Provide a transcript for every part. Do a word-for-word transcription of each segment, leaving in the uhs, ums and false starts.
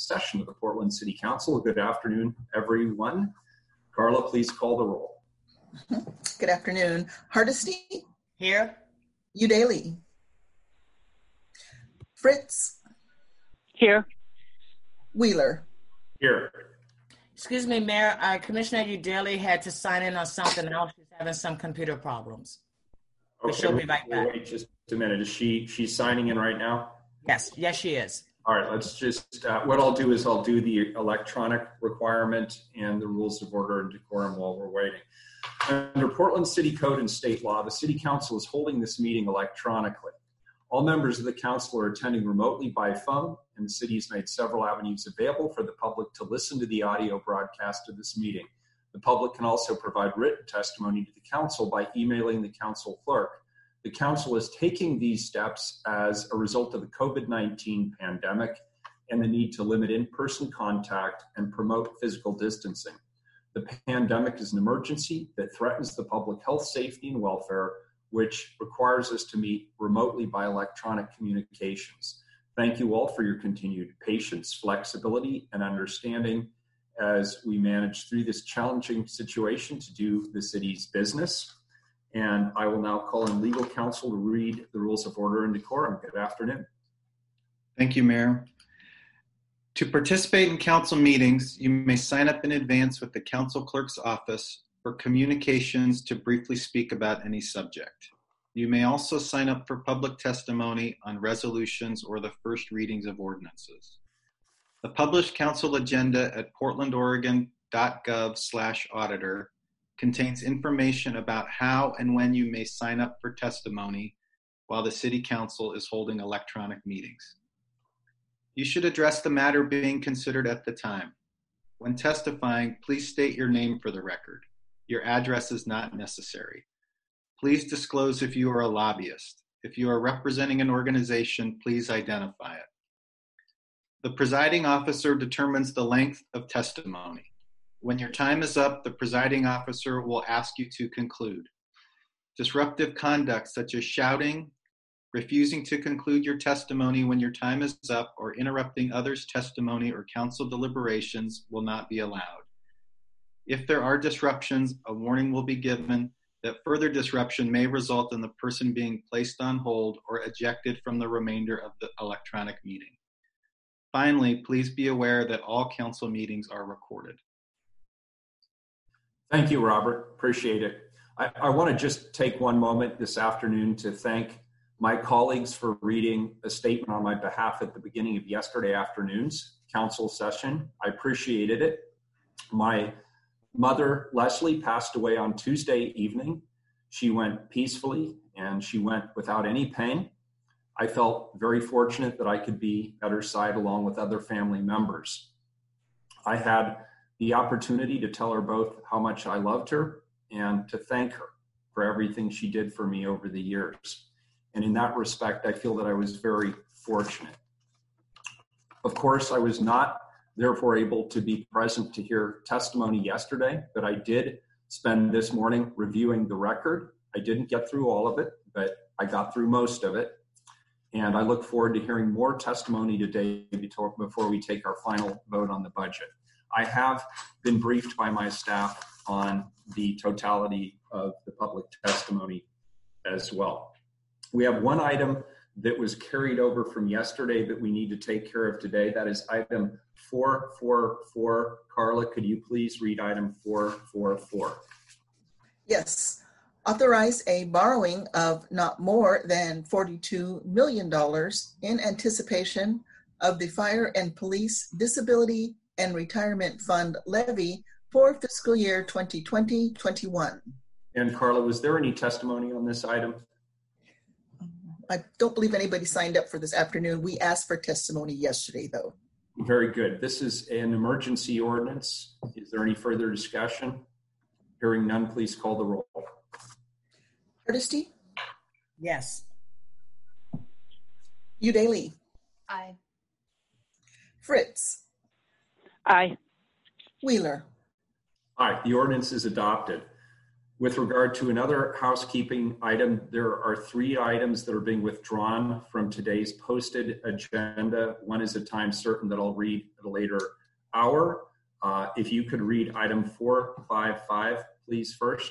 session of the Portland City Council. Good afternoon, everyone. Carla, please call the roll. Good afternoon. Hardesty? Here. Udaly? Fritz? Here. Wheeler? Here. Excuse me, Mayor. Uh, Commissioner Udaly had to sign in on something else. She's having some computer problems. Okay, But she'll be right back. Wait just a minute. Is she she's signing in right now? Yes, yes, she is. All right, let's just, uh, what I'll do is I'll do the electronic requirement and the rules of order and decorum while we're waiting. Under Portland City Code and state law, the City Council is holding this meeting electronically. All members of the council are attending remotely by phone, and the city has made several avenues available for the public to listen to the audio broadcast of this meeting. The public can also provide written testimony to the council by emailing the council clerk. The council is taking these steps as a result of the COVID nineteen pandemic and the need to limit in-person contact and promote physical distancing. The pandemic is an emergency that threatens the public health, safety, and welfare, which requires us to meet remotely by electronic communications. Thank you all for your continued patience, flexibility, and understanding as we manage through this challenging situation to do the city's business. And I will now call in legal counsel to read the rules of order and decorum. Good afternoon. Thank you, Mayor. To participate in council meetings, you may sign up in advance with the council clerk's office for communications to briefly speak about any subject. You may also sign up for public testimony on resolutions or the first readings of ordinances. The published council agenda at portland oregon dot gov slash auditor contains information about how and when you may sign up for testimony while the City Council is holding electronic meetings. You should address the matter being considered at the time. When testifying, please state your name for the record. Your address is not necessary. Please disclose if you are a lobbyist. If you are representing an organization, please identify it. The presiding officer determines the length of testimony. When your time is up, the presiding officer will ask you to conclude. Disruptive conduct such as shouting, refusing to conclude your testimony when your time is up, or interrupting others' testimony or council deliberations will not be allowed. If there are disruptions, a warning will be given that further disruption may result in the person being placed on hold or ejected from the remainder of the electronic meeting. Finally, please be aware that all council meetings are recorded. Thank you, Robert. Appreciate it. I, I want to just take one moment this afternoon to thank my colleagues for reading a statement on my behalf at the beginning of yesterday afternoon's council session. I appreciated it. My mother, Leslie, passed away on Tuesday evening. She went peacefully and she went without any pain. I felt very fortunate that I could be at her side along with other family members. I had the opportunity to tell her both how much I loved her and to thank her for everything she did for me over the years. And in that respect, I feel that I was very fortunate. Of course, I was not therefore able to be present to hear testimony yesterday, but I did spend this morning reviewing the record. I didn't get through all of it, but I got through most of it. And I look forward to hearing more testimony today before we take our final vote on the budget. I have been briefed by my staff on the totality of the public testimony as well. We have one item that was carried over from yesterday that we need to take care of today. That is item four four four. Carla, could you please read item four four four? Yes. Authorize a borrowing of not more than forty-two million dollars in anticipation of the Fire and Police Disability and Retirement Fund levy for fiscal year twenty twenty to twenty-one. And Carla, was there any testimony on this item? I don't believe anybody signed up for this afternoon. We asked for testimony yesterday, though. Very good. This is an emergency ordinance. Is there any further discussion? Hearing none, please call the roll. Hardesty? Yes. Udaly? Aye. Fritz? Aye. Wheeler? Aye. The ordinance is adopted. With regard to another housekeeping item, there are three items that are being withdrawn from today's posted agenda. One is a time certain that I'll read at a later hour. Uh, if you could read item four five five, please, first.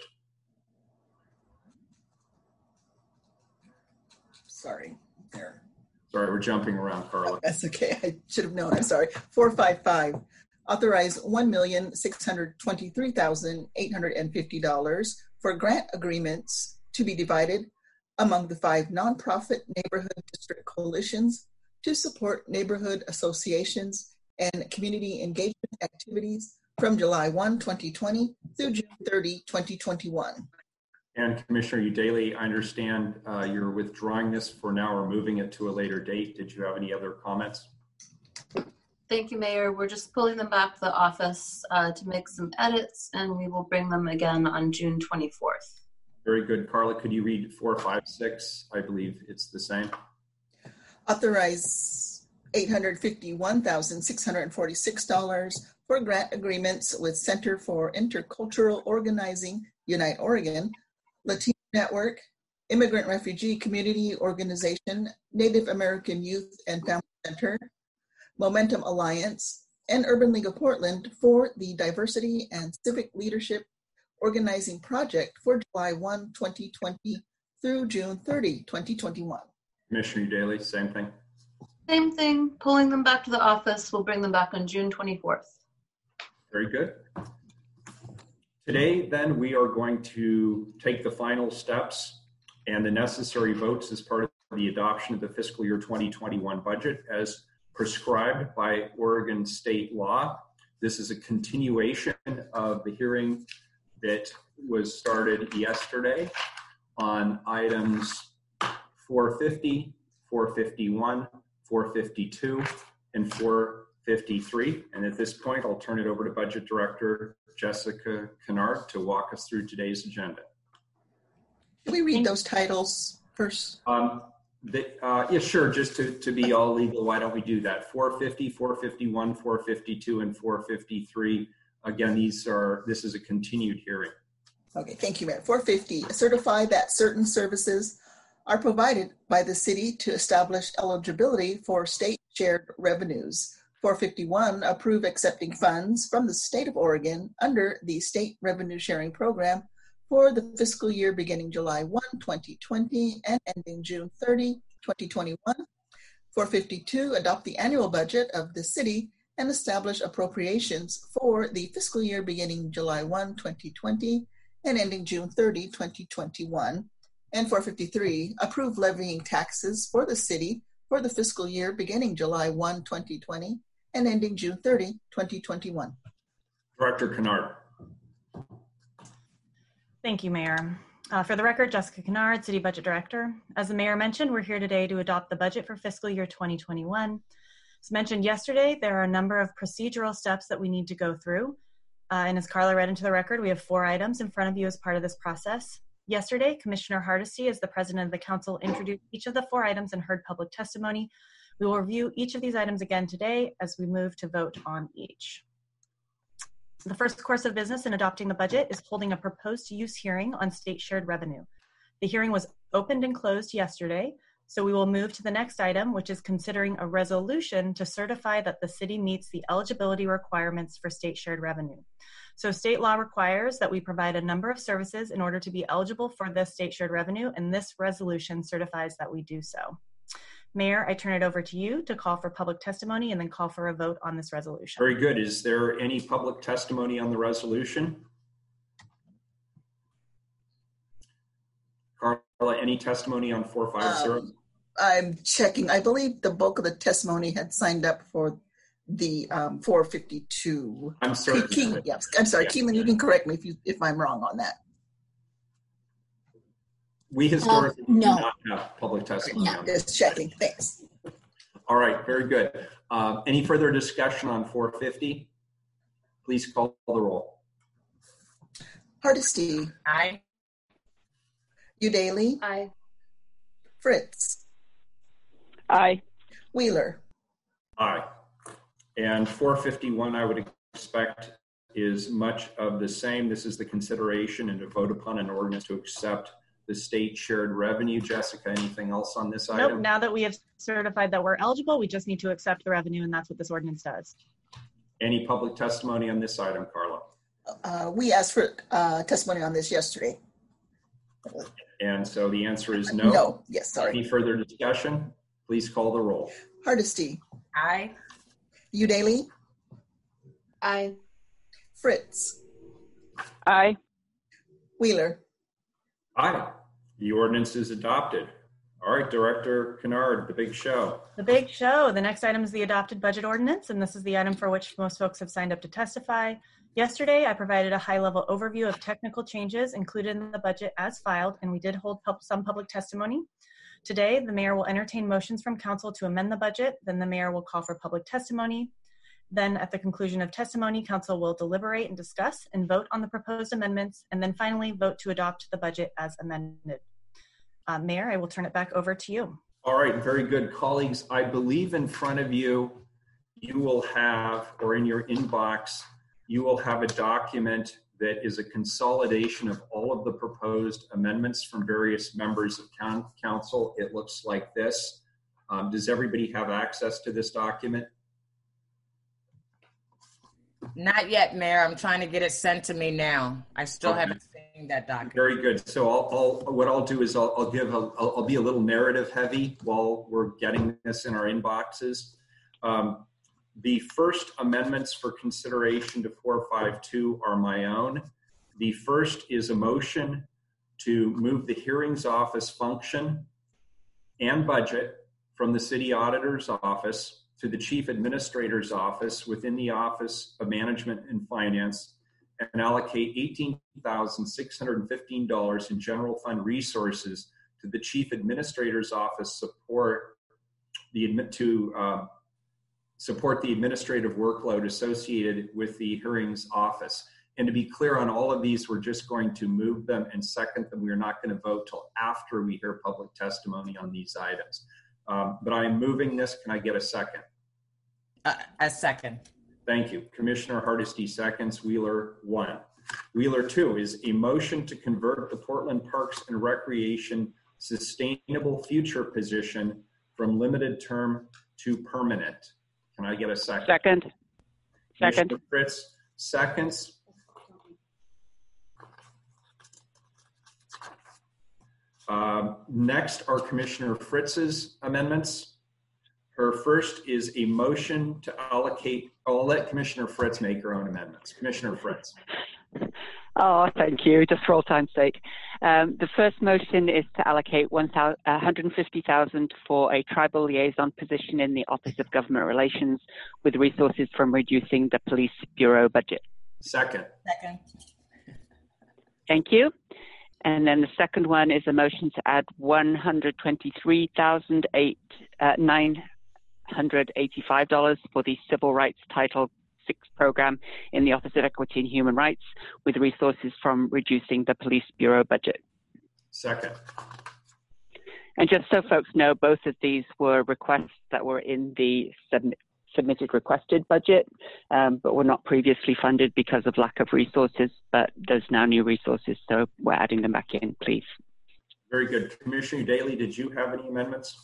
Sorry, there. Sorry, we're jumping around, Carla. That's okay. I should have known. I'm sorry. four five five, authorize one million six hundred twenty-three thousand eight hundred fifty dollars for grant agreements to be divided among the five nonprofit neighborhood district coalitions to support neighborhood associations and community engagement activities from July first, twenty twenty through June thirtieth, twenty twenty-one. And Commissioner Udaley, I understand uh, you're withdrawing this for now or moving it to a later date. Did you have any other comments? Thank you, Mayor. We're just pulling them back to the office uh, to make some edits, and we will bring them again on June twenty-fourth. Very good. Carla, could you read four five six? I believe it's the same. Authorize eight hundred fifty-one thousand six hundred forty-six dollars for grant agreements with Center for Intercultural Organizing, Unite Oregon, Latino Network, Immigrant Refugee Community Organization, Native American Youth and Family Center, Momentum Alliance, and Urban League of Portland for the Diversity and Civic Leadership Organizing Project for July first, twenty twenty through June thirtieth, twenty twenty-one. Commissioner Udaley, same thing. Same thing, pulling them back to the office. We'll bring them back on June twenty-fourth. Very good. Today, then, we are going to take the final steps and the necessary votes as part of the adoption of the fiscal year twenty twenty-one budget as prescribed by Oregon state law. This is a continuation of the hearing that was started yesterday on items four fifty, four fifty-one, four fifty-two, and four fifty-three. And at this point, I'll turn it over to Budget Director Jessica Kennard to walk us through today's agenda. Can we read those titles first? Um, the, uh, yeah, sure. Just to, to be all legal, why don't we do that? four fifty, four fifty-one, four fifty-two, and four fifty-three. Again, these are, this is a continued hearing. Okay, thank you, Mayor. four fifty, certify that certain services are provided by the city to establish eligibility for state shared revenues. four fifty-one, approve accepting funds from the state of Oregon under the State Revenue Sharing Program for the fiscal year beginning July first, twenty twenty and ending June thirtieth, twenty twenty-one. four fifty-two, adopt the annual budget of the city and establish appropriations for the fiscal year beginning July first, twenty twenty and ending June thirtieth, twenty twenty-one. And four fifty-three, approve levying taxes for the city for the fiscal year beginning July first, twenty twenty and ending June thirtieth, twenty twenty-one. Director Kennard. Thank you, Mayor. Uh, for the record, Jessica Kennard, City Budget Director. As the Mayor mentioned, we're here today to adopt the budget for fiscal year twenty twenty-one. As mentioned yesterday, there are a number of procedural steps that we need to go through. Uh, and as Carla read into the record, we have four items in front of you as part of this process. Yesterday, Commissioner Hardesty, as the President of the Council, introduced each of the four items and heard public testimony. We will review each of these items again today as we move to vote on each. The first course of business in adopting the budget is holding a proposed use hearing on state shared revenue. The hearing was opened and closed yesterday, so we will move to the next item, which is considering a resolution to certify that the city meets the eligibility requirements for state shared revenue. So state law requires that we provide a number of services in order to be eligible for this state shared revenue, and this resolution certifies that we do so. Mayor, I turn it over to you to call for public testimony and then call for a vote on this resolution. Very good. Is there any public testimony on the resolution? Carla, any testimony on four five zero? Um, I'm checking. I believe the bulk of the testimony had signed up for the um, four fifty-two. I'm sorry. Ke- Ke- yes, I'm sorry. Yeah. Keelan, you can correct me if you if I'm wrong on that. We historically Um, no. do not have public testimony on this. Just checking. Thanks. All right, very good. Um, any further discussion on four fifty? Please call the roll. Hardesty, Aye. Udaley, Aye. Fritz, Aye. Wheeler, Aye. And four fifty-one, I would expect is much of the same. This is the consideration and to vote upon an ordinance to accept the state shared revenue. Jessica, anything else on this item? Nope, now that we have certified that we're eligible, we just need to accept the revenue, and that's what this ordinance does. Any public testimony on this item, Carla? Uh, we asked for uh, testimony on this yesterday. And so the answer is no. No, yes, sorry. Any further discussion? Please call the roll. Hardesty, Aye. Udaly, Aye. Fritz, Aye. Wheeler. Aye. The ordinance is adopted. All right, Director Kennard, the big show. The big show. The next item is the adopted budget ordinance, and this is the item for which most folks have signed up to testify. Yesterday, I provided a high-level overview of technical changes included in the budget as filed, and we did hold pub- some public testimony. Today, the mayor will entertain motions from council to amend the budget. Then the mayor will call for public testimony. Then at the conclusion of testimony, council will deliberate and discuss and vote on the proposed amendments, and then finally vote to adopt the budget as amended. Uh, Mayor, I will turn it back over to you. All right, very good. Colleagues, I believe in front of you, you will have, or in your inbox, you will have a document that is a consolidation of all of the proposed amendments from various members of council. It looks like this. Um, does everybody have access to this document? Not yet, Mayor. I'm trying to get it sent to me now. I still Okay. haven't seen that document. Very good. So I'll, I'll what I'll do is I'll, I'll give a, I'll, I'll be a little narrative heavy while we're getting this in our inboxes. Um, the first amendments for consideration to four five two are my own. The first is a motion to move the hearings office function and budget from the city auditor's office to the chief administrator's office within the Office of Management and Finance, and allocate eighteen thousand six hundred fifteen dollars in general fund resources to the chief administrator's office support the to uh, support the administrative workload associated with the hearings office. And to be clear on all of these, we're just going to move them and second them. We're not going to vote till after we hear public testimony on these items. Um, but I'm moving this. Can I get a second? Uh, a second. Thank you. Commissioner Hardesty seconds. Wheeler one. Wheeler two is a motion to convert the Portland Parks and Recreation Sustainable Future position from limited term to permanent. Can I get a second? Second. Second. Commissioner Fritz seconds. Um, next are Commissioner Fritz's amendments. Her first is a motion to allocate, I'll let Commissioner Fritz make her own amendments. Commissioner Fritz. Oh, thank you. Just for all time's sake. Um, the first motion is to allocate one hundred fifty thousand dollars for a tribal liaison position in the Office of Government Relations with resources from reducing the Police Bureau budget. Second. Second. Thank you. And then the second one is a motion to add one hundred twenty-three thousand nine hundred eighty-five dollars for the Civil Rights Title six program in the Office of Equity and Human Rights with resources from reducing the Police Bureau budget. Second. And just so folks know, both of these were requests that were in the sub- submitted requested budget, um, but were not previously funded because of lack of resources, but there's now new resources, so we're adding them back in, please. Very good. Commissioner Daly, did you have any amendments?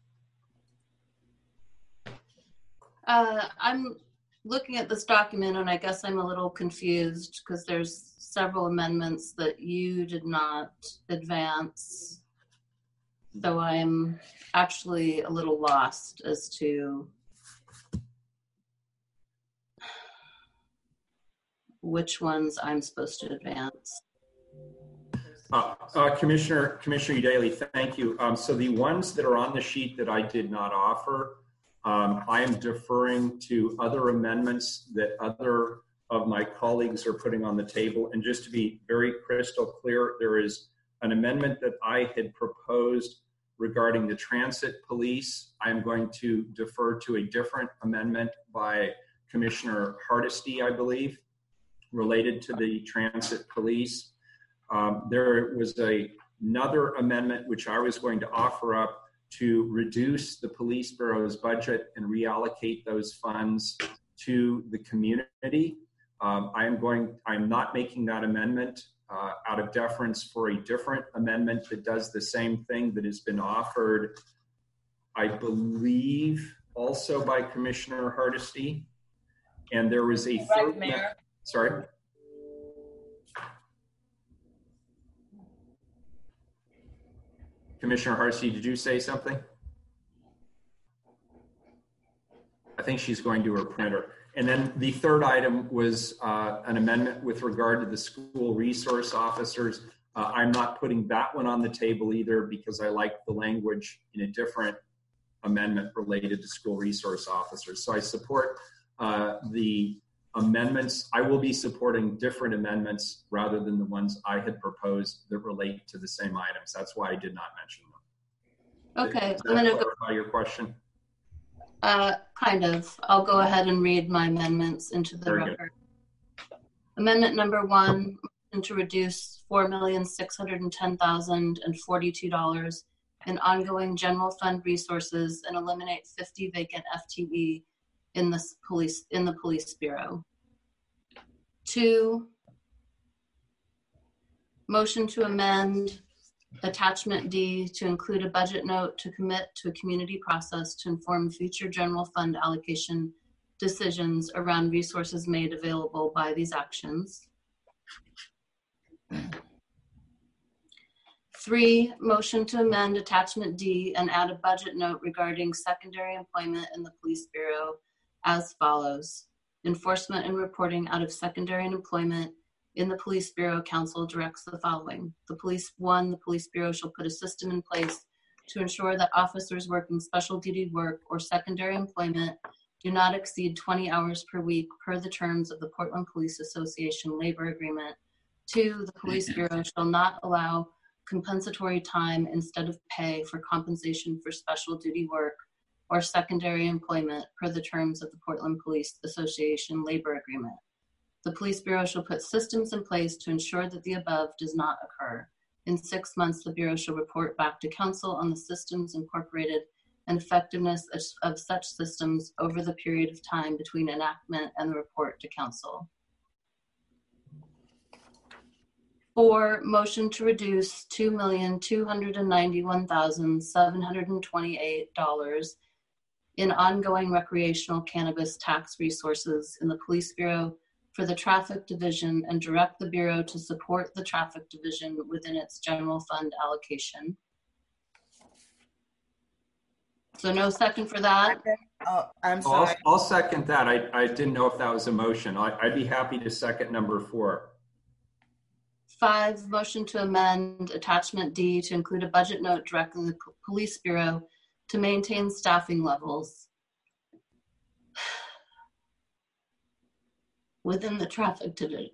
Uh, I'm looking at this document and I guess I'm a little confused because there's several amendments that you did not advance. So I'm actually a little lost as to which ones I'm supposed to advance. Uh, uh, Commissioner, Commissioner Daly, thank you. Um, so the ones that are on the sheet that I did not offer, um, I am deferring to other amendments that other of my colleagues are putting on the table. And just to be very crystal clear, there is an amendment that I had proposed regarding the transit police. I'm going to defer to a different amendment by Commissioner Hardesty, I believe, related to the transit police. Um, there was a, another amendment which I was going to offer up to reduce the police bureau's budget and reallocate those funds to the community. Um, I am going, I'm not making that amendment uh, out of deference for a different amendment that does the same thing that has been offered, I believe, also by Commissioner Hardesty. And there was a third, Right, Mayor. sorry. Commissioner Hardesty, did you say something? I think she's going to her printer. And then the third item was uh, an amendment with regard to the school resource officers. Uh, I'm not putting that one on the table either because I like the language in a different amendment related to school resource officers. So I support uh, the amendments. I will be supporting different amendments rather than the ones I had proposed that relate to the same items. That's why I did not mention them. Okay, Does I'm that gonna go, clarify your question? uh, kind of. I'll go ahead and read my amendments into the Very good. record. Amendment number one, to reduce four million six hundred ten thousand forty-two dollars in ongoing general fund resources and eliminate fifty vacant F T E in the police in the police bureau. Two, motion to amend attachment D to include a budget note to commit to a community process to inform future general fund allocation decisions around resources made available by these actions. Three, motion to amend attachment D and add a budget note regarding secondary employment in the police bureau as follows. Enforcement and reporting out of secondary employment in the police bureau, council directs the following. The police, one, the police bureau shall put a system in place to ensure that officers working special duty work or secondary employment do not exceed twenty hours per week per the terms of the Portland Police Association labor agreement. Two, the police bureau shall not allow compensatory time instead of pay for compensation for special duty work or secondary employment per the terms of the Portland Police Association labor agreement. The police bureau shall put systems in place to ensure that the above does not occur. In six months, the bureau shall report back to council on the systems incorporated and effectiveness of, of such systems over the period of time between enactment and the report to council. Four, motion to reduce two million two hundred ninety-one thousand seven hundred twenty-eight dollars in ongoing recreational cannabis tax resources in the police bureau for the traffic division and direct the bureau to support the traffic division within its general fund allocation. So no second for that. Oh, I'm I'll, sorry. I'll second that. I, I didn't know if that was a motion. I, I'd be happy to second number four. Five, motion to amend attachment D to include a budget note directing the police bureau to maintain staffing levels within the traffic division.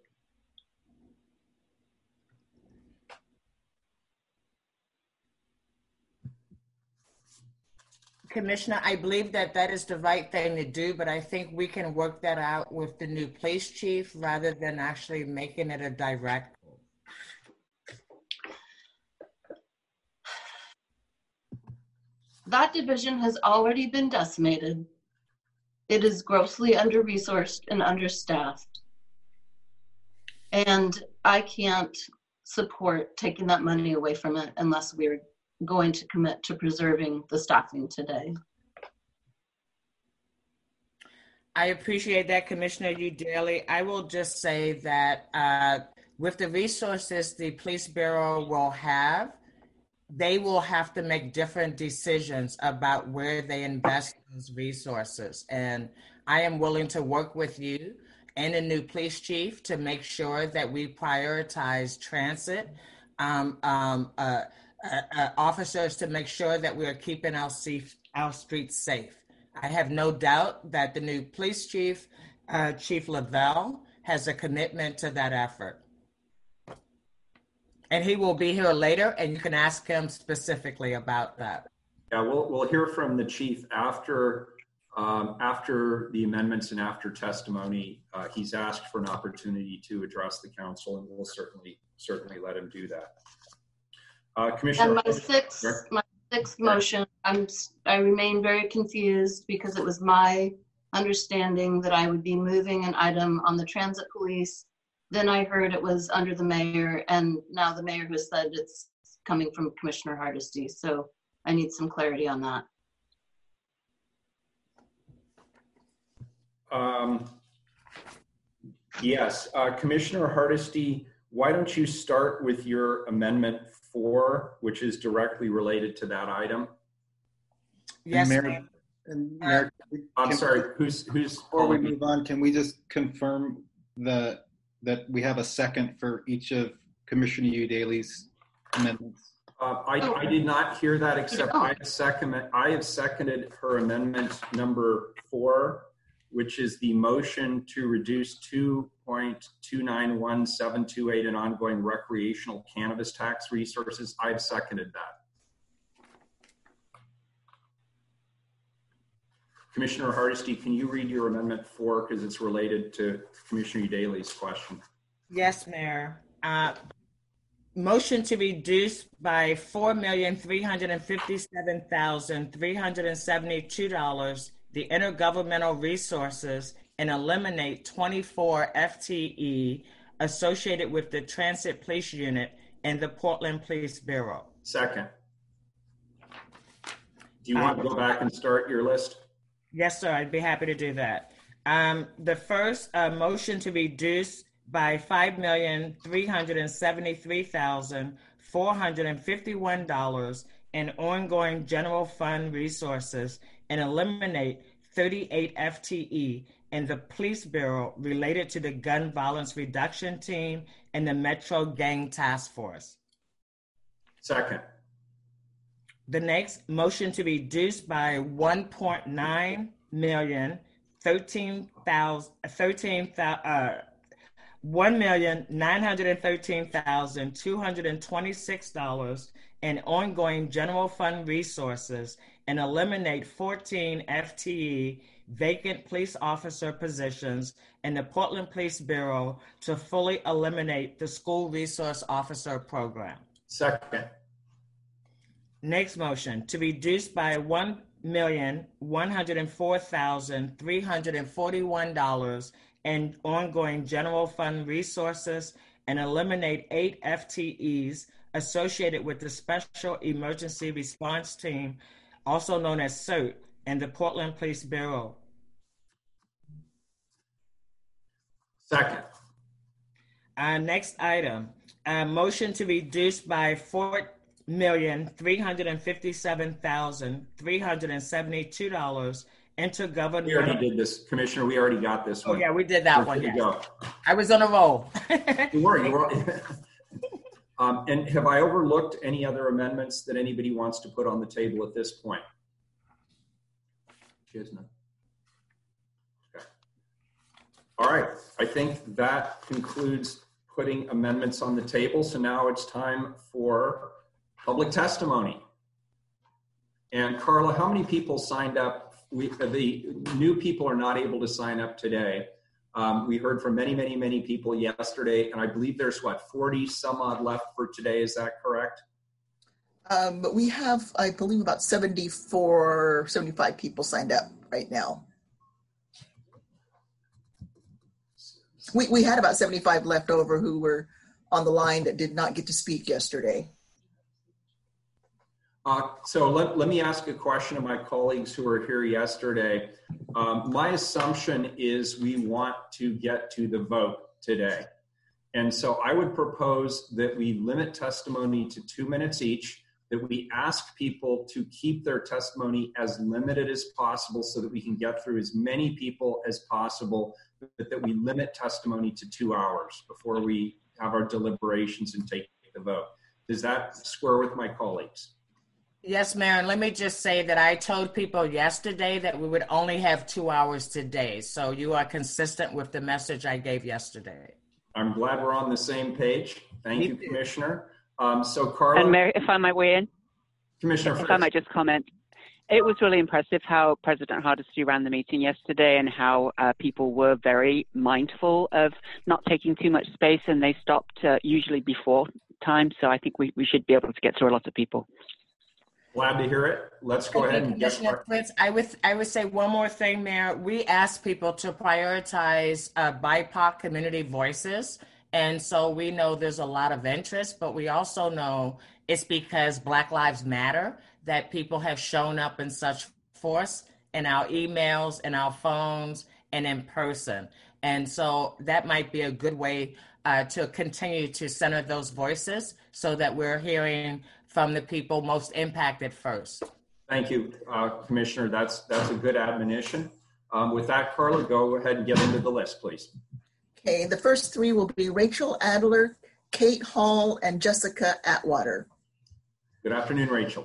Commissioner, I believe that that is the right thing to do, but I think we can work that out with the new police chief rather than actually making it a direct. That division has already been decimated. It is grossly under-resourced and understaffed. And I can't support taking that money away from it unless we're going to commit to preserving the staffing today. I appreciate that, Commissioner Udaley. I will just say that uh, with the resources the police bureau will have, they will have to make different decisions about where they invest those resources. And I am willing to work with you and the new police chief to make sure that we prioritize transit um, um, uh, uh, uh, officers to make sure that we are keeping our, safe, our streets safe. I have no doubt that the new police chief, uh, Chief Lavelle, has a commitment to that effort. And he will be here later, and you can ask him specifically about that. Yeah, we'll we'll hear from the chief after um, after the amendments and after testimony. Uh, he's asked for an opportunity to address the council, and we'll certainly certainly let him do that. Uh, Commissioner, and my sixth, my sixth motion, I'm I remain very confused because it was my understanding that I would be moving an item on the transit police. Then I heard it was under the mayor, and now the mayor has said it's coming from Commissioner Hardesty. So I need some clarity on that. Um, yes, uh, Commissioner Hardesty, why don't you start with your amendment four, which is directly related to that item? Yes, Mayor, ma'am. and Mayor, I'm can- sorry, who's, who's? Before we move on, can we just confirm the, that we have a second for each of Commissioner Udaley's amendments? Uh, I, I did not hear that, except I have second, I have seconded her amendment number four, which is the motion to reduce two point two nine one seven two eight in ongoing recreational cannabis tax resources. I've seconded that. Commissioner Hardesty, can you read your amendment four, because it's related to Commissioner Udaley's question? Yes, Mayor. Uh, motion to reduce by four million three hundred fifty-seven thousand three hundred seventy-two dollars the intergovernmental resources and eliminate twenty-four F T E associated with the Transit Police Unit and the Portland Police Bureau. Second. Do you want to go back and start your list? Yes, sir. I'd be happy to do that. Um, the first uh, motion to reduce by five million three hundred seventy-three thousand four hundred fifty-one dollars in ongoing general fund resources and eliminate thirty-eight F T E in the Police Bureau related to the Gun Violence Reduction Team and the Metro Gang Task Force. Second. The next motion to reduce by one point nine million, thirteen thousand, thirteen thousand, uh, one million nine hundred thirteen thousand two hundred twenty-six dollars in ongoing general fund resources and eliminate fourteen F T E vacant police officer positions in the Portland Police Bureau to fully eliminate the school resource officer program. Second. Next motion, to reduce by one million one hundred four thousand three hundred forty-one dollars in ongoing general fund resources and eliminate eight F T Es associated with the Special Emergency Response Team, also known as C E R T, and the Portland Police Bureau. Second. Uh, next item, uh, motion to reduce by four million three hundred fifty-seven thousand three hundred seventy-two dollars intergovernmental. We already did this, Commissioner. We already got this Oh one. yeah, we did that We're one. good to Yes. go. I was on a roll. You were. You were. um, and have I overlooked any other amendments that anybody wants to put on the table at this point? She has none. Okay. All right. I think that concludes putting amendments on the table. So now it's time for public testimony. And Carla, how many people signed up? We, the new people are not able to sign up today. Um, we heard from many, many, many people yesterday, and I believe there's what, forty some odd left for today. Is that correct? Um, but we have, I believe, about seventy-four, seventy-five people signed up right now. We, we had about seventy-five left over who were on the line that did not get to speak yesterday. Uh, so let, let me ask a question of my colleagues who were here yesterday. Um, my assumption is we want to get to the vote today. And so I would propose that we limit testimony to two minutes each, that we ask people to keep their testimony as limited as possible so that we can get through as many people as possible, but that we limit testimony to two hours before we have our deliberations and take the vote. Does that square with my colleagues? Yes, Mayor, and let me just say that I told people yesterday that we would only have two hours today. So you are consistent with the message I gave yesterday. I'm glad we're on the same page. Thank you, Commissioner. Um, so Carla. And Mary, if I might weigh in, Commissioner if Fritz. I might just comment, it was really impressive how President Hardesty ran the meeting yesterday and how uh, people were very mindful of not taking too much space, and they stopped uh, usually before time. So I think we, we should be able to get through a lot of people. Glad to hear it. Let's go Thank ahead you, and get Commissioner started. Fritz. I would I would say one more thing, Mayor. We ask people to prioritize uh, B I P O C community voices, and so we know there's a lot of interest, but we also know it's because Black Lives Matter that people have shown up in such force in our emails, in our phones, and in person. And so that might be a good way uh, to continue to center those voices so that we're hearing from the people most impacted first. Thank you, uh, Commissioner. That's that's a good admonition. Um, with that, Carla, go ahead and get into the list, please. Okay, the first three will be Rachel Adler, Kate Hall, and Jessica Atwater. Good afternoon, Rachel.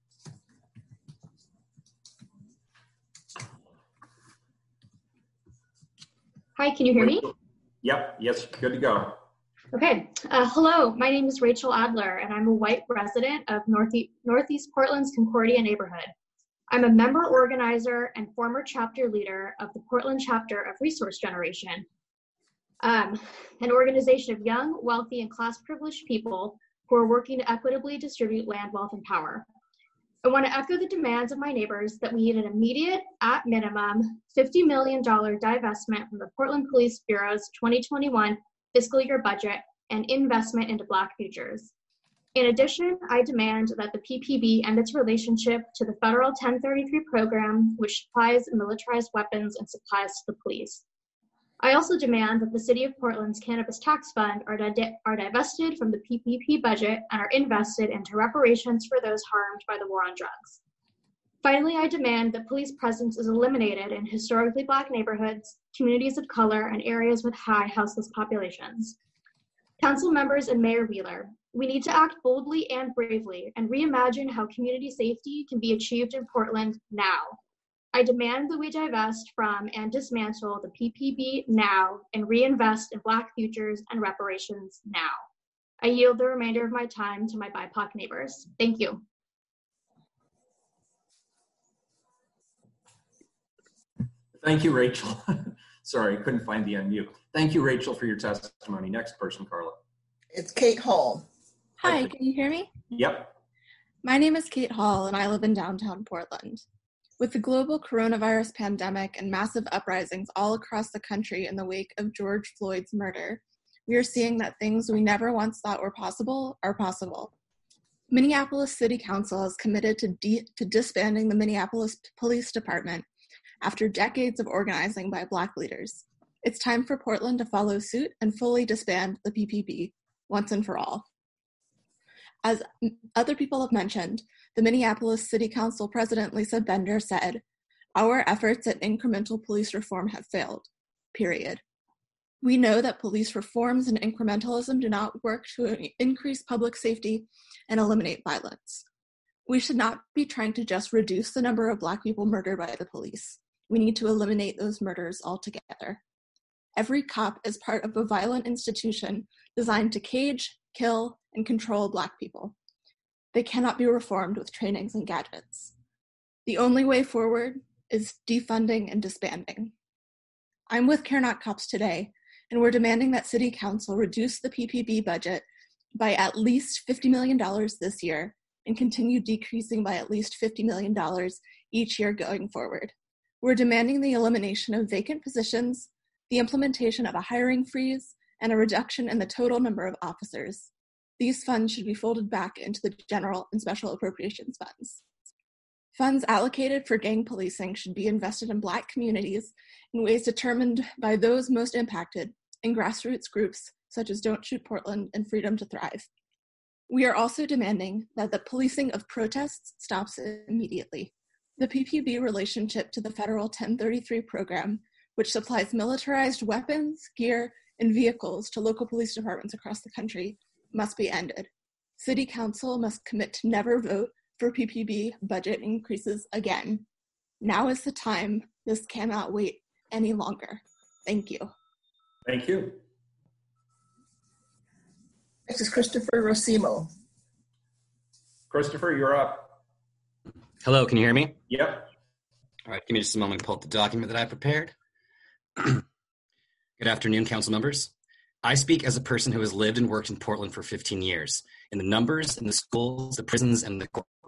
Hi, can you hear me? Yep, yes, good to go. Okay, uh, hello, my name is Rachel Adler, and I'm a white resident of Northeast, Northeast Portland's Concordia neighborhood. I'm a member organizer and former chapter leader of the Portland chapter of Resource Generation, um, an organization of young, wealthy, and class-privileged people who are working to equitably distribute land, wealth, and power. I want to echo the demands of my neighbors that we need an immediate, at minimum, fifty million dollars divestment from the Portland Police Bureau's twenty twenty-one fiscal year budget and investment into Black futures. In addition, I demand that the P P B end its relationship to the federal ten thirty-three program, which supplies militarized weapons and supplies to the police. I also demand that the City of Portland's Cannabis Tax Fund are, di- are divested from the P P P budget and are invested into reparations for those harmed by the war on drugs. Finally, I demand that police presence is eliminated in historically Black neighborhoods, communities of color, and areas with high houseless populations. Council members and Mayor Wheeler, we need to act boldly and bravely and reimagine how community safety can be achieved in Portland now. I demand that we divest from and dismantle the P P B now and reinvest in Black futures and reparations now. I yield the remainder of my time to my B I P O C neighbors. Thank you. Thank you, Rachel. Sorry, I couldn't find the unmute. Thank you, Rachel, for your testimony. Next person, Carla. It's Kate Hall. Hi, can you hear me? Yep. My name is Kate Hall, and I live in downtown Portland. With the global coronavirus pandemic and massive uprisings all across the country in the wake of George Floyd's murder, we are seeing that things we never once thought were possible are possible. Minneapolis City Council has committed to, de- to disbanding the Minneapolis Police Department after decades of organizing by Black leaders. It's time for Portland to follow suit and fully disband the P P B once and for all. As other people have mentioned, the Minneapolis City Council President Lisa Bender said, "Our efforts at incremental police reform have failed, period. We know that police reforms and incrementalism do not work to increase public safety and eliminate violence. We should not be trying to just reduce the number of Black people murdered by the police. We need to eliminate those murders altogether. Every cop is part of a violent institution designed to cage, kill, and control Black people. They cannot be reformed with trainings and gadgets. The only way forward is defunding and disbanding. I'm with Care Not Cops today, and we're demanding that City Council reduce the P P B budget by at least fifty million dollars this year and continue decreasing by at least fifty million dollars each year going forward. We're demanding the elimination of vacant positions, the implementation of a hiring freeze, and a reduction in the total number of officers. These funds should be folded back into the general and special appropriations funds. Funds allocated for gang policing should be invested in Black communities in ways determined by those most impacted in grassroots groups such as Don't Shoot Portland and Freedom to Thrive. We are also demanding that the policing of protests stops immediately. The P P B relationship to the federal ten thirty-three program, which supplies militarized weapons, gear, and vehicles to local police departments across the country, must be ended. City Council must commit to never vote for P P B budget increases again. Now is the time. This cannot wait any longer. Thank you. Thank you. Next is Christopher Rosimo. Christopher, you're up. Hello, can you hear me? Yep. All right, give me just a moment to pull up the document that I prepared. Good afternoon, council members. I speak as a person who has lived and worked in Portland for fifteen years, in the numbers, in the schools, the prisons, and the courts.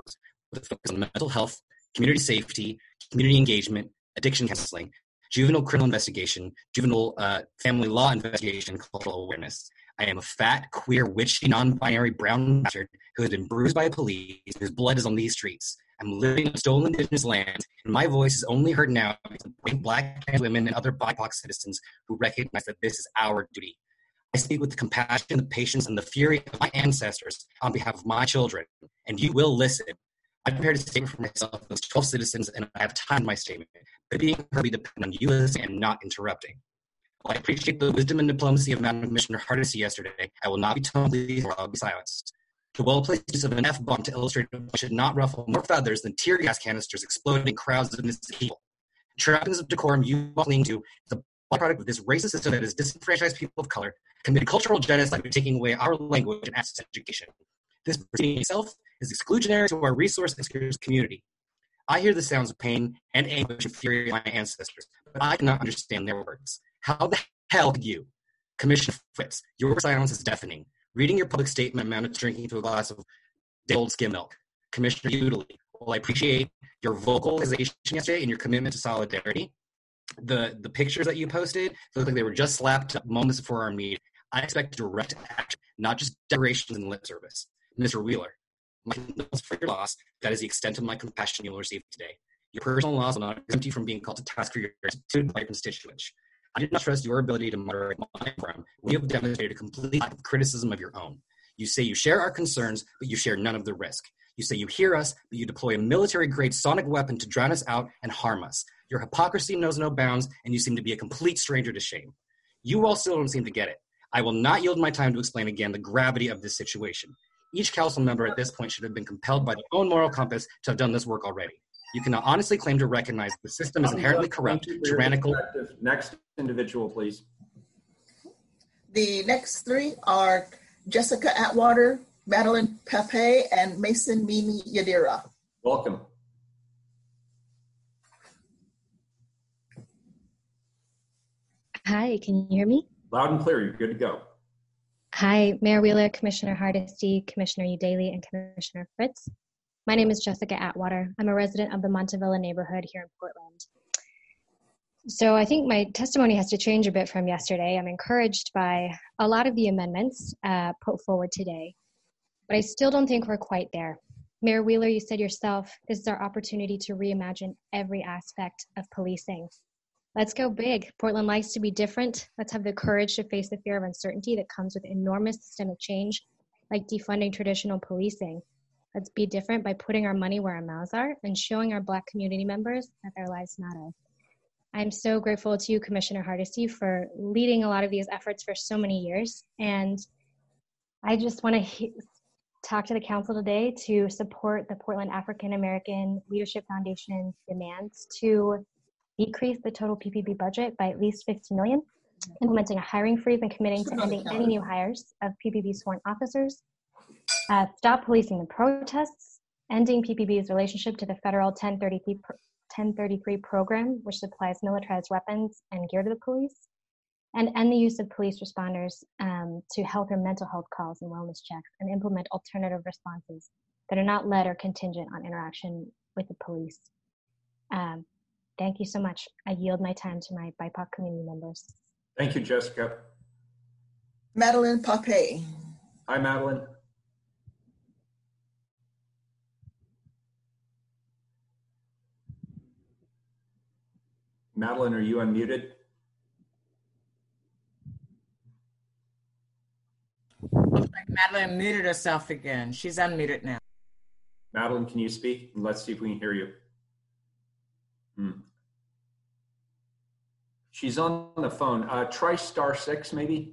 with a focus on mental health, community safety, community engagement, addiction counseling, juvenile criminal investigation, juvenile uh, family law investigation, and cultural awareness. I am a fat, queer, witchy, non-binary brown bastard who has been bruised by police, whose blood is on these streets. I'm living on stolen indigenous land, and my voice is only heard now by Black trans women and other B I P O C citizens who recognize that this is our duty. I speak with the compassion, the patience, and the fury of my ancestors on behalf of my children, and you will listen. I prepared a statement for myself, those twelve citizens, and I have timed my statement, but being heard will depend on you listening and not interrupting. While I appreciate the wisdom and diplomacy of Madam Commissioner Hardesty yesterday, I will not be told please or I'll be silenced. The well-placed use of an F-bomb to illustrate should not ruffle more feathers than tear gas canisters exploding crowds of innocent people. The trappings of decorum you all cling to is the byproduct of this racist system that has disenfranchised people of color, committed cultural genocide by taking away our language and access to education. This proceeding itself is exclusionary to our resource and scarce community. I hear the sounds of pain and anguish and fury of my ancestors, but I cannot understand their words. How the hell could you? Commissioner Fritz, your silence is deafening. Reading your public statement amounted to drinking to a glass of old skim milk. Commissioner Udall, while I appreciate your vocalization yesterday and your commitment to solidarity, the, the pictures that you posted look like they were just slapped up moments before our meeting. I expect direct action, not just decorations and lip service. Mister Wheeler, my condolences for your loss. That is the extent of my compassion you will receive today. Your personal loss will not exempt you from being called to task for your attitude by your constituents. I do not trust your ability to moderate my forum. We have demonstrated a complete lack of criticism of your own. You say you share our concerns, but you share none of the risk. You say you hear us, but you deploy a military-grade sonic weapon to drown us out and harm us. Your hypocrisy knows no bounds, and you seem to be a complete stranger to shame. You all still don't seem to get it. I will not yield my time to explain again the gravity of this situation. Each council member at this point should have been compelled by their own moral compass to have done this work already. You cannot honestly claim to recognize the system is inherently corrupt, tyrannical. Next individual, please. The next three are Jessica Atwater, Madeline Pape, and Mason Mimi Yadira. Welcome. Hi, can you hear me? Loud and clear, you're good to go. Hi, Mayor Wheeler, Commissioner Hardesty, Commissioner Udall, and Commissioner Fritz. My name is Jessica Atwater. I'm a resident of the Montevilla neighborhood here in Portland. So I think my testimony has to change a bit from yesterday. I'm encouraged by a lot of the amendments uh, put forward today, but I still don't think we're quite there. Mayor Wheeler, you said yourself, this is our opportunity to reimagine every aspect of policing. Let's go big. Portland likes to be different. Let's have the courage to face the fear of uncertainty that comes with enormous systemic change, like defunding traditional policing. Let's be different by putting our money where our mouths are and showing our Black community members that their lives matter. I'm so grateful to you, Commissioner Hardesty, for leading a lot of these efforts for so many years. And I just want to he- talk to the council today to support the Portland African American Leadership Foundation's demands to decrease the total P P B budget by at least fifty million dollars, implementing a hiring freeze and committing to ending any new hires of P P B sworn officers, uh, stop policing the protests, ending P P B's relationship to the federal ten thirty-three program, which supplies militarized weapons and gear to the police, and end the use of police responders um, to health or mental health calls and wellness checks, and implement alternative responses that are not led or contingent on interaction with the police. Um, Thank you so much. I yield my time to my B I P O C community members. Thank you, Jessica. Madeline Pape. Hi, Madeline. Madeline, are you unmuted? Looks like Madeline muted herself again. She's unmuted now. Madeline, can you speak? Let's see if we can hear you. Hmm. She's on the phone. Uh, try star six, maybe.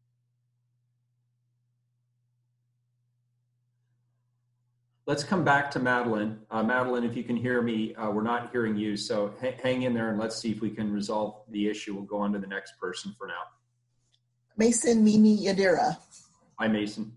Let's come back to Madeline. Uh, Madeline, if you can hear me, uh, we're not hearing you. So ha- hang in there and let's see if we can resolve the issue. We'll go on to the next person for now. Mason Mimi Yadira. Hi, Mason.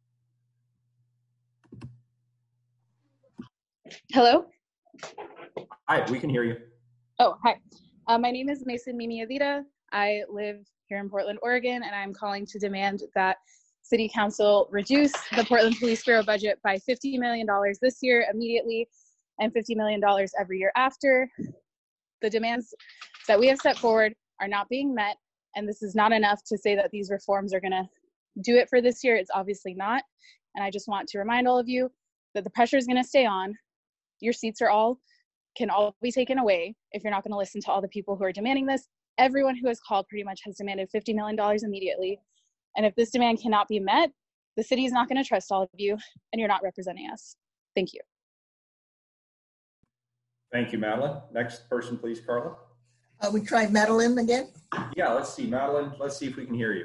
Hello? Hi, we can hear you. Oh, hi. Uh, my name is Mason Mimi Avita. I live here in Portland, Oregon, and I'm calling to demand that City Council reduce the Portland Police Bureau budget by fifty million dollars this year immediately and fifty million dollars every year after. The demands that we have set forward are not being met, and this is not enough to say that these reforms are going to do it for this year. It's obviously not. And I just want to remind all of you that the pressure is going to stay on. Your seats are all can all be taken away if you're not going to listen to all the people who are demanding this. Everyone who has called pretty much has demanded fifty million dollars immediately. And if this demand cannot be met, the city is not going to trust all of you, and you're not representing us. Thank you. Thank you, Madeline. Next person, please, Carla. Uh, we try Madeline again. Yeah, let's see, Madeline. Let's see if we can hear you.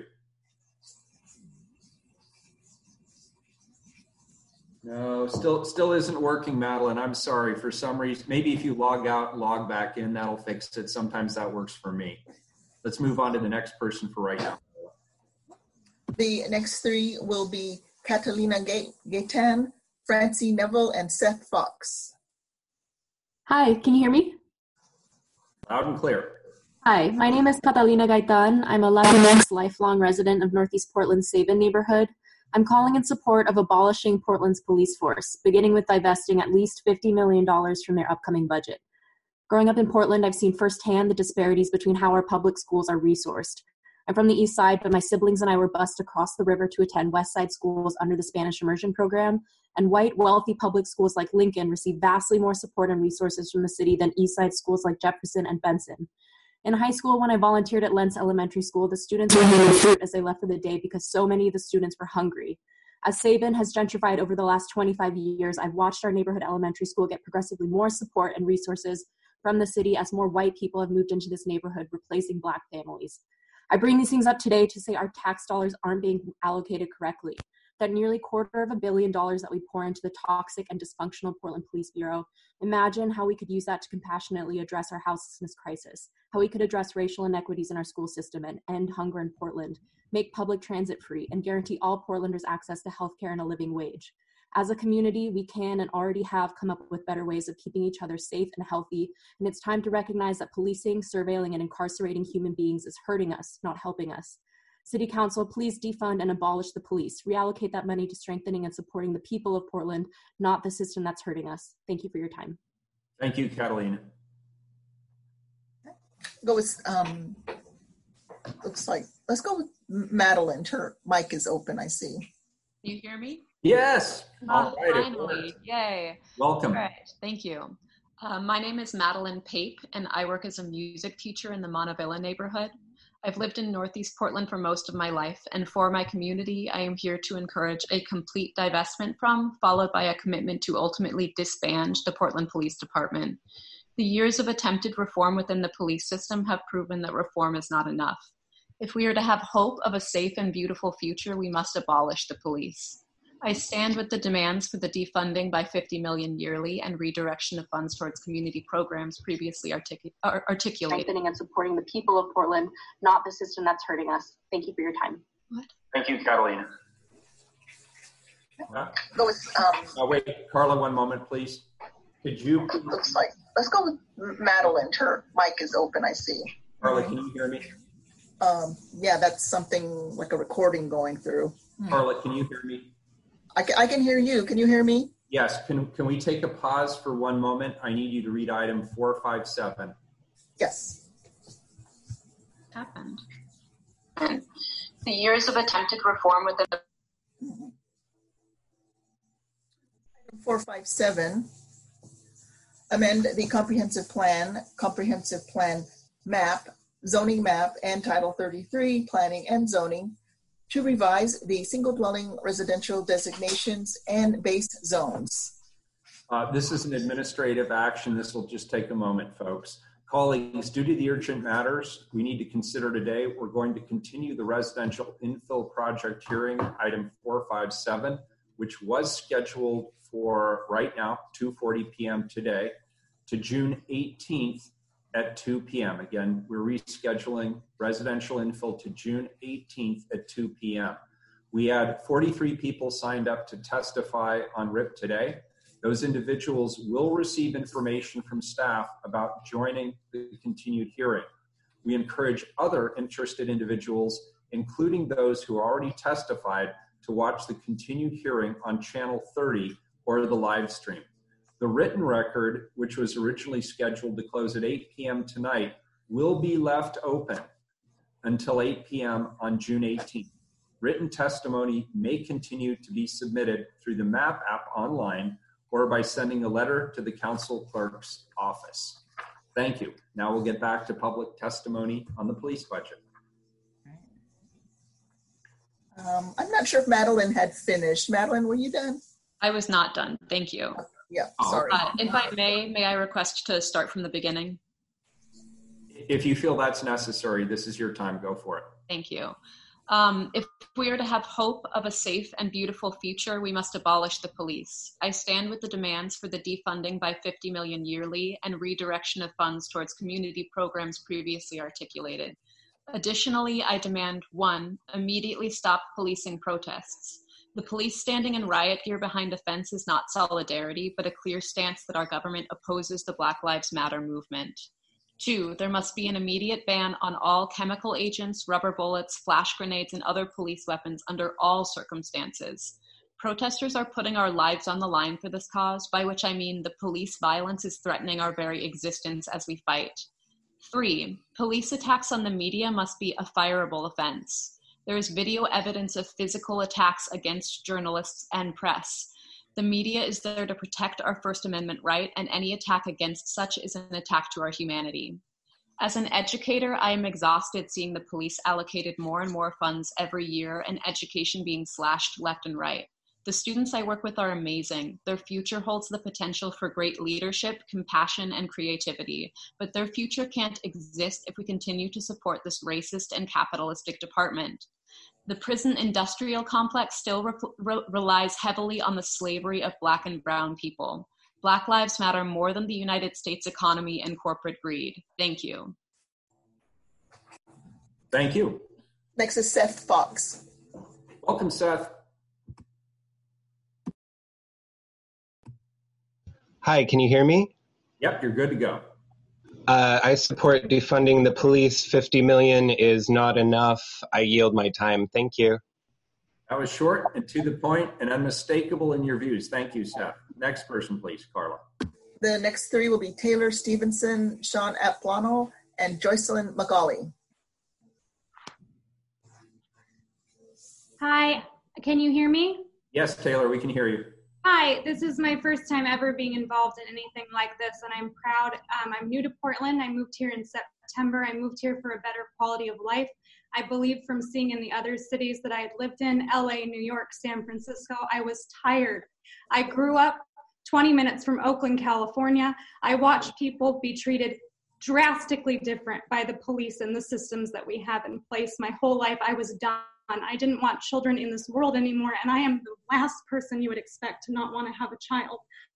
No, still still isn't working, Madeline. I'm sorry. For some reason, maybe if you log out, log back in, that'll fix it. Sometimes that works for me. Let's move on to the next person for right now. The next three will be Catalina Gaitan, Francie Neville, and Seth Fox. Hi, can you hear me? Loud and clear. Hi, my name is Catalina Gaitan. I'm a Latinx lifelong resident of Northeast Portland's Sabin neighborhood. I'm calling in support of abolishing Portland's police force, beginning with divesting at least fifty million dollars from their upcoming budget. Growing up in Portland, I've seen firsthand the disparities between how our public schools are resourced. I'm from the East Side, but my siblings and I were bused across the river to attend West Side schools under the Spanish immersion program, and white, wealthy public schools like Lincoln receive vastly more support and resources from the city than East Side schools like Jefferson and Benson. In high school, when I volunteered at Lentz Elementary School, the students were handed fruit as they left for the day because so many of the students were hungry. As Sabin has gentrified over the last twenty-five years, I've watched our neighborhood elementary school get progressively more support and resources from the city as more white people have moved into this neighborhood, replacing Black families. I bring these things up today to say our tax dollars aren't being allocated correctly. That nearly quarter of a billion dollars that we pour into the toxic and dysfunctional Portland Police Bureau, imagine how we could use that to compassionately address our houselessness crisis, how we could address racial inequities in our school system and end hunger in Portland, make public transit free, and guarantee all Portlanders access to healthcare and a living wage. As a community, we can and already have come up with better ways of keeping each other safe and healthy, and it's time to recognize that policing, surveilling, and incarcerating human beings is hurting us, not helping us. City Council, please defund and abolish the police. Reallocate that money to strengthening and supporting the people of Portland, not the system that's hurting us. Thank you for your time. Thank you, Catalina. Go with, um, looks like, let's go with Madeline. Her mic is open, I see. Can you hear me? Yes. Oh, finally. Yay. Welcome. All right. Thank you. Uh, my name is Madeline Pape, and I work as a music teacher in the Montavilla neighborhood. I've lived in Northeast Portland for most of my life, and for my community, I am here to encourage a complete divestment from, followed by a commitment to ultimately disband the Portland Police Department. The years of attempted reform within the police system have proven that reform is not enough. If we are to have hope of a safe and beautiful future, we must abolish the police. I stand with the demands for the defunding by fifty million dollars yearly and redirection of funds towards community programs previously artic- articulated. Strengthening and supporting the people of Portland, not the system that's hurting us. Thank you for your time. What? Thank you, Catalina. Uh, Go with, um, oh, wait, Carla, one moment, please. Could you? Looks like, let's go with Madeline. Her mic is open, I see. Carla, can you hear me? Um, yeah, that's something like a recording going through. Carla, can you hear me? I can, I can hear you. Can you hear me? Yes. Can, can we take a pause for one moment? I need you to read item four five seven. Yes. Happened. The years of attempted reform within the four five seven, amend the comprehensive plan, comprehensive plan map, zoning map, and Title thirty-three, planning and zoning, to revise the single dwelling residential designations and base zones. Uh, this is an administrative action. This will just take a moment, folks. Colleagues, due to the urgent matters we need to consider today, we're going to continue the residential infill project hearing, item four five seven, which was scheduled for right now, two forty p.m. today, to June eighteenth at two p.m. Again, we're rescheduling residential infill to June eighteenth at two p.m. We had forty-three people signed up to testify on R I P today. Those individuals will receive information from staff about joining the continued hearing. We encourage other interested individuals, including those who already testified, to watch the continued hearing on Channel thirty or the live stream. The written record, which was originally scheduled to close at eight p.m. tonight, will be left open until eight p.m. on June eighteenth. Written testimony may continue to be submitted through the MAP app online or by sending a letter to the council clerk's office. Thank you. Now we'll get back to public testimony on the police budget. Um, I'm not sure if Madeline had finished. Madeline, were you done? I was not done. Thank you. Yeah, sorry. Uh, if I may, may I request to start from the beginning? If you feel that's necessary, this is your time. Go for it. Thank you. Um, if we are to have hope of a safe and beautiful future, we must abolish the police. I stand with the demands for the defunding by fifty million dollars yearly and redirection of funds towards community programs previously articulated. Additionally, I demand one, immediately stop policing protests. The police standing in riot gear behind a fence is not solidarity, but a clear stance that our government opposes the Black Lives Matter movement. Two, there must be an immediate ban on all chemical agents, rubber bullets, flash grenades, and other police weapons under all circumstances. Protesters are putting our lives on the line for this cause, by which I mean the police violence is threatening our very existence as we fight. Three, police attacks on the media must be a fireable offense. There is video evidence of physical attacks against journalists and press. The media is there to protect our First Amendment right, and any attack against such is an attack to our humanity. As an educator, I am exhausted seeing the police allocated more and more funds every year and education being slashed left and right. The students I work with are amazing. Their future holds the potential for great leadership, compassion, and creativity, but their future can't exist if we continue to support this racist and capitalistic department. The prison industrial complex still re- re- relies heavily on the slavery of Black and Brown people. Black lives matter more than the United States economy and corporate greed. Thank you. Thank you. Next is Seth Fox. Welcome, Seth. Hi, can you hear me? Yep, you're good to go. Uh, I support defunding the police. fifty million dollars is not enough. I yield my time. Thank you. That was short and to the point and unmistakable in your views. Thank you, Seth. Next person, please, Carla. The next three will be Taylor Stevenson, Sean Aplano, and Joycelyn Macaulay. Hi, can you hear me? Yes, Taylor, we can hear you. Hi, this is my first time ever being involved in anything like this, and I'm proud. Um, I'm new to Portland. I moved here in September. I moved here for a better quality of life. I believe from seeing in the other cities that I had lived in, L A, New York, San Francisco, I was tired. I grew up twenty minutes from Oakland, California. I watched people be treated drastically different by the police and the systems that we have in place. My whole life, I was done. I didn't want children in this world anymore, and I am the last person you would expect to not want to have a child.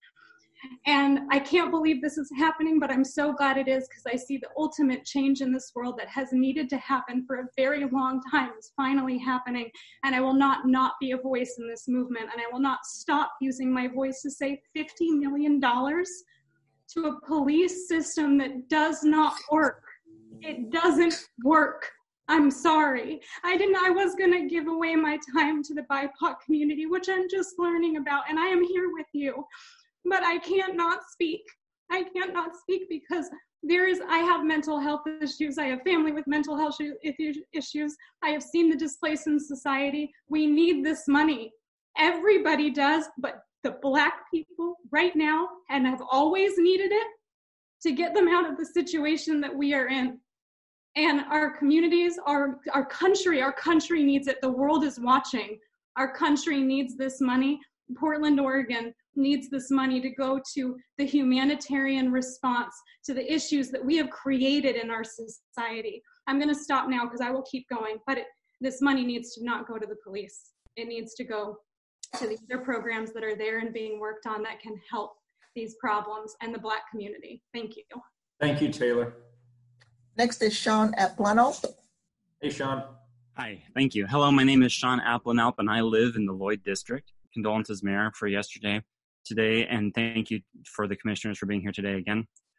And I can't believe this is happening, but I'm so glad it is, because I see the ultimate change in this world that has needed to happen for a very long time is finally happening, and I will not not be a voice in this movement, and I will not stop using my voice to say fifty million dollars to a police system that does not work. It doesn't work. I'm sorry. I didn't, I was gonna give away my time to the B I P O C community, which I'm just learning about, and I am here with you. But I can't not speak. I can't not speak because there is, I have mental health issues. I have family with mental health issues. I have seen the displaced in society. We need this money. Everybody does, but the Black people right now, and have always needed it to get them out of the situation that we are in. And our communities, our, our country, our country needs it. The world is watching. Our country needs this money. Portland, Oregon needs this money to go to the humanitarian response to the issues that we have created in our society. I'm gonna stop now because I will keep going, but it, this money needs to not go to the police. It needs to go to the other programs that are there and being worked on that can help these problems and the Black community. Thank you. Thank you, Taylor. Next is Sean Aplano. Hey, Sean. Hi, thank you. Hello, my name is Sean Aplenalp, and I live in the Lloyd District. Condolences, Mayor, for yesterday, today, and thank you for the commissioners for being here today again.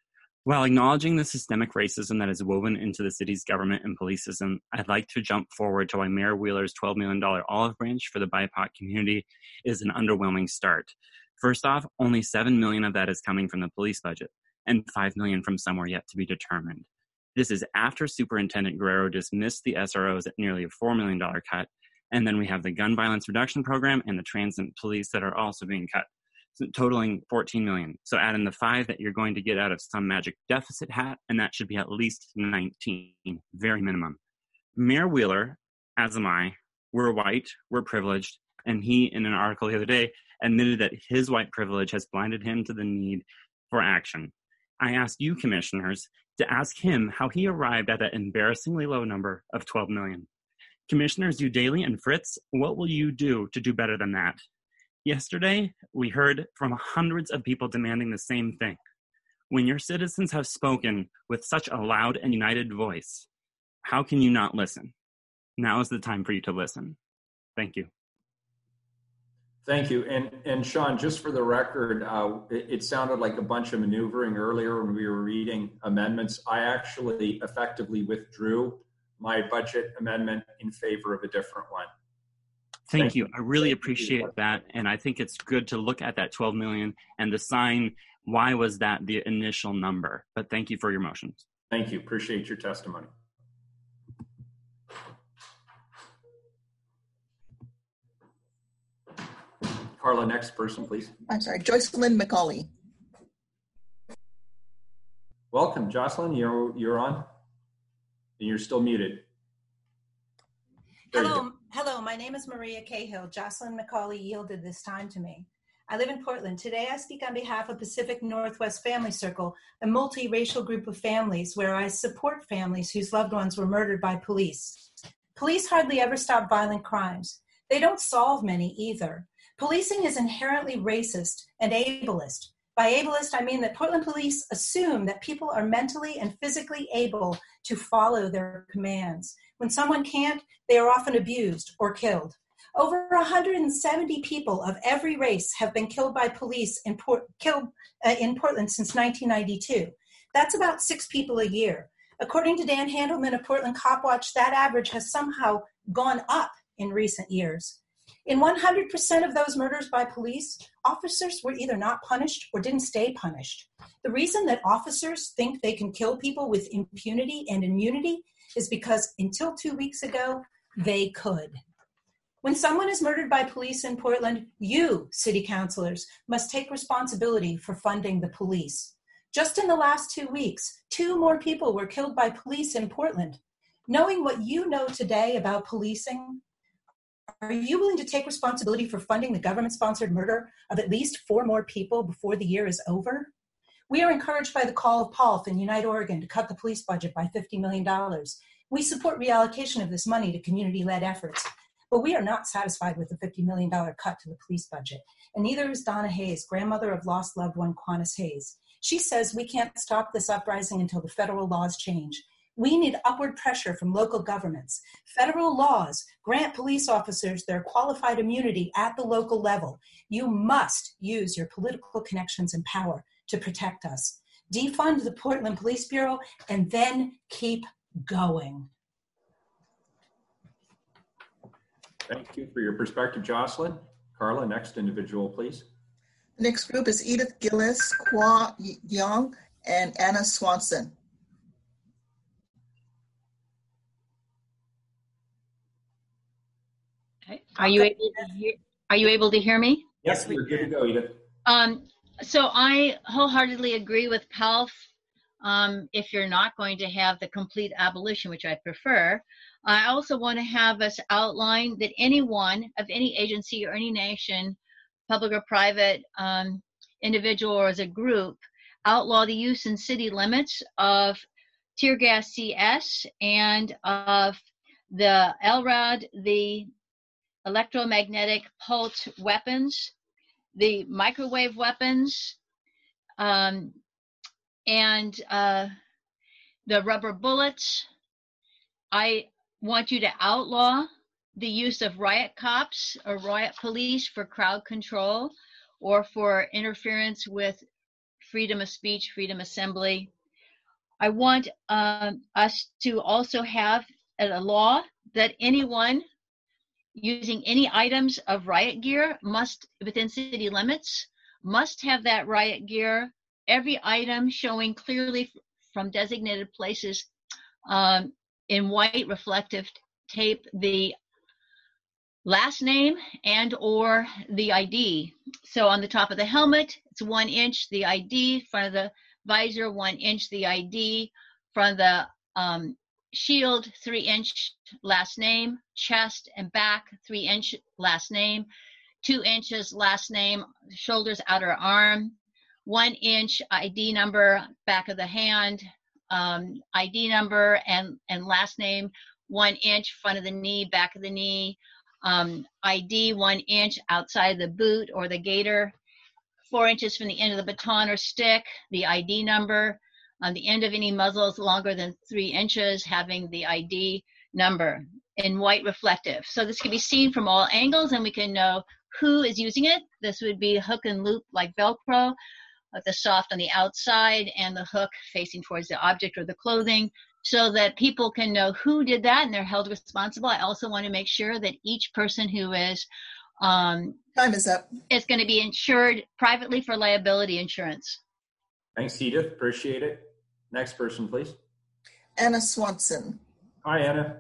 While acknowledging the systemic racism that is woven into the city's government and police system, I'd like to jump forward to why Mayor Wheeler's twelve million dollars olive branch for the B I P O C community is an underwhelming start. First off, only seven million dollars of that is coming from the police budget, and five million dollars from somewhere yet to be determined. This is after Superintendent Guerrero dismissed the S R Os at nearly a four million dollars cut, and then we have the gun violence reduction program and the transit police that are also being cut, totaling fourteen million dollars. So add in the five that you're going to get out of some magic deficit hat, and that should be at least nineteen, very minimum. Mayor Wheeler, as am I, we're white, we're privileged, and he, in an article the other day, admitted that his white privilege has blinded him to the need for action. I asked you, commissioners, to ask him how he arrived at that embarrassingly low number of twelve million dollars. Commissioners Udaley and Fritz, what will you do to do better than that? Yesterday, we heard from hundreds of people demanding the same thing. When your citizens have spoken with such a loud and united voice, how can you not listen? Now is the time for you to listen. Thank you. Thank you. And, and Sean, just for the record, uh, it, it sounded like a bunch of maneuvering earlier when we were reading amendments. I actually effectively withdrew my budget amendment in favor of a different one. Thank, Thank you. you. I really appreciate that. And I think it's good to look at that twelve million and decide why was that the initial number. But thank you for your motions. Thank you. Appreciate your testimony. Carla, next person, please. I'm sorry, Joycelyn McCauley. Welcome, Jocelyn. You're you're on. And you're still muted. There you Hello, go. hello. My name is Maria Cahill. Jocelyn McCauley yielded this time to me. I live in Portland. Today, I speak on behalf of Pacific Northwest Family Circle, a multiracial group of families where I support families whose loved ones were murdered by police. Police hardly ever stop violent crimes. They don't solve many either. Policing is inherently racist and ableist. By ableist, I mean that Portland police assume that people are mentally and physically able to follow their commands. When someone can't, they are often abused or killed. Over one hundred seventy people of every race have been killed by police in, Port- killed, uh, in Portland since nineteen ninety-two. That's about six people a year. According to Dan Handelman of Portland Cop Watch, that average has somehow gone up in recent years. In one hundred percent of those murders by police, officers were either not punished or didn't stay punished. The reason that officers think they can kill people with impunity and immunity is because until two weeks ago, they could. When someone is murdered by police in Portland, you, city councilors, must take responsibility for funding the police. Just in the last two weeks, two more people were killed by police in Portland. Knowing what you know today about policing, are you willing to take responsibility for funding the government-sponsored murder of at least four more people before the year is over? We are encouraged by the call of P A L F and Unite Oregon to cut the police budget by fifty million dollars. We support reallocation of this money to community-led efforts, but we are not satisfied with the fifty million dollars cut to the police budget, and neither is Donna Hayes, grandmother of lost loved one Quantis Hayes. She says we can't stop this uprising until the federal laws change. We need upward pressure from local governments. Federal laws grant police officers their qualified immunity at the local level. You must use your political connections and power to protect us. Defund the Portland Police Bureau and then keep going. Thank you for your perspective, Jocelyn. Carla, next individual, please. The next group is Edith Gillis, Kwa Young, and Anna Swanson. Are you able to hear, are you able to hear me? Yes, we're good to go, Edith. Um, so I wholeheartedly agree with P A L F. Um, if you're not going to have the complete abolition, which I prefer, I also want to have us outline that anyone of any agency or any nation, public or private, um, individual or as a group, outlaw the use in city limits of tear gas C S and of the L R A D, the electromagnetic pulse weapons, the microwave weapons, um, and uh, the rubber bullets. I want you to outlaw the use of riot cops or riot police for crowd control or for interference with freedom of speech, freedom of assembly. I want um, us to also have a law that anyone using any items of riot gear must, within city limits, must have that riot gear, every item showing clearly from designated places um, in white reflective tape, the last name and or the I D. So on the top of the helmet, it's one inch, the I D, front of the visor, one inch, the I D, front of the um, shield, three inch last name, chest and back, three inch last name, two inches last name, shoulders, outer arm, one inch I D number, back of the hand, um, I D number and, and last name, one inch, front of the knee, back of the knee, um, I D one inch outside of the boot or the gaiter, four inches from the end of the baton or stick, the I D number, on the end of any muzzles longer than three inches, having the I D number in white reflective. So this can be seen from all angles and we can know who is using it. This would be hook and loop like Velcro, with the soft on the outside and the hook facing towards the object or the clothing, so that people can know who did that and they're held responsible. I also want to make sure that each person who is um, time is up is going to be insured privately for liability insurance. Thanks, Edith. Appreciate it. Next person, please. Anna Swanson. Hi, Anna.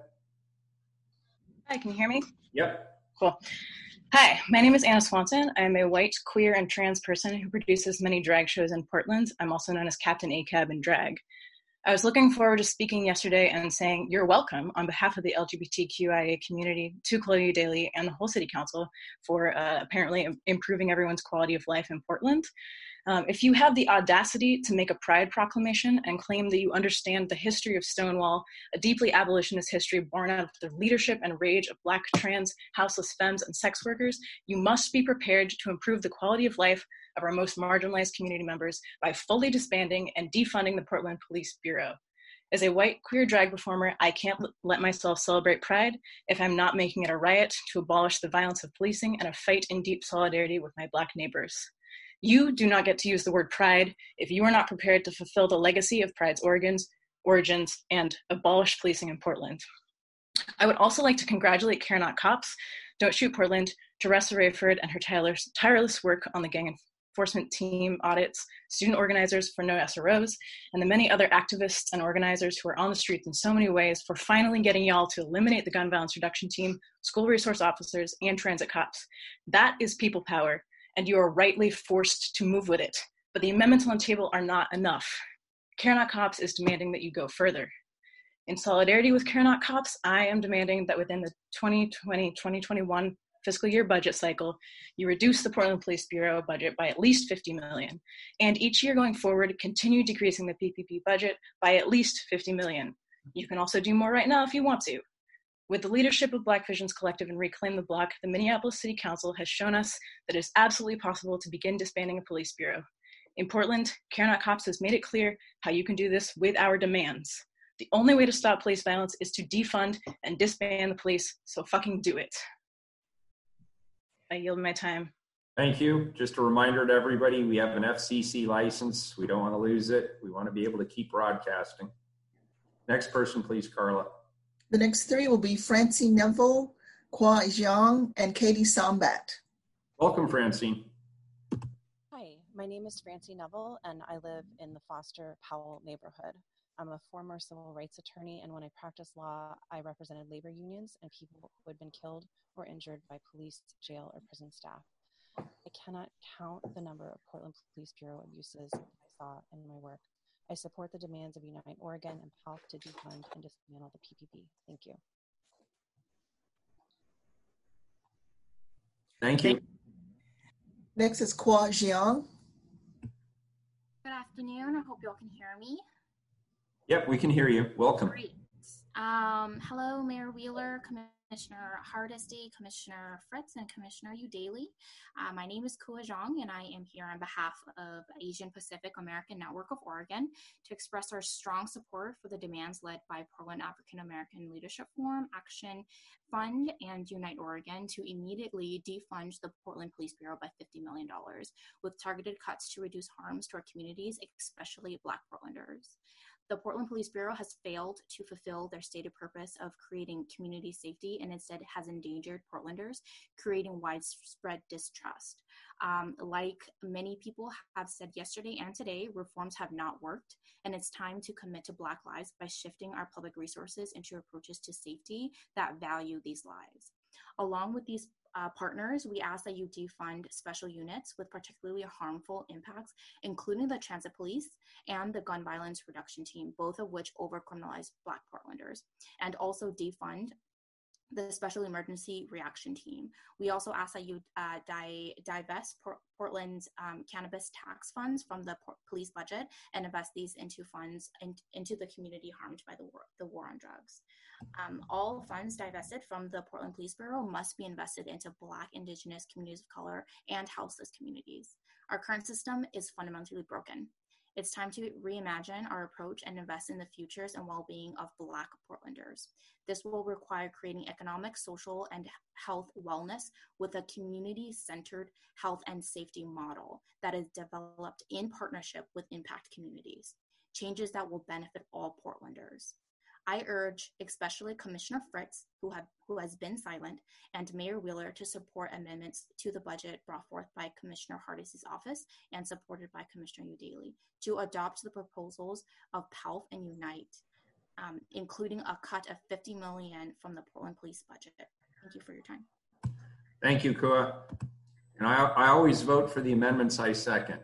Hi, can you hear me? Yep. Cool. Hi, my name is Anna Swanson. I'm a white, queer, and trans person who produces many drag shows in Portland. I'm also known as Captain A C A B in drag. I was looking forward to speaking yesterday and saying you're welcome on behalf of the L G B T Q I A community to Chloe Daly and the whole City Council for uh, apparently improving everyone's quality of life in Portland. Um, if you have the audacity to make a pride proclamation and claim that you understand the history of Stonewall, a deeply abolitionist history born out of the leadership and rage of Black, trans, houseless femmes, and sex workers, you must be prepared to improve the quality of life of our most marginalized community members by fully disbanding and defunding the Portland Police Bureau. As a white queer drag performer, I can't let myself celebrate Pride if I'm not making it a riot to abolish the violence of policing and a fight in deep solidarity with my Black neighbors. You do not get to use the word pride if you are not prepared to fulfill the legacy of Pride's origins, origins and abolish policing in Portland. I would also like to congratulate Care Not Cops, Don't Shoot Portland, Teresa Rayford and her tireless, tireless work on the gang enforcement team audits, student organizers for No S R Os, and the many other activists and organizers who are on the streets in so many ways for finally getting y'all to eliminate the gun violence reduction team, school resource officers, and transit cops. That is people power, and you are rightly forced to move with it. But the amendments on the table are not enough. Care Not Cops is demanding that you go further. In solidarity with Care Not Cops, I am demanding that within the twenty twenty twenty twenty-one fiscal year budget cycle, you reduce the Portland Police Bureau budget by at least fifty million dollars, and each year going forward, continue decreasing the P P P budget by at least fifty million dollars. You can also do more right now if you want to. With the leadership of Black Visions Collective and Reclaim the Block, the Minneapolis City Council has shown us that it is absolutely possible to begin disbanding a police bureau. In Portland, Care Not Cops has made it clear how you can do this with our demands. The only way to stop police violence is to defund and disband the police, so fucking do it. I yield my time. Thank you. Just a reminder to everybody, we have an F C C license. We don't want to lose it. We want to be able to keep broadcasting. Next person, please, Carla. The next three will be Francine Neville, Kwa Jiang, and Katie Sambat. Welcome, Francine. Hi, my name is Francine Neville, and I live in the Foster Powell neighborhood. I'm a former civil rights attorney, and when I practiced law, I represented labor unions and people who had been killed or injured by police, jail, or prison staff. I cannot count the number of Portland Police Bureau abuses I saw in my work. I support the demands of Unite Oregon and P A L F to defund and dismantle the P P P. Thank you. Thank you. Next is Kwa Jiang. Good afternoon. I hope you all can hear me. Yep, we can hear you. Welcome. Great. Um, hello, Mayor Wheeler, Commissioner Hardesty, Commissioner Fritz, and Commissioner Udaly. Uh, my name is Kua Zhang, and I am here on behalf of Asian Pacific American Network of Oregon to express our strong support for the demands led by Portland African American Leadership Forum, Action Fund, and Unite Oregon to immediately defund the Portland Police Bureau by fifty million dollars with targeted cuts to reduce harms to our communities, especially Black Portlanders. The Portland Police Bureau has failed to fulfill their stated purpose of creating community safety and instead has endangered Portlanders, creating widespread distrust. Um, like many people have said yesterday and today, reforms have not worked, and it's time to commit to Black lives by shifting our public resources into approaches to safety that value these lives. Along with these uh, partners, we ask that you defund special units with particularly harmful impacts, including the Transit Police and the Gun Violence Reduction Team, both of which overcriminalize Black Portlanders, and also defund the Special Emergency Reaction Team. We also ask that you uh, di- divest Port- Portland's um, cannabis tax funds from the por- police budget and invest these into funds in- into the community harmed by the war, the war on drugs. Um, all funds divested from the Portland Police Bureau must be invested into Black, Indigenous, communities of color, and houseless communities. Our current system is fundamentally broken. It's time to reimagine our approach and invest in the futures and well-being of Black Portlanders. This will require creating economic, social, and health wellness with a community-centered health and safety model that is developed in partnership with impact communities, changes that will benefit all Portlanders. I urge especially Commissioner Fritz, who, have, who has been silent, and Mayor Wheeler to support amendments to the budget brought forth by Commissioner Hardesty's office and supported by Commissioner Udaley to adopt the proposals of P A L F and Unite, um, including a cut of fifty million dollars from the Portland Police budget. Thank you for your time. Thank you, Kua. And I, I always vote for the amendments I second.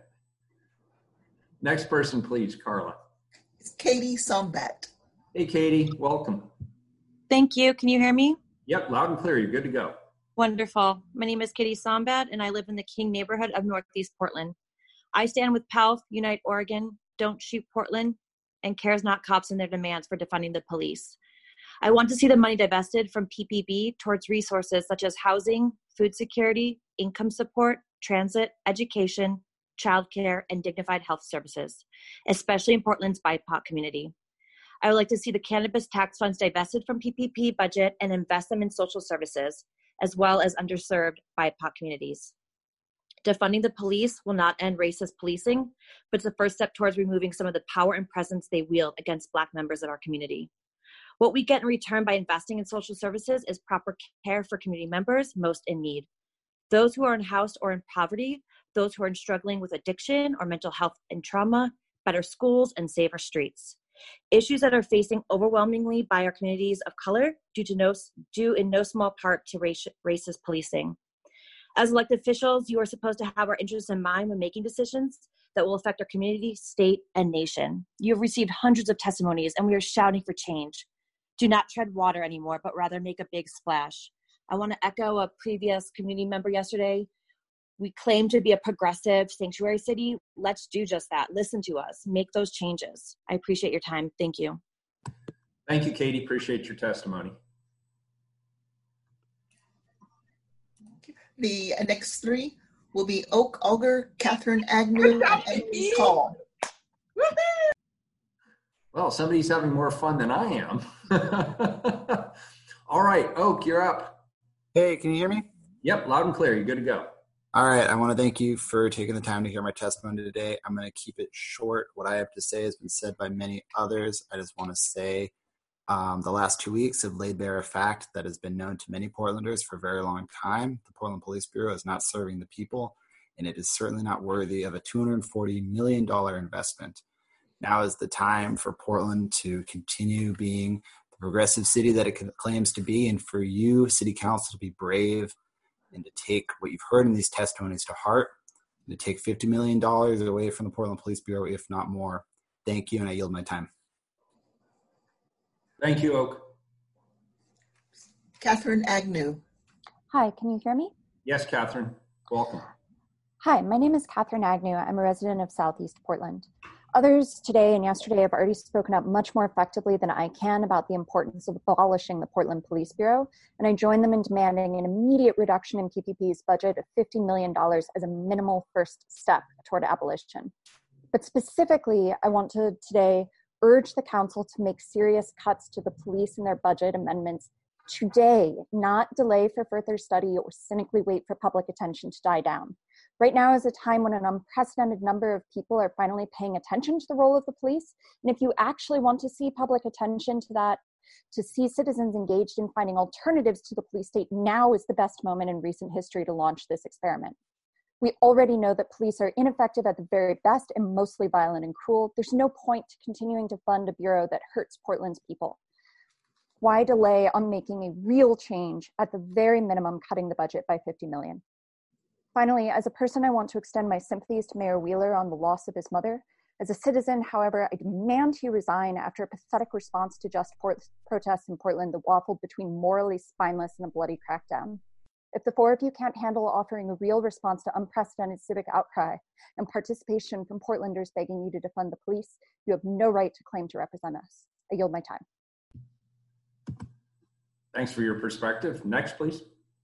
Next person, please, Carla. It's Katie Sombat. Hey, Katie, welcome. Thank you. Can you hear me? Yep, loud and clear. You're good to go. Wonderful. My name is Katie Sombat, and I live in the King neighborhood of Northeast Portland. I stand with P A L F, Unite Oregon, Don't Shoot Portland, and Cares Not Cops in their demands for defunding the police. I want to see the money divested from P P B towards resources such as housing, food security, income support, transit, education, childcare, and dignified health services, especially in Portland's B I P O C community. I would like to see the cannabis tax funds divested from P P P budget and invest them in social services, as well as underserved B I P O C communities. Defunding the police will not end racist policing, but it's the first step towards removing some of the power and presence they wield against Black members of our community. What we get in return by investing in social services is proper care for community members most in need. Those who are unhoused or in poverty, those who are struggling with addiction or mental health and trauma, better schools, and safer streets. Issues that are facing overwhelmingly by our communities of color due to no due in no small part to raci- racist policing. As elected officials, you are supposed to have our interests in mind when making decisions that will affect our community, state, and nation. You have received hundreds of testimonies, and we are shouting for change. Do not tread water anymore, but rather make a big splash. I want to echo a previous community member yesterday. We claim to be a progressive sanctuary city. Let's do just that. Listen to us. Make those changes. I appreciate your time. Thank you. Thank you, Katie. Appreciate your testimony. The next three will be Oak Auger, Catherine Agnew, and Anthony Hall. Well, somebody's having more fun than I am. All right, Oak, you're up. Hey, can you hear me? Yep, loud and clear. You're good to go. All right, I want to thank you for taking the time to hear my testimony today. I'm going to keep it short. What I have to say has been said by many others. I just want to say um, the last two weeks have laid bare a fact that has been known to many Portlanders for a very long time. The Portland Police Bureau is not serving the people, and it is certainly not worthy of a two hundred forty million dollars investment. Now is the time for Portland to continue being the progressive city that it claims to be, and for you, City Council, to be brave and to take what you've heard in these testimonies to heart, and to take fifty million dollars away from the Portland Police Bureau, if not more. Thank you, and I yield my time. Thank you, Oak. Catherine Agnew. Hi, can you hear me? Yes, Catherine. Welcome. Hi, my name is Catherine Agnew. I'm a resident of Southeast Portland. Others today and yesterday have already spoken up much more effectively than I can about the importance of abolishing the Portland Police Bureau, and I join them in demanding an immediate reduction in P P P's budget of fifty million dollars as a minimal first step toward abolition. But specifically, I want to today urge the council to make serious cuts to the police and their budget amendments today, not delay for further study or cynically wait for public attention to die down. Right now is a time when an unprecedented number of people are finally paying attention to the role of the police. And if you actually want to see public attention to that, to see citizens engaged in finding alternatives to the police state, now is the best moment in recent history to launch this experiment. We already know that police are ineffective at the very best and mostly violent and cruel. There's no point to continuing to fund a bureau that hurts Portland's people. Why delay on making a real change, at the very minimum cutting the budget by fifty million dollars? Finally, as a person, I want to extend my sympathies to Mayor Wheeler on the loss of his mother. As a citizen, however, I demand he resign after a pathetic response to just protests in Portland that waffled between morally spineless and a bloody crackdown. If the four of you can't handle offering a real response to unprecedented civic outcry and participation from Portlanders begging you to defund the police, you have no right to claim to represent us. I yield my time. Thanks for your perspective. Next, please.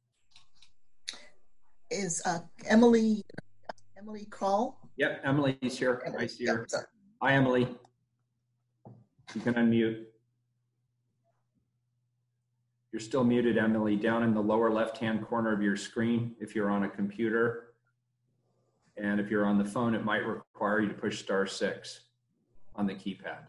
Is uh, Emily Emily Call? Yep, Emily's here. Emily, I see her. Yep, sorry. Hi, Emily. You can unmute. You're still muted, Emily, down in the lower left-hand corner of your screen if you're on a computer. And if you're on the phone, it might require you to push star six on the keypad.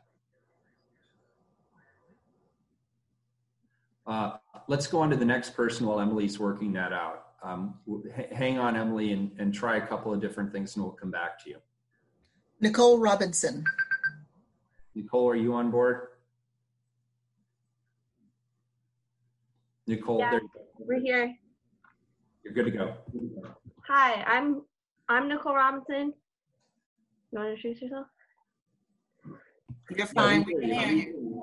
Uh, let's go on to the next person while Emily's working that out. Um, hang on, Emily, and, and try a couple of different things, and we'll come back to you. Nicole Robinson. Nicole, are you on board? Nicole, yeah, there, we're here. You're good to go. Hi, I'm I'm Nicole Robinson. You want to introduce yourself? You're fine. We can hear you.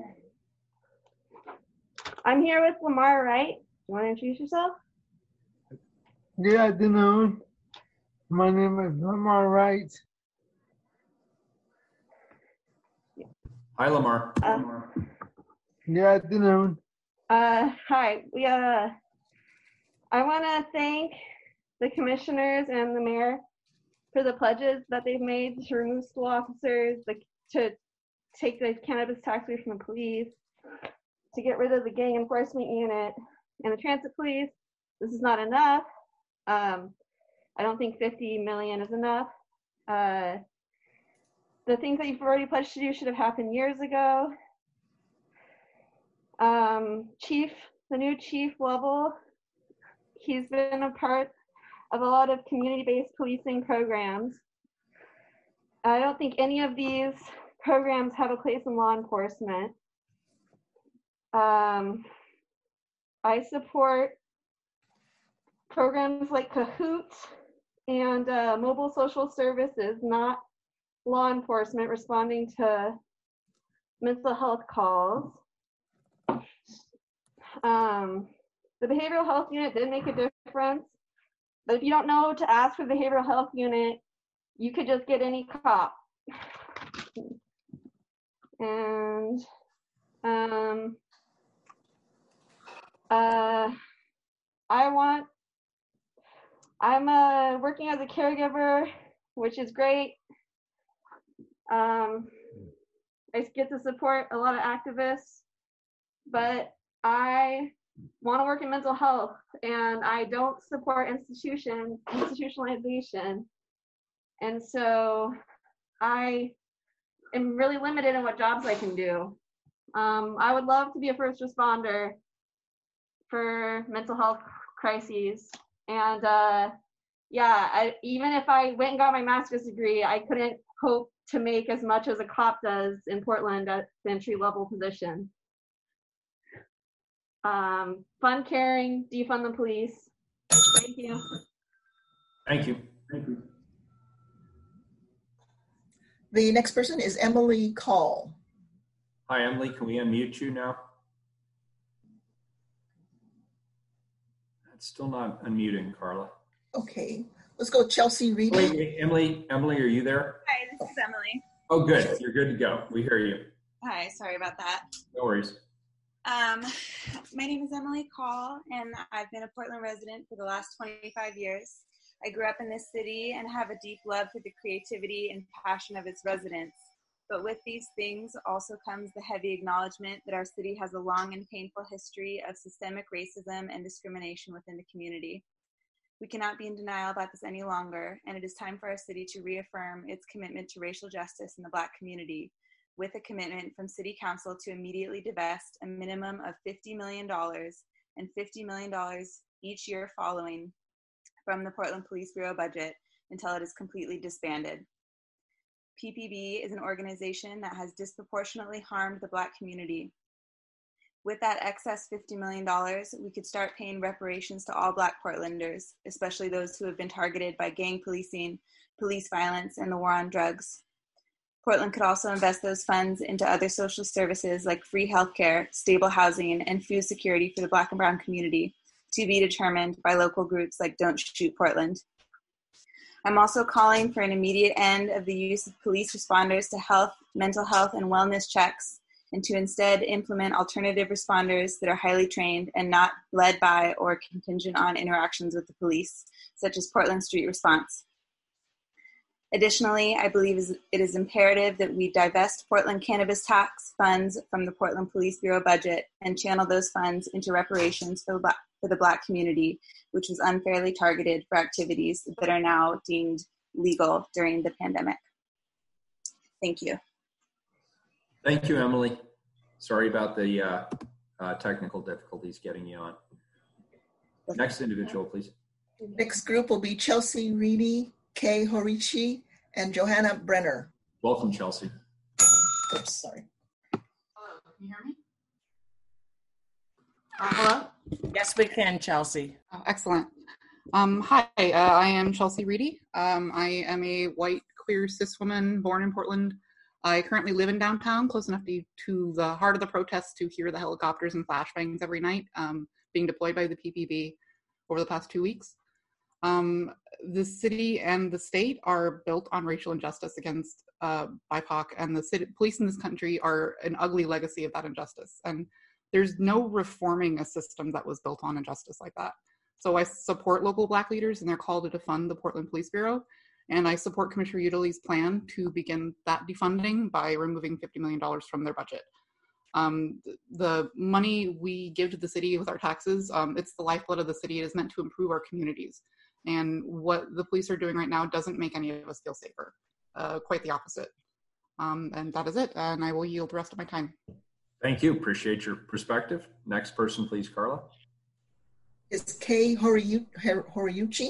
I'm here with Lamar Wright. You want to introduce yourself? Good afternoon. My name is Lamar Wright. Hi, Lamar. Uh, Good afternoon. Uh, hi. We uh, I want to thank the commissioners and the mayor for the pledges that they've made to remove school officers, the, to take the cannabis tax away from the police, to get rid of the gang enforcement unit and the transit police. This is not enough. Um, I don't think fifty million is enough. Uh, the things that you've already pledged to do should have happened years ago. Um, chief, the new chief Lovell, he's been a part of a lot of community-based policing programs. I don't think any of these programs have a place in law enforcement. Um, I support programs like Cahoots and uh, mobile social services, not law enforcement responding to mental health calls. Um, the behavioral health unit did make a difference, but if you don't know to ask for the behavioral health unit, you could just get any cop. And um, uh, I want, I'm uh, working as a caregiver, which is great. Um, I get to support a lot of activists, but I want to work in mental health, and I don't support institution institutionalization. And so I am really limited in what jobs I can do. Um, I would love to be a first responder for mental health crises. And uh, yeah, I, even if I went and got my master's degree, I couldn't hope to make as much as a cop does in Portland at the entry level position. Um, fund caring, defund the police. Thank you. Thank you. Thank you. The next person is Emily Call. Hi, Emily. Can we unmute you now? It's still not unmuting, Carla. Okay, let's go Chelsea Reed. Wait, Emily, Emily, are you there? Hi, this is Emily. Oh, good. You're good to go. We hear you. Hi, sorry about that. No worries. Um, my name is Emily Call, and I've been a Portland resident for the last twenty-five years. I grew up in this city and have a deep love for the creativity and passion of its residents. But with these things also comes the heavy acknowledgement that our city has a long and painful history of systemic racism and discrimination within the community. We cannot be in denial about this any longer, and it is time for our city to reaffirm its commitment to racial justice in the Black community, with a commitment from City Council to immediately divest a minimum of fifty million dollars and fifty million dollars each year following from the Portland Police Bureau budget until it is completely disbanded. P P B is an organization that has disproportionately harmed the Black community. With that excess fifty million dollars, we could start paying reparations to all Black Portlanders, especially those who have been targeted by gang policing, police violence, and the war on drugs. Portland could also invest those funds into other social services like free healthcare, stable housing, and food security for the Black and Brown community, to be determined by local groups like Don't Shoot Portland. I'm also calling for an immediate end of the use of police responders to health, mental health, and wellness checks, and to instead implement alternative responders that are highly trained and not led by or contingent on interactions with the police, such as Portland Street Response. Additionally, I believe it is imperative that we divest Portland cannabis tax funds from the Portland Police Bureau budget and channel those funds into reparations for the Black, for the Black community, which was unfairly targeted for activities that are now deemed legal during the pandemic. Thank you. Thank you, Emily. Sorry about the uh, uh, technical difficulties getting you on. Next individual, please. Next group will be Chelsea Reedy, Kay Horiuchi, and Johanna Brenner. Welcome, Chelsea. Oops, sorry. Hello, can you hear me? Uh, hello? Yes, we can, Chelsea. Oh, excellent. Um, hi, uh, I am Chelsea Reedy. Um, I am a white, queer, cis woman born in Portland. I currently live in downtown, close enough to, to the heart of the protests to hear the helicopters and flashbangs every night um, being deployed by the P P B over the past two weeks. Um, the city and the state are built on racial injustice against uh, B I P O C, and the city, police in this country are an ugly legacy of that injustice. And there's no reforming a system that was built on injustice like that. So I support local Black leaders in their call to defund the Portland Police Bureau, and I support Commissioner Udally's plan to begin that defunding by removing fifty million dollars from their budget. Um, the money we give to the city with our taxes, um, it's the lifeblood of the city. It is meant to improve our communities. And what the police are doing right now doesn't make any of us feel safer. Uh, quite the opposite. Um, and that is it. And I will yield the rest of my time. Thank you. Appreciate your perspective. Next person, please, Carla. Is Kay Horiuchi?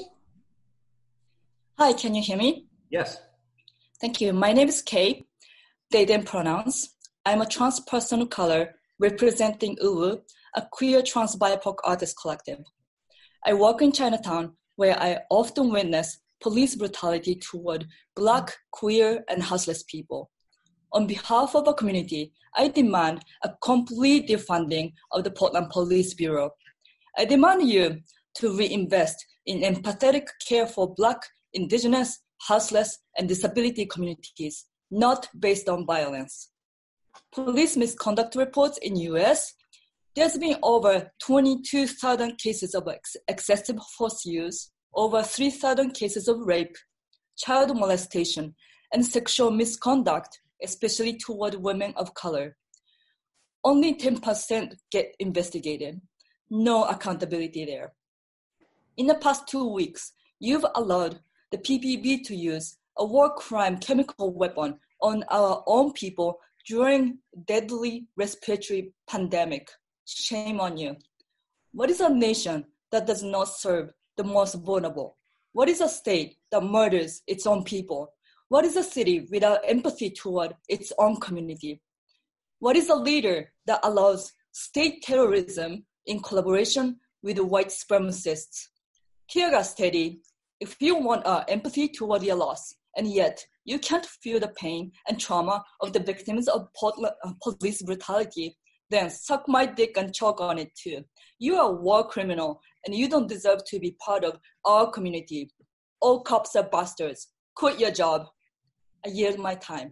Hi, can you hear me? Yes. Thank you. My name is Kay. They then pronouns. I'm a trans person of color representing U W, a queer trans B I P O C artist collective. I work in Chinatown, where I often witness police brutality toward Black, queer, and houseless people. On behalf of our community, I demand a complete defunding of the Portland Police Bureau. I demand you to reinvest in empathetic care for Black, Indigenous, houseless, and disability communities, not based on violence. Police misconduct reports in U S, there's been over twenty-two thousand cases of ex- excessive force use, over three thousand cases of rape, child molestation, and sexual misconduct, especially toward women of color. Only ten percent get investigated. No accountability there. In the past two weeks, you've allowed the P P B to use a war crime chemical weapon on our own people during deadly respiratory pandemic. Shame on you. What is a nation that does not serve the most vulnerable? What is a state that murders its own people? What is a city without empathy toward its own community? What is a leader that allows state terrorism in collaboration with the white supremacists? Tear gas Teddy, if you want uh, empathy toward your loss, and yet you can't feel the pain and trauma of the victims of Portland, uh, police brutality, then suck my dick and choke on it too. You are a war criminal, and you don't deserve to be part of our community. All cops are bastards. Quit your job. I yield my time.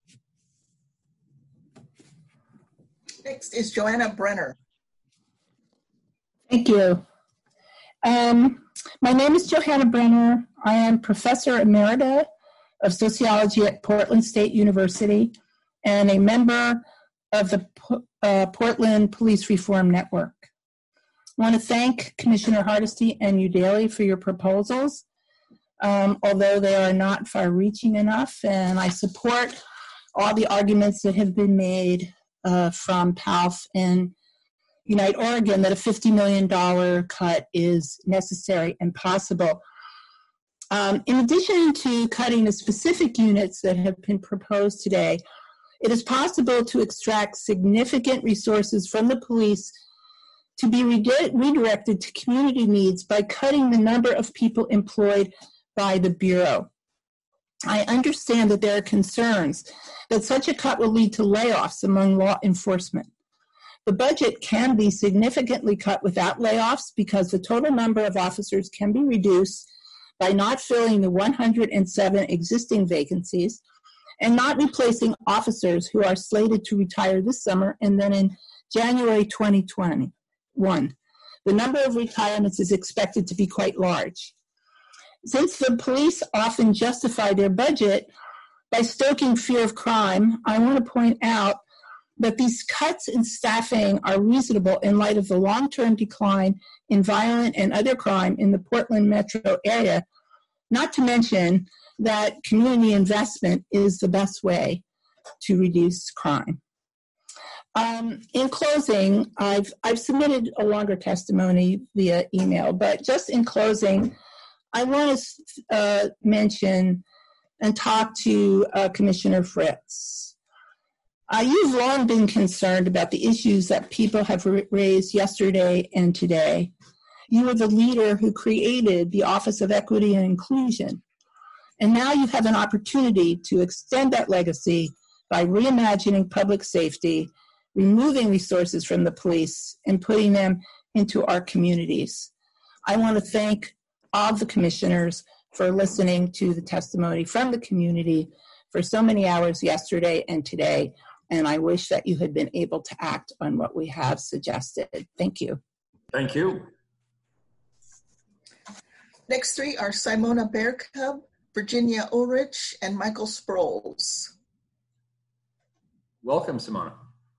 Next is Johanna Brenner. Thank you. Um, my name is Johanna Brenner. I am Professor Emerita of Sociology at Portland State University and a member of the uh, Portland Police Reform Network. I want to thank Commissioner Hardesty and Udaley for your proposals, um, although they are not far-reaching enough, and I support all the arguments that have been made uh, from P A L F and Unite Oregon that a fifty million dollars cut is necessary and possible. Um, in addition to cutting the specific units that have been proposed today, it is possible to extract significant resources from the police to be re- redirected to community needs by cutting the number of people employed by the Bureau. I understand that there are concerns that such a cut will lead to layoffs among law enforcement. The budget can be significantly cut without layoffs because the total number of officers can be reduced by not filling the one hundred seven existing vacancies and not replacing officers who are slated to retire this summer and then in January twenty twenty-one. The number of retirements is expected to be quite large. Since the police often justify their budget by stoking fear of crime, I want to point out that these cuts in staffing are reasonable in light of the long-term decline in violent and other crime in the Portland metro area, not to mention that community investment is the best way to reduce crime. Um, in closing, I've, I've submitted a longer testimony via email, but just in closing, I want to uh, mention and talk to uh, Commissioner Fritz. Uh, you've long been concerned about the issues that people have ra- raised yesterday and today. You were the leader who created the Office of Equity and Inclusion. And now you have an opportunity to extend that legacy by reimagining public safety, removing resources from the police, and putting them into our communities. I want to thank all the commissioners for listening to the testimony from the community for so many hours yesterday and today. And I wish that you had been able to act on what we have suggested. Thank you. Thank you. Next three are Simona Bearcub, Virginia Ulrich, and Michael Sproles. Welcome, Simona.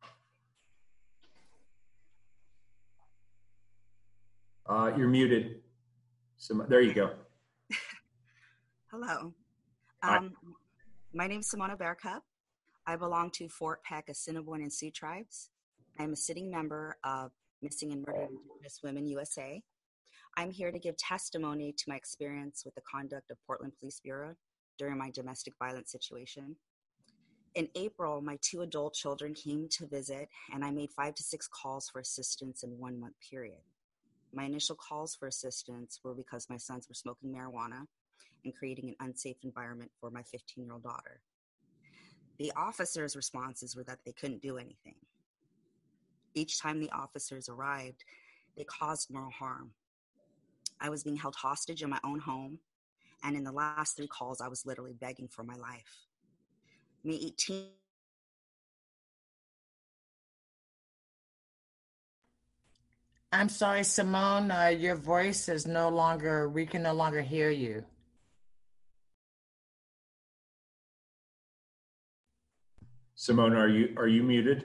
Uh, you're muted. Sim- there you go. Hello. Um, my name is Simona Bearcub. I belong to Fort Peck, Assiniboine and Sioux tribes. I'm a sitting member of Missing and Murdered Indigenous Women U S A. I'm here to give testimony to my experience with the conduct of Portland Police Bureau during my domestic violence situation. In April, my two adult children came to visit, and I made five to six calls for assistance in one month period. My initial calls for assistance were because my sons were smoking marijuana and creating an unsafe environment for my fifteen-year-old daughter. The officers' responses were that they couldn't do anything. Each time the officers arrived, they caused more harm. I was being held hostage in my own home, and in the last three calls, I was literally begging for my life. May eighteenth, I'm sorry, Simone, uh, your voice is no longer, we can no longer hear you. Simone, are you are you muted?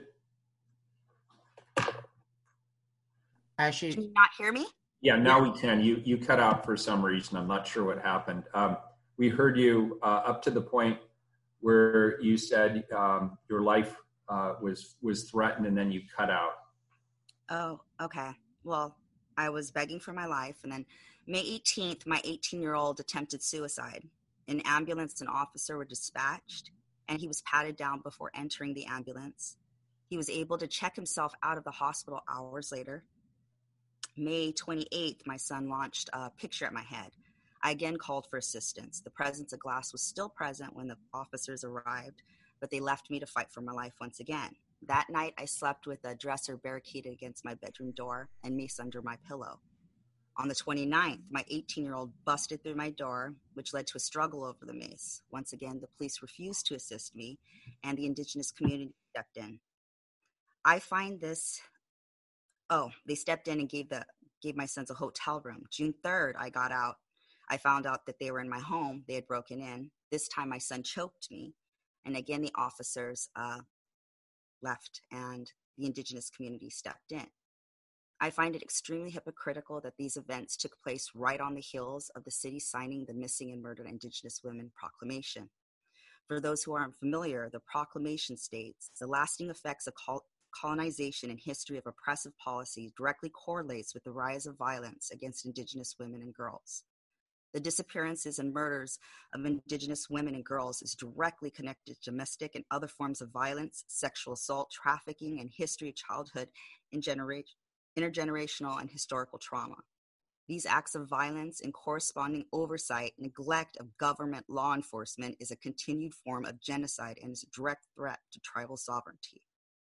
Actually, can you not hear me? Yeah, now we can. You you cut out for some reason. I'm not sure what happened. Um, we heard you uh, up to the point where you said um, your life uh, was was threatened, and then you cut out. Oh, okay. Well, I was begging for my life, and then May eighteenth, my eighteen-year-old attempted suicide. An ambulance and officer were dispatched, and he was patted down before entering the ambulance. He was able to check himself out of the hospital hours later. May twenty-eighth, my son launched a picture at my head. I again called for assistance. The presence of glass was still present when the officers arrived, but they left me to fight for my life once again. That night, I slept with a dresser barricaded against my bedroom door and mace under my pillow. On the twenty-ninth, my eighteen-year-old busted through my door, which led to a struggle over the mace. Once again, the police refused to assist me, and the Indigenous community stepped in. I find this, oh, they stepped in and gave the gave my sons a hotel room. June third, I got out. I found out that they were in my home. They had broken in. This time, my son choked me, and again, the officers uh, left, and the Indigenous community stepped in. I find it extremely hypocritical that these events took place right on the heels of the city signing the Missing and Murdered Indigenous Women Proclamation. For those who aren't familiar, the proclamation states, the lasting effects of col- colonization and history of oppressive policies directly correlates with the rise of violence against Indigenous women and girls. The disappearances and murders of Indigenous women and girls is directly connected to domestic and other forms of violence, sexual assault, trafficking, and history of childhood and genera- intergenerational and historical trauma. These acts of violence and corresponding oversight, neglect of government law enforcement is a continued form of genocide and is a direct threat to tribal sovereignty.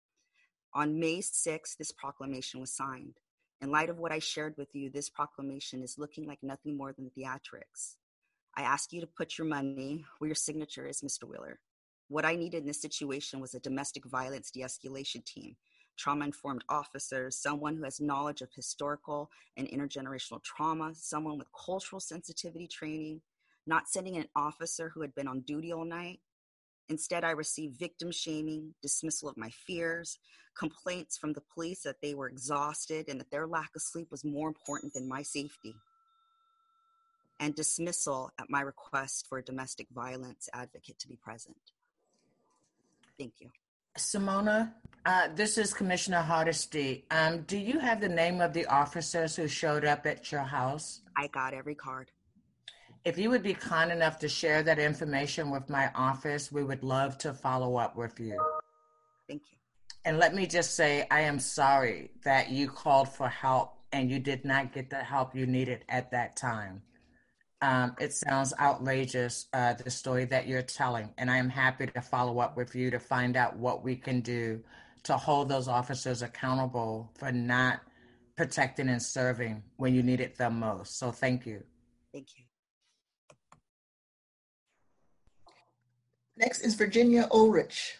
On May sixth, this proclamation was signed. In light of what I shared with you, this proclamation is looking like nothing more than theatrics. I ask you to put your money where your signature is, Mister Wheeler. What I needed in this situation was a domestic violence de-escalation team, trauma-informed officers, someone who has knowledge of historical and intergenerational trauma, someone with cultural sensitivity training, not sending an officer who had been on duty all night. Instead, I received victim shaming, dismissal of my fears, complaints from the police that they were exhausted and that their lack of sleep was more important than my safety, and dismissal at my request for a domestic violence advocate to be present. Thank you. Simona, uh, this is Commissioner Hardesty. Um, do you have the name of the officers who showed up at your house? I got every card. If you would be kind enough to share that information with my office, we would love to follow up with you. Thank you. And let me just say, I am sorry that you called for help and you did not get the help you needed at that time. Um, it sounds outrageous, uh, the story that you're telling, and I am happy to follow up with you to find out what we can do to hold those officers accountable for not protecting and serving when you needed them most. So thank you. Thank you. Next is Virginia Ulrich.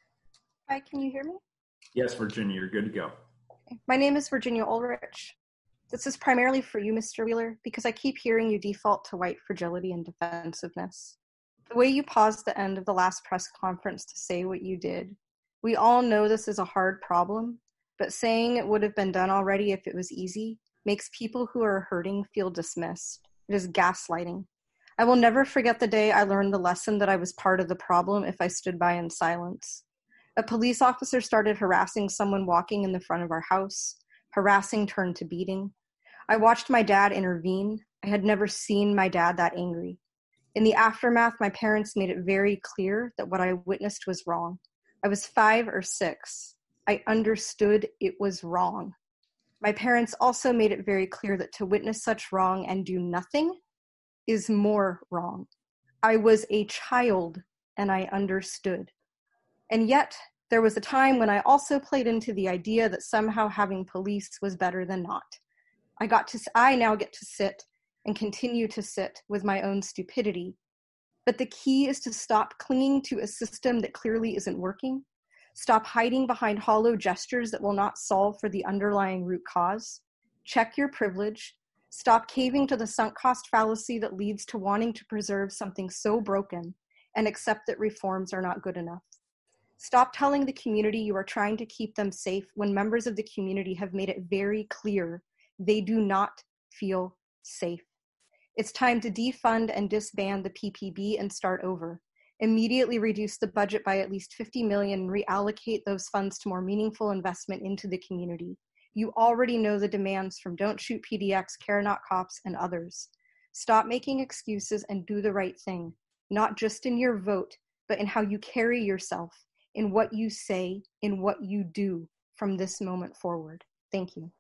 Hi, can you hear me? Yes, Virginia, you're good to go. Okay. My name is Virginia Ulrich. This is primarily for you, Mister Wheeler, because I keep hearing you default to white fragility and defensiveness. The way you paused the end of the last press conference to say what you did, we all know this is a hard problem, but saying it would have been done already if it was easy makes people who are hurting feel dismissed. It is gaslighting. I will never forget the day I learned the lesson that I was part of the problem if I stood by in silence. A police officer started harassing someone walking in the front of our house. Harassing turned to beating. I watched my dad intervene. I had never seen my dad that angry. In the aftermath, my parents made it very clear that what I witnessed was wrong. I was five or six. I understood it was wrong. My parents also made it very clear that to witness such wrong and do nothing is more wrong. I was a child and I understood. And yet, there was a time when I also played into the idea that somehow having police was better than not. I got to, I now get to sit and continue to sit with my own stupidity. But the key is to stop clinging to a system that clearly isn't working. Stop hiding behind hollow gestures that will not solve for the underlying root cause. Check your privilege. Stop caving to the sunk cost fallacy that leads to wanting to preserve something so broken and accept that reforms are not good enough. Stop telling the community you are trying to keep them safe when members of the community have made it very clear they do not feel safe. It's time to defund and disband the P P B and start over. Immediately reduce the budget by at least fifty million dollars and reallocate those funds to more meaningful investment into the community. You already know the demands from Don't Shoot P D X, Care Not Cops, and others. Stop making excuses and do the right thing, not just in your vote, but in how you carry yourself, in what you say, in what you do from this moment forward. Thank you.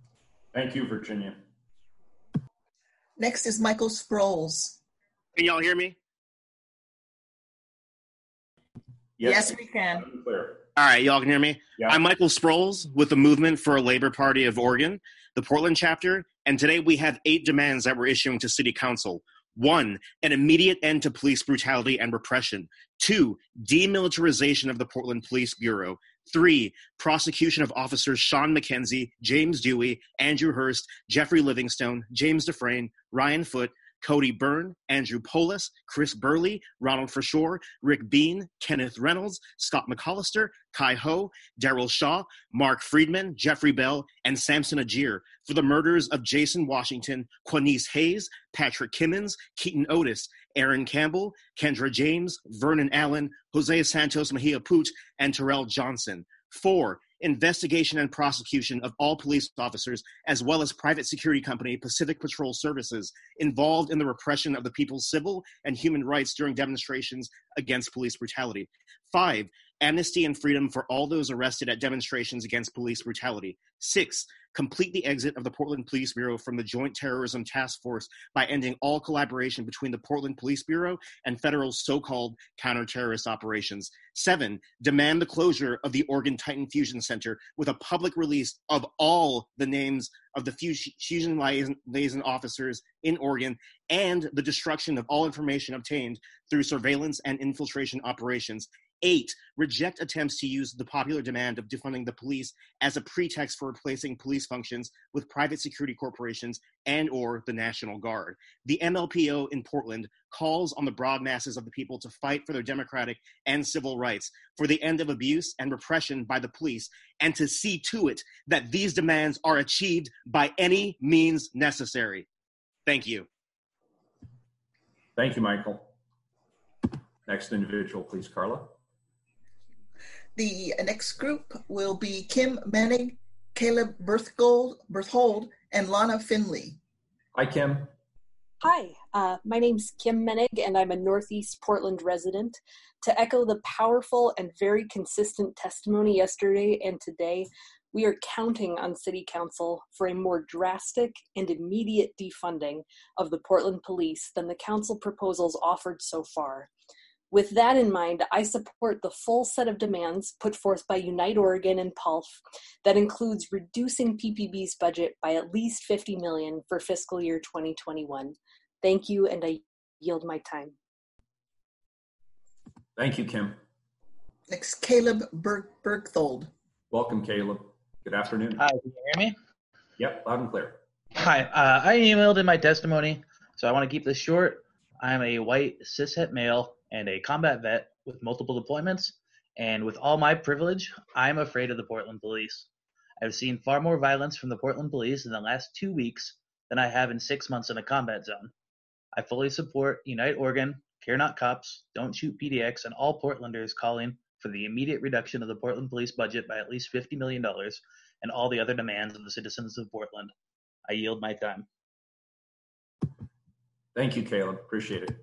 Thank you, Virginia. Next is Michael Sproles. Can y'all hear me? Yes, yes we can. Clear. All right, y'all can hear me? Yeah. I'm Michael Sproles with the Movement for a Labor Party of Oregon, the Portland chapter, and today we have eight demands that we're issuing to City Council. One, an immediate end to police brutality and repression. Two, demilitarization of the Portland Police Bureau. Three, prosecution of officers Sean McKenzie, James Dewey, Andrew Hurst, Jeffrey Livingstone, James Dufresne, Ryan Foote, Cody Byrne, Andrew Polis, Chris Burley, Ronald Forshaw, Rick Bean, Kenneth Reynolds, Scott McCollister, Kai Ho, Daryl Shaw, Mark Friedman, Jeffrey Bell, and Samson Ajir for the murders of Jason Washington, Quanice Hayes, Patrick Kimmins, Keaton Otis, Aaron Campbell, Kendra James, Vernon Allen, Jose Santos Mejia Puch, and Terrell Johnson. Four, investigation and prosecution of all police officers, as well as private security company Pacific Patrol Services, involved in the repression of the people's civil and human rights during demonstrations against police brutality. Five, amnesty and freedom for all those arrested at demonstrations against police brutality. Six, complete the exit of the Portland Police Bureau from the Joint Terrorism Task Force by ending all collaboration between the Portland Police Bureau and federal so-called counter-terrorist operations. Seven, demand the closure of the Oregon Titan Fusion Center with a public release of all the names of the fusion liaison officers in Oregon and the destruction of all information obtained through surveillance and infiltration operations. Eight, reject attempts to use the popular demand of defunding the police as a pretext for replacing police functions with private security corporations and or the National Guard. The M L P O in Portland calls on the broad masses of the people to fight for their democratic and civil rights, for the end of abuse and repression by the police, and to see to it that these demands are achieved by any means necessary. Thank you. Thank you, Michael. Next individual, please, Carla. The next group will be Kim Menig, Caleb Berthold, Berthold and Lana Finley. Hi, Kim. Hi, uh, my name's Kim Menig, and I'm a Northeast Portland resident. To echo the powerful and very consistent testimony yesterday and today, we are counting on City Council for a more drastic and immediate defunding of the Portland Police than the Council proposals offered so far. With that in mind, I support the full set of demands put forth by Unite Oregon and P U L F that includes reducing P P B's budget by at least fifty million dollars for fiscal year twenty twenty-one. Thank you, and I yield my time. Thank you, Kim. Next, Caleb Berg- Bergthold. Welcome, Caleb. Good afternoon. Hi, can you hear me? Yep, loud and clear. Hi, uh, I emailed in my testimony, so I want to keep this short. I'm a white cishet male and a combat vet with multiple deployments, and with all my privilege, I'm afraid of the Portland Police. I've seen far more violence from the Portland Police in the last two weeks than I have in six months in a combat zone. I fully support Unite Oregon, Care Not Cops, Don't Shoot P D X, and all Portlanders calling for the immediate reduction of the Portland Police budget by at least fifty million dollars and all the other demands of the citizens of Portland. I yield my time. Thank you, Caleb. Appreciate it.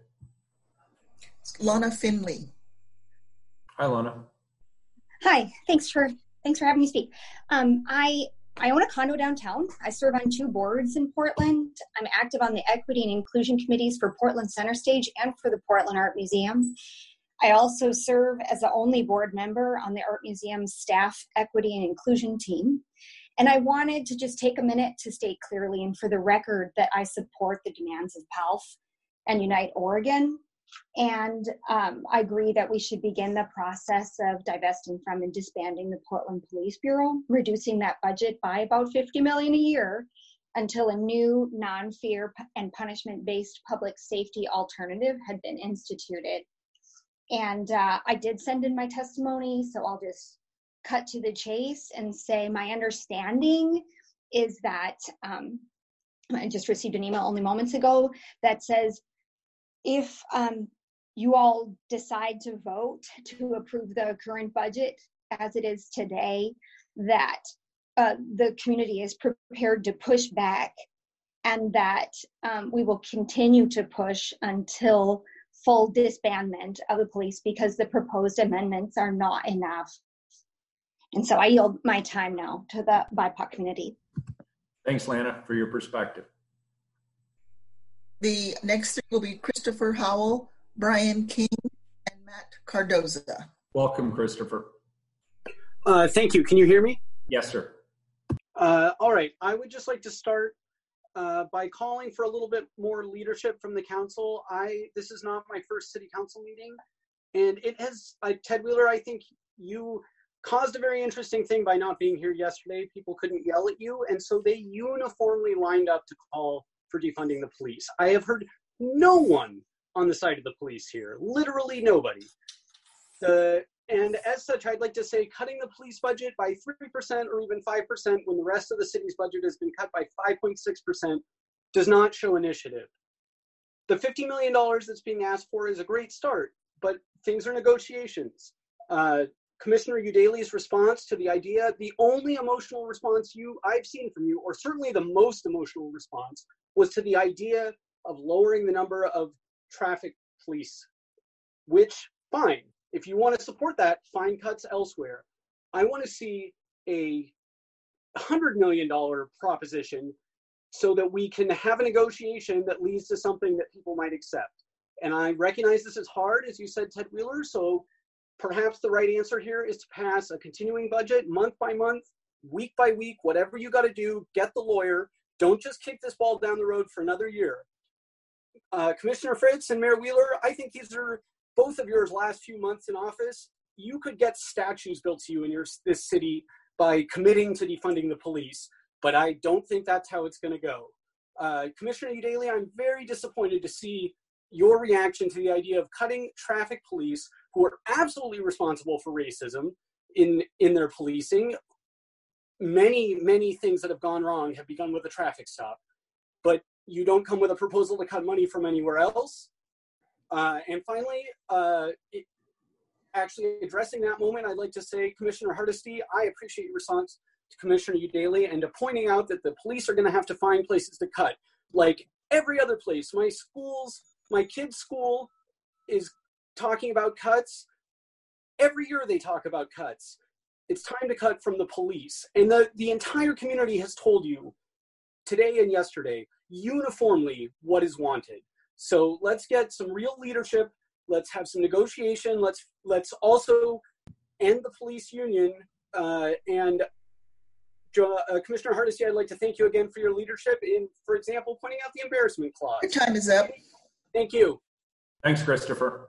Lana Finley. Hi, Lana. Hi, thanks for thanks for having me speak. Um, I I own a condo downtown. I serve on two boards in Portland. I'm active on the equity and inclusion committees for Portland Center Stage and for the Portland Art Museum. I also serve as the only board member on the Art Museum's staff equity and inclusion team. And I wanted to just take a minute to state clearly and for the record that I support the demands of P U L F and Unite Oregon. And um, I agree that we should begin the process of divesting from and disbanding the Portland Police Bureau, reducing that budget by about fifty million dollars a year until a new non-fear and punishment-based public safety alternative had been instituted. And uh, I did send in my testimony, so I'll just cut to the chase and say my understanding is that um, I just received an email only moments ago that says, if um, you all decide to vote to approve the current budget as it is today, that uh, the community is prepared to push back and that um, we will continue to push until full disbandment of the police because the proposed amendments are not enough. And so I yield my time now to the B I P O C community. Thanks, Lana, for your perspective. The next three will be Christopher Howell, Brian King, and Matt Cardoza. Welcome, Christopher. Uh, thank you. Can you hear me? Yes, sir. Uh, all right. I would just like to start uh, by calling for a little bit more leadership from the council. I this is not my first city council meeting, and it has, uh, Ted Wheeler, I think you caused a very interesting thing by not being here yesterday. People couldn't yell at you, and so they uniformly lined up to call for defunding the police. I have heard no one on the side of the police here, literally nobody. The, and as such, I'd like to say cutting the police budget by three percent or even five percent when the rest of the city's budget has been cut by five point six percent does not show initiative. The fifty million dollars that's being asked for is a great start, but things are negotiations. Uh, Commissioner Udaley's response to the idea, the only emotional response you I've seen from you, or certainly the most emotional response, was to the idea of lowering the number of traffic police, which, fine. If you want to support that, find cuts elsewhere. I want to see a one hundred million dollars proposition so that we can have a negotiation that leads to something that people might accept. And I recognize this is hard, as you said, Ted Wheeler, so perhaps the right answer here is to pass a continuing budget month by month, week by week, whatever you got to do, get the lawyer. Don't just kick this ball down the road for another year. Uh, Commissioner Fritz and Mayor Wheeler, I think these are both of your last few months in office. You could get statues built to you in your this city by committing to defunding the police, but I don't think that's how it's going to go. Uh, Commissioner Udaley, I'm very disappointed to see your reaction to the idea of cutting traffic police who are absolutely responsible for racism in, in their policing. Many, many things that have gone wrong have begun with a traffic stop, but you don't come with a proposal to cut money from anywhere else. Uh, and finally, uh, it, actually addressing that moment, I'd like to say, Commissioner Hardesty, I appreciate your response to Commissioner Udaley and to pointing out that the police are going to have to find places to cut. Like every other place, my schools, my kids' school is talking about cuts. Every year they talk about cuts. It's time to cut from the police. And the, the entire community has told you today and yesterday uniformly what is wanted. So let's get some real leadership. Let's have some negotiation. Let's let's also end the police union. Uh, and uh, Commissioner Hardesty, I'd like to thank you again for your leadership in, for example, pointing out the embarrassment clause. Your time is up. Thank you. Thanks, Christopher.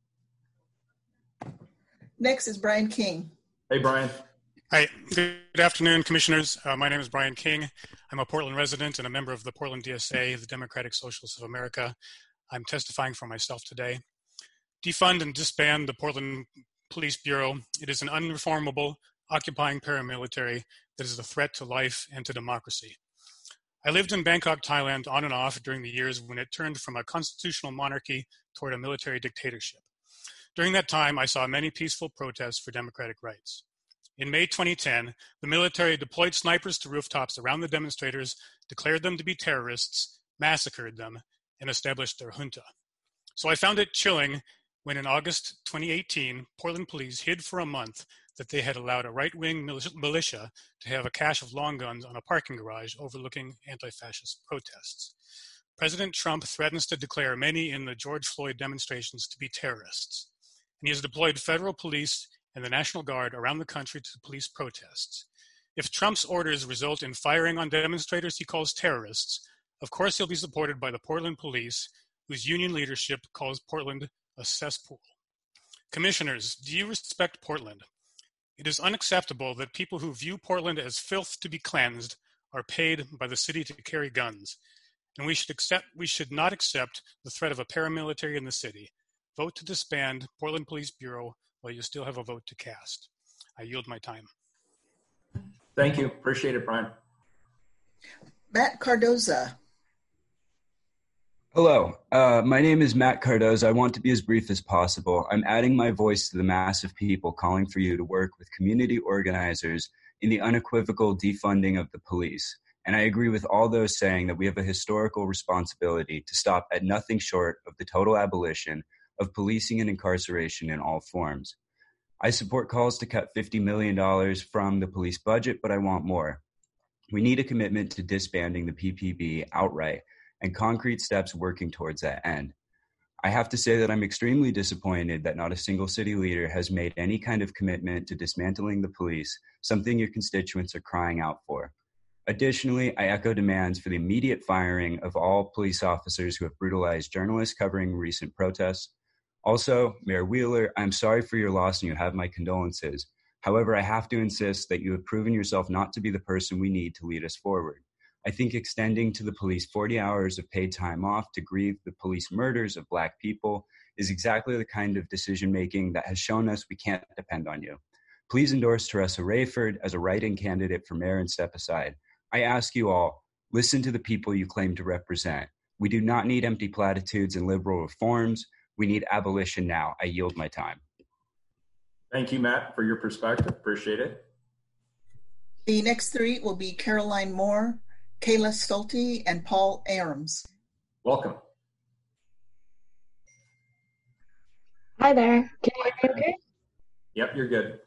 Next is Brian King. Hey, Brian. Hi, good afternoon, commissioners. Uh, my name is Brian King. I'm a Portland resident and a member of the Portland D S A, the Democratic Socialists of America. I'm testifying for myself today. Defund and disband the Portland Police Bureau. It is an unreformable, occupying paramilitary that is a threat to life and to democracy. I lived in Bangkok, Thailand on and off during the years when it turned from a constitutional monarchy toward a military dictatorship. During that time, I saw many peaceful protests for democratic rights. In May twenty ten, the military deployed snipers to rooftops around the demonstrators, declared them to be terrorists, massacred them, and established their junta. So I found it chilling when in August twenty eighteen, Portland police hid for a month that they had allowed a right-wing militia to have a cache of long guns on a parking garage overlooking anti-fascist protests. President Trump threatens to declare many in the George Floyd demonstrations to be terrorists, and he has deployed federal police and the National Guard around the country to police protests. If Trump's orders result in firing on demonstrators he calls terrorists, of course he'll be supported by the Portland police, whose union leadership calls Portland a cesspool. Commissioners, do you respect Portland? It is unacceptable that people who view Portland as filth to be cleansed are paid by the city to carry guns, and we should accept, we should not accept the threat of a paramilitary in the city. Vote to disband Portland Police Bureau while you still have a vote to cast. I yield my time. Thank you. Appreciate it, Brian. Matt Cardoza. Hello, uh, my name is Matt Cardoza. I want to be as brief as possible. I'm adding my voice to the mass of people calling for you to work with community organizers in the unequivocal defunding of the police. And I agree with all those saying that we have a historical responsibility to stop at nothing short of the total abolition of policing and incarceration in all forms. I support calls to cut fifty million dollars from the police budget, but I want more. We need a commitment to disbanding the P P B outright and concrete steps working towards that end. I have to say that I'm extremely disappointed that not a single city leader has made any kind of commitment to dismantling the police, something your constituents are crying out for. Additionally, I echo demands for the immediate firing of all police officers who have brutalized journalists covering recent protests. Also, Mayor Wheeler, I'm sorry for your loss and you have my condolences. However, I have to insist that you have proven yourself not to be the person we need to lead us forward. I think extending to the police forty hours of paid time off to grieve the police murders of Black people is exactly the kind of decision-making that has shown us we can't depend on you. Please endorse Teresa Rayford as a write-in candidate for mayor and step aside. I ask you all, listen to the people you claim to represent. We do not need empty platitudes and liberal reforms. We need abolition now. I yield my time. Thank you, Matt, for your perspective. Appreciate it. The next three will be Caroline Moore, Kayla Stolte, and Paul Aarons. Welcome. Hi there. Can you hear me okay? Yep, you're good.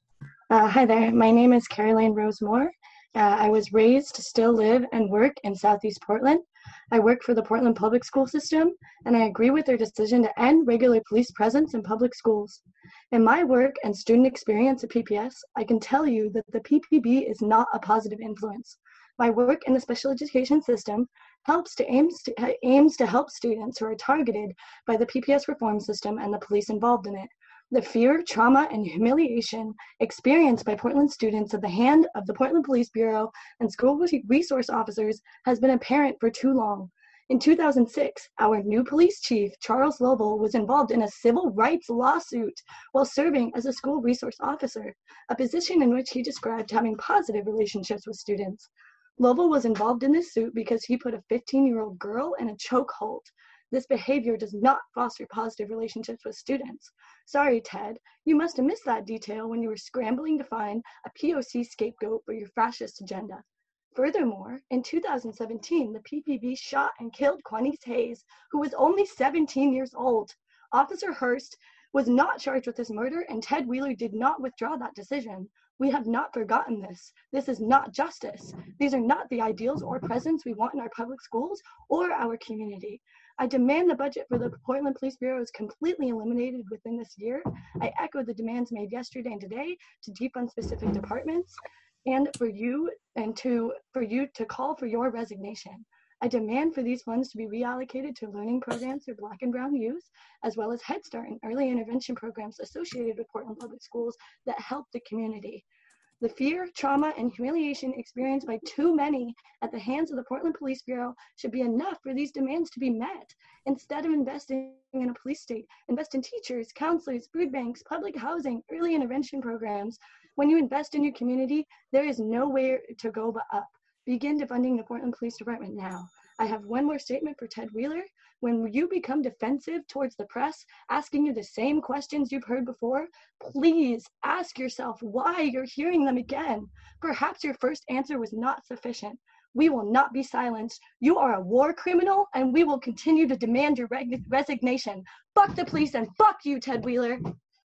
Uh, hi there. My name is Caroline Rose Moore. Uh, I was raised, still live, and work in Southeast Portland. I work for the Portland Public School System, and I agree with their decision to end regular police presence in public schools. In my work and student experience at P P S, I can tell you that the P P B is not a positive influence. My work in the special education system helps to aims to, aims to help students who are targeted by the P P S reform system and the police involved in it. The fear, trauma, and humiliation experienced by Portland students at the hand of the Portland Police Bureau and school resource officers has been apparent for too long. In two thousand six, our new police chief, Charles Lovell, was involved in a civil rights lawsuit while serving as a school resource officer, a position in which he described having positive relationships with students. Lovell was involved in this suit because he put a fifteen-year-old girl in a chokehold. This behavior does not foster positive relationships with students. Sorry, Ted, you must have missed that detail when you were scrambling to find a P O C scapegoat for your fascist agenda. Furthermore, in two thousand seventeen, the P P B shot and killed Quanice Hayes, who was only seventeen years old. Officer Hurst was not charged with this murder, and Ted Wheeler did not withdraw that decision. We have not forgotten this. This is not justice. These are not the ideals or presence we want in our public schools or our community. I demand the budget for the Portland Police Bureau is completely eliminated within this year. I echo the demands made yesterday and today to defund specific departments and for you and to for you to call for your resignation. I demand for these funds to be reallocated to learning programs for Black and Brown youth, as well as Head Start and early intervention programs associated with Portland Public Schools that help the community. The fear, trauma, and humiliation experienced by too many at the hands of the Portland Police Bureau should be enough for these demands to be met. Instead of investing in a police state, invest in teachers, counselors, food banks, public housing, early intervention programs. When you invest in your community, there is nowhere to go but up. Begin defunding the Portland Police Department now. I have one more statement for Ted Wheeler. When you become defensive towards the press, asking you the same questions you've heard before, please ask yourself why you're hearing them again. Perhaps your first answer was not sufficient. We will not be silenced. You are a war criminal, and we will continue to demand your reg- resignation. Fuck the police and fuck you, Ted Wheeler.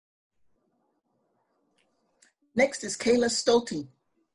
Next is Kayla Stolte.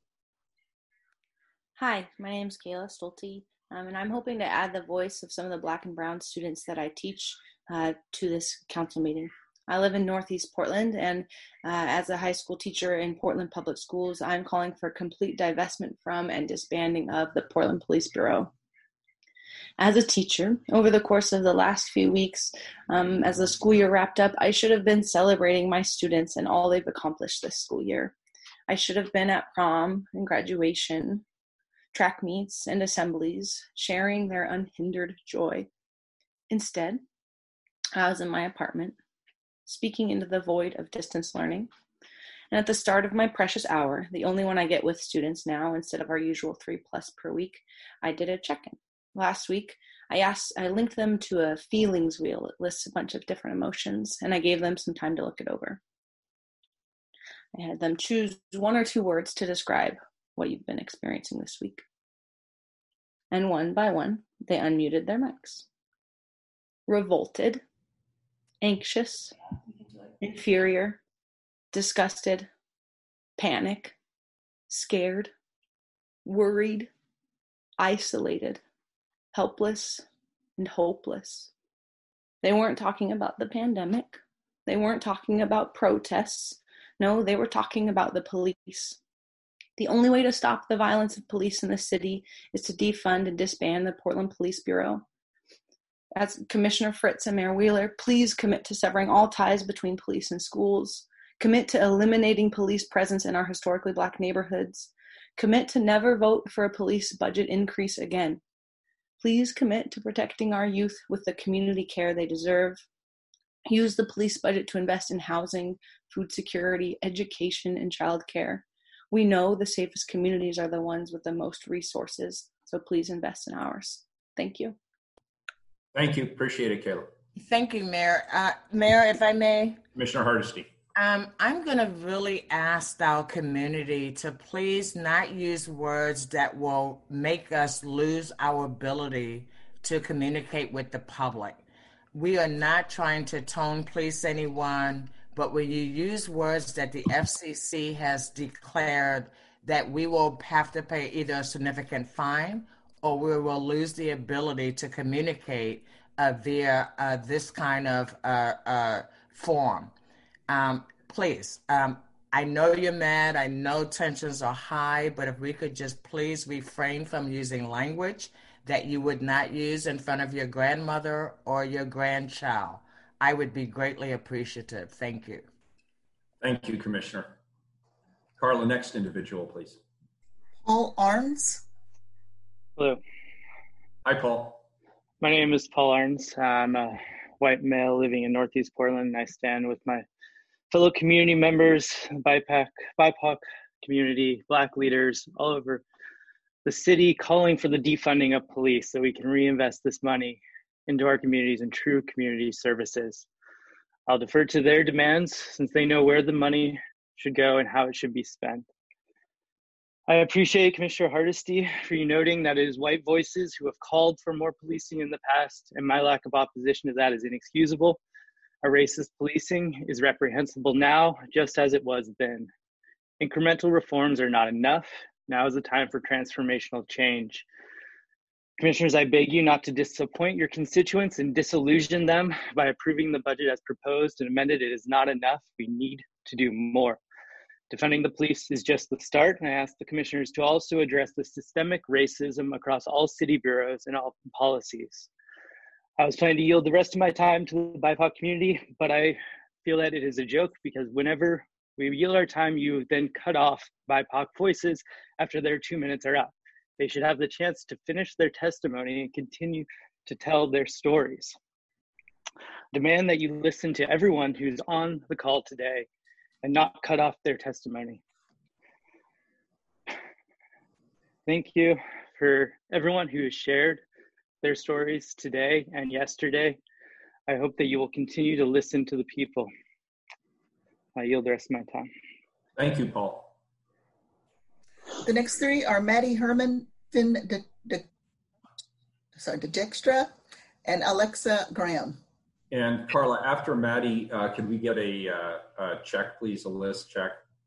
Hi, my name is Kayla Stolte, um, and I'm hoping to add the voice of some of the Black and Brown students that I teach uh, to this council meeting. I live in Northeast Portland, and uh, as a high school teacher in Portland Public Schools, I'm calling for complete divestment from and disbanding of the Portland Police Bureau. As a teacher, over the course of the last few weeks, um, as the school year wrapped up, I should have been celebrating my students and all they've accomplished this school year. I should have been at prom and graduation, track meets, and assemblies, sharing their unhindered joy. Instead, I was in my apartment, speaking into the void of distance learning. And at the start of my precious hour, the only one I get with students now instead of our usual three plus per week, I did a check-in. Last week, I asked, I linked them to a feelings wheel. It lists a bunch of different emotions, and I gave them some time to look it over. I had them choose one or two words to describe what you've been experiencing this week. And one by one, they unmuted their mics. Revolted, anxious, inferior, disgusted, panic, scared, worried, isolated, helpless, and hopeless. They weren't talking about the pandemic. They weren't talking about protests. No, they were talking about the police. The only way to stop the violence of police in the city is to defund and disband the Portland Police Bureau. As Commissioner Fritz and Mayor Wheeler, please commit to severing all ties between police and schools. Commit to eliminating police presence in our historically Black neighborhoods. Commit to never vote for a police budget increase again. Please commit to protecting our youth with the community care they deserve. Use the police budget to invest in housing, food security, education, and childcare. We know the safest communities are the ones with the most resources, so please invest in ours. Thank you. Thank you. Appreciate it, Caleb. Thank you, Mayor. Uh, Mayor, if I may. Commissioner Hardesty. Um, I'm going to really ask our community to please not use words that will make us lose our ability to communicate with the public. We are not trying to tone police anyone, but when you use words that the F C C has declared that we will have to pay either a significant fine or we will lose the ability to communicate uh, via uh, this kind of uh, uh, form. Um, please, um, I know you're mad. I know tensions are high, but if we could just please refrain from using language that you would not use in front of your grandmother or your grandchild, I would be greatly appreciative. Thank you. Thank you, Commissioner. Carla, next individual, please. Paul Arns. Hello. Hi, Paul. My name is Paul Arns. I'm a white male living in Northeast Portland, and I stand with my fellow community members, B I P O C, B I P O C community, Black leaders all over the city calling for the defunding of police so we can reinvest this money into our communities and true community services. I'll defer to their demands since they know where the money should go and how it should be spent. I appreciate Commissioner Hardesty for you noting that it is white voices who have called for more policing in the past, and my lack of opposition to that is inexcusable. Our racist policing is reprehensible now, just as it was then. Incremental reforms are not enough. Now is the time for transformational change. Commissioners, I beg you not to disappoint your constituents and disillusion them by approving the budget as proposed and amended. It is not enough. We need to do more. Defunding the police is just the start, and I ask the commissioners to also address the systemic racism across all city bureaus and all policies. I was planning to yield the rest of my time to the B I P O C community, but I feel that it is a joke because whenever we yield our time, you then cut off B I P O C voices after their two minutes are up. They should have the chance to finish their testimony and continue to tell their stories. Demand that you listen to everyone who's on the call today and not cut off their testimony. Thank you for everyone who has shared their stories today and yesterday. I hope that you will continue to listen to the people. I yield the rest of my time. Thank you, Paul. The next three are Maddie Herman, Finn De, De, sorry, DeDextra, and Alexa Graham. And Carla, after Maddie, uh, could we get a, uh, a check, please, a list check?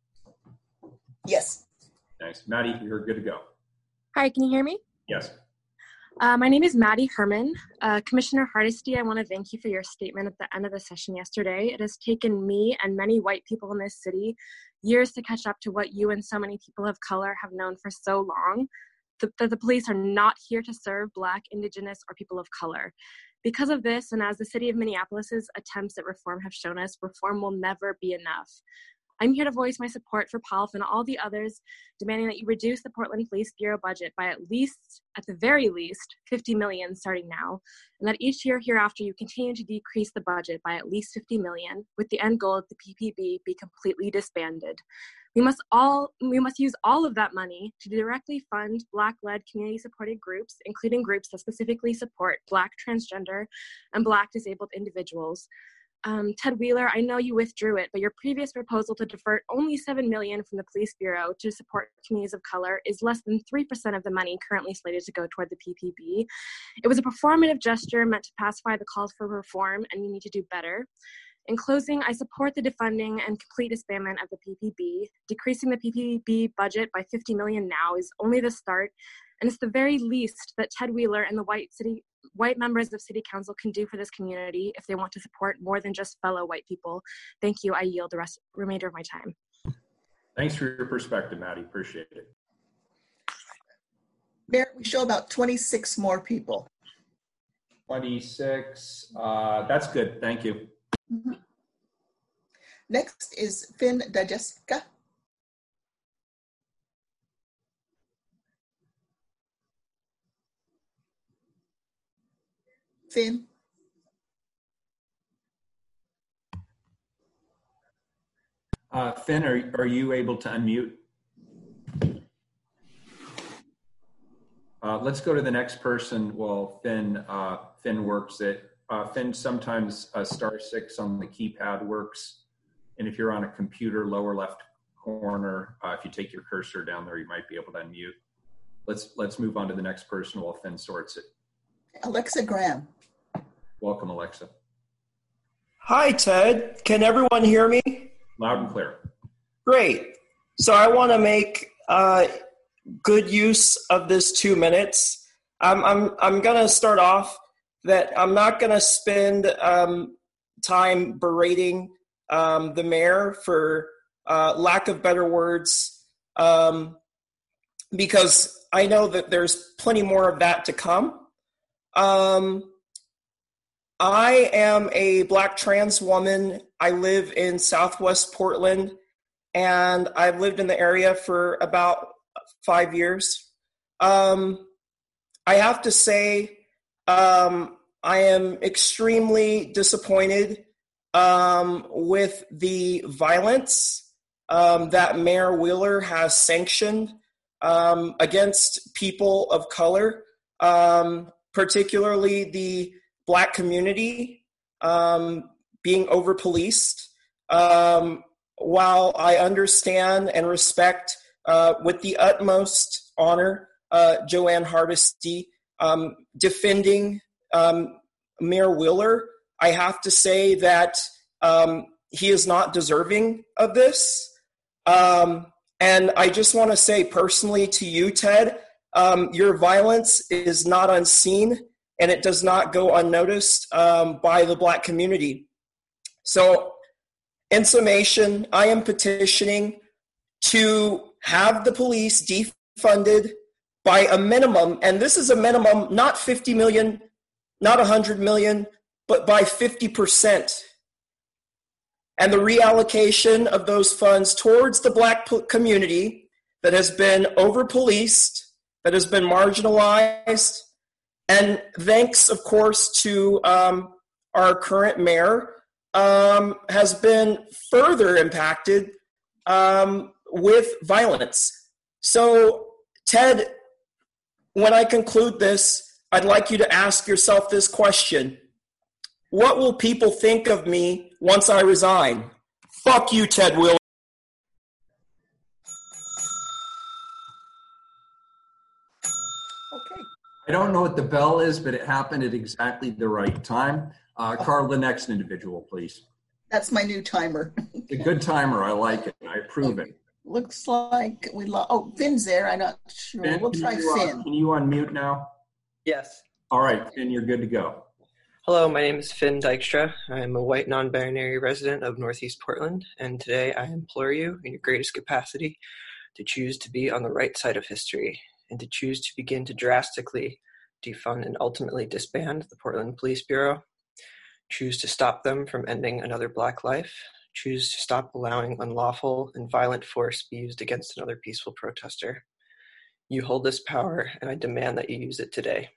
Yes. Nice. Maddie, you're good to go. Hi, can you hear me? Yes. Uh, my name is Maddie Herman. Uh, Commissioner Hardesty, I want to thank you for your statement at the end of the session yesterday. It has taken me and many white people in this city years to catch up to what you and so many people of color have known for so long, that the, the police are not here to serve Black, Indigenous, or people of color. Because of this, and as the city of Minneapolis's attempts at reform have shown us, reform will never be enough. I'm here to voice my support for P A L F and all the others, demanding that you reduce the Portland Police Bureau budget by at least, at the very least, fifty million dollars starting now, and that each year hereafter you continue to decrease the budget by at least fifty million dollars, with the end goal of the P P B be completely disbanded. We must all we must use all of that money to directly fund Black-led community-supported groups, including groups that specifically support Black transgender and Black disabled individuals. Um, Ted Wheeler, I know you withdrew it, but your previous proposal to divert only seven million dollars from the Police Bureau to support communities of color is less than three percent of the money currently slated to go toward the P P B. It was a performative gesture meant to pacify the calls for reform, and we need to do better. In closing, I support the defunding and complete disbandment of the P P B. Decreasing the P P B budget by fifty million dollars now is only the start, and it's the very least that Ted Wheeler and the white city white members of City Council can do for this community if they want to support more than just fellow white people. Thank you. I yield the rest remainder of my time. Thanks for your perspective, Maddie. Appreciate it. Mayor, we show about twenty-six more people. twenty-six. Uh, that's good. Thank you. Mm-hmm. Next is Finn Dajeska. Finn? Uh, Finn, are, are you able to unmute? Uh, let's go to the next person while Finn, uh, Finn works it. Uh, Finn, sometimes uh, star six on the keypad works. And if you're on a computer, lower left corner, uh, if you take your cursor down there, you might be able to unmute. Let's, let's move on to the next person while Finn sorts it. Alexa Graham. Welcome, Alexa. Hi, Ted. Can everyone hear me? Loud and clear. Great. So I want to make uh, good use of this two minutes. I'm I'm I'm gonna start off that I'm not gonna spend um, time berating um, the mayor for uh, lack of better words, um, because I know that there's plenty more of that to come. Um, I am a Black trans woman. I live in Southwest Portland, and I've lived in the area for about five years. Um, I have to say, um, I am extremely disappointed um, with the violence um, that Mayor Wheeler has sanctioned um, against people of color, um, particularly the Black community um, being over-policed. Um, while I understand and respect uh, with the utmost honor uh, Joanne Hardesty um, defending um, Mayor Wheeler, I have to say that um, he is not deserving of this. Um, and I just want to say personally to you, Ted, um, your violence is not unseen, and it does not go unnoticed um, by the Black community. So in summation, I am petitioning to have the police defunded by a minimum, and this is a minimum, not fifty million, not one hundred million, but by fifty percent. And the reallocation of those funds towards the Black community that has been over-policed, that has been marginalized. And thanks, of course, to um, our current mayor, um, has been further impacted um, with violence. So, Ted, when I conclude this, I'd like you to ask yourself this question. What will people think of me once I resign? Fuck you, Ted Wheeler. I don't know what the bell is, but it happened at exactly the right time. Uh, Carl, the next individual, please. That's my new timer. A good timer. I like it. I approve it. Looks like we lost. Oh, Finn's there. I'm not sure. Finn, we'll try can you, Finn. Uh, can you unmute now? Yes. All right, Finn, you're good to go. Hello, my name is Finn Dykstra. I am a white non-binary resident of Northeast Portland, and today I implore you in your greatest capacity to choose to be on the right side of history and to choose to begin to drastically defund and ultimately disband the Portland Police Bureau. Choose to stop them from ending another Black life. Choose to stop allowing unlawful and violent force be used against another peaceful protester. You hold this power, and I demand that you use it today.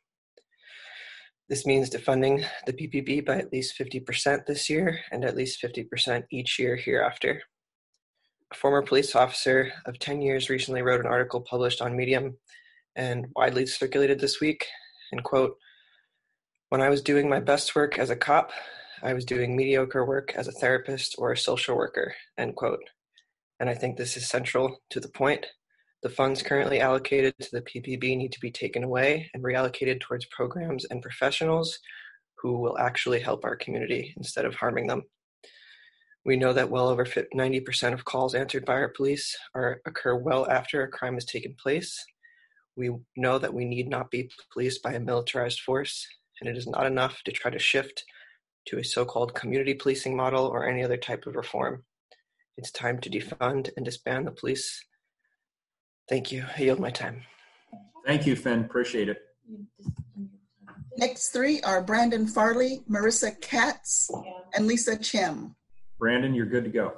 This means defunding the P P B by at least fifty percent this year and at least fifty percent each year hereafter. A former police officer of ten years recently wrote an article published on Medium and widely circulated this week, and quote, "When I was doing my best work as a cop, I was doing mediocre work as a therapist or a social worker," end quote. And I think this is central to the point. The funds currently allocated to the P P B need to be taken away and reallocated towards programs and professionals who will actually help our community instead of harming them. We know that well over ninety percent of calls answered by our police are, occur well after a crime has taken place. We know that we need not be policed by a militarized force, and it is not enough to try to shift to a so-called community policing model or any other type of reform. It's time to defund and disband the police. Thank you. I yield my time. Thank you, Finn. Appreciate it. Next three are Brandon Farley, Marissa Katz, and Lisa Chem. Brandon, you're good to go.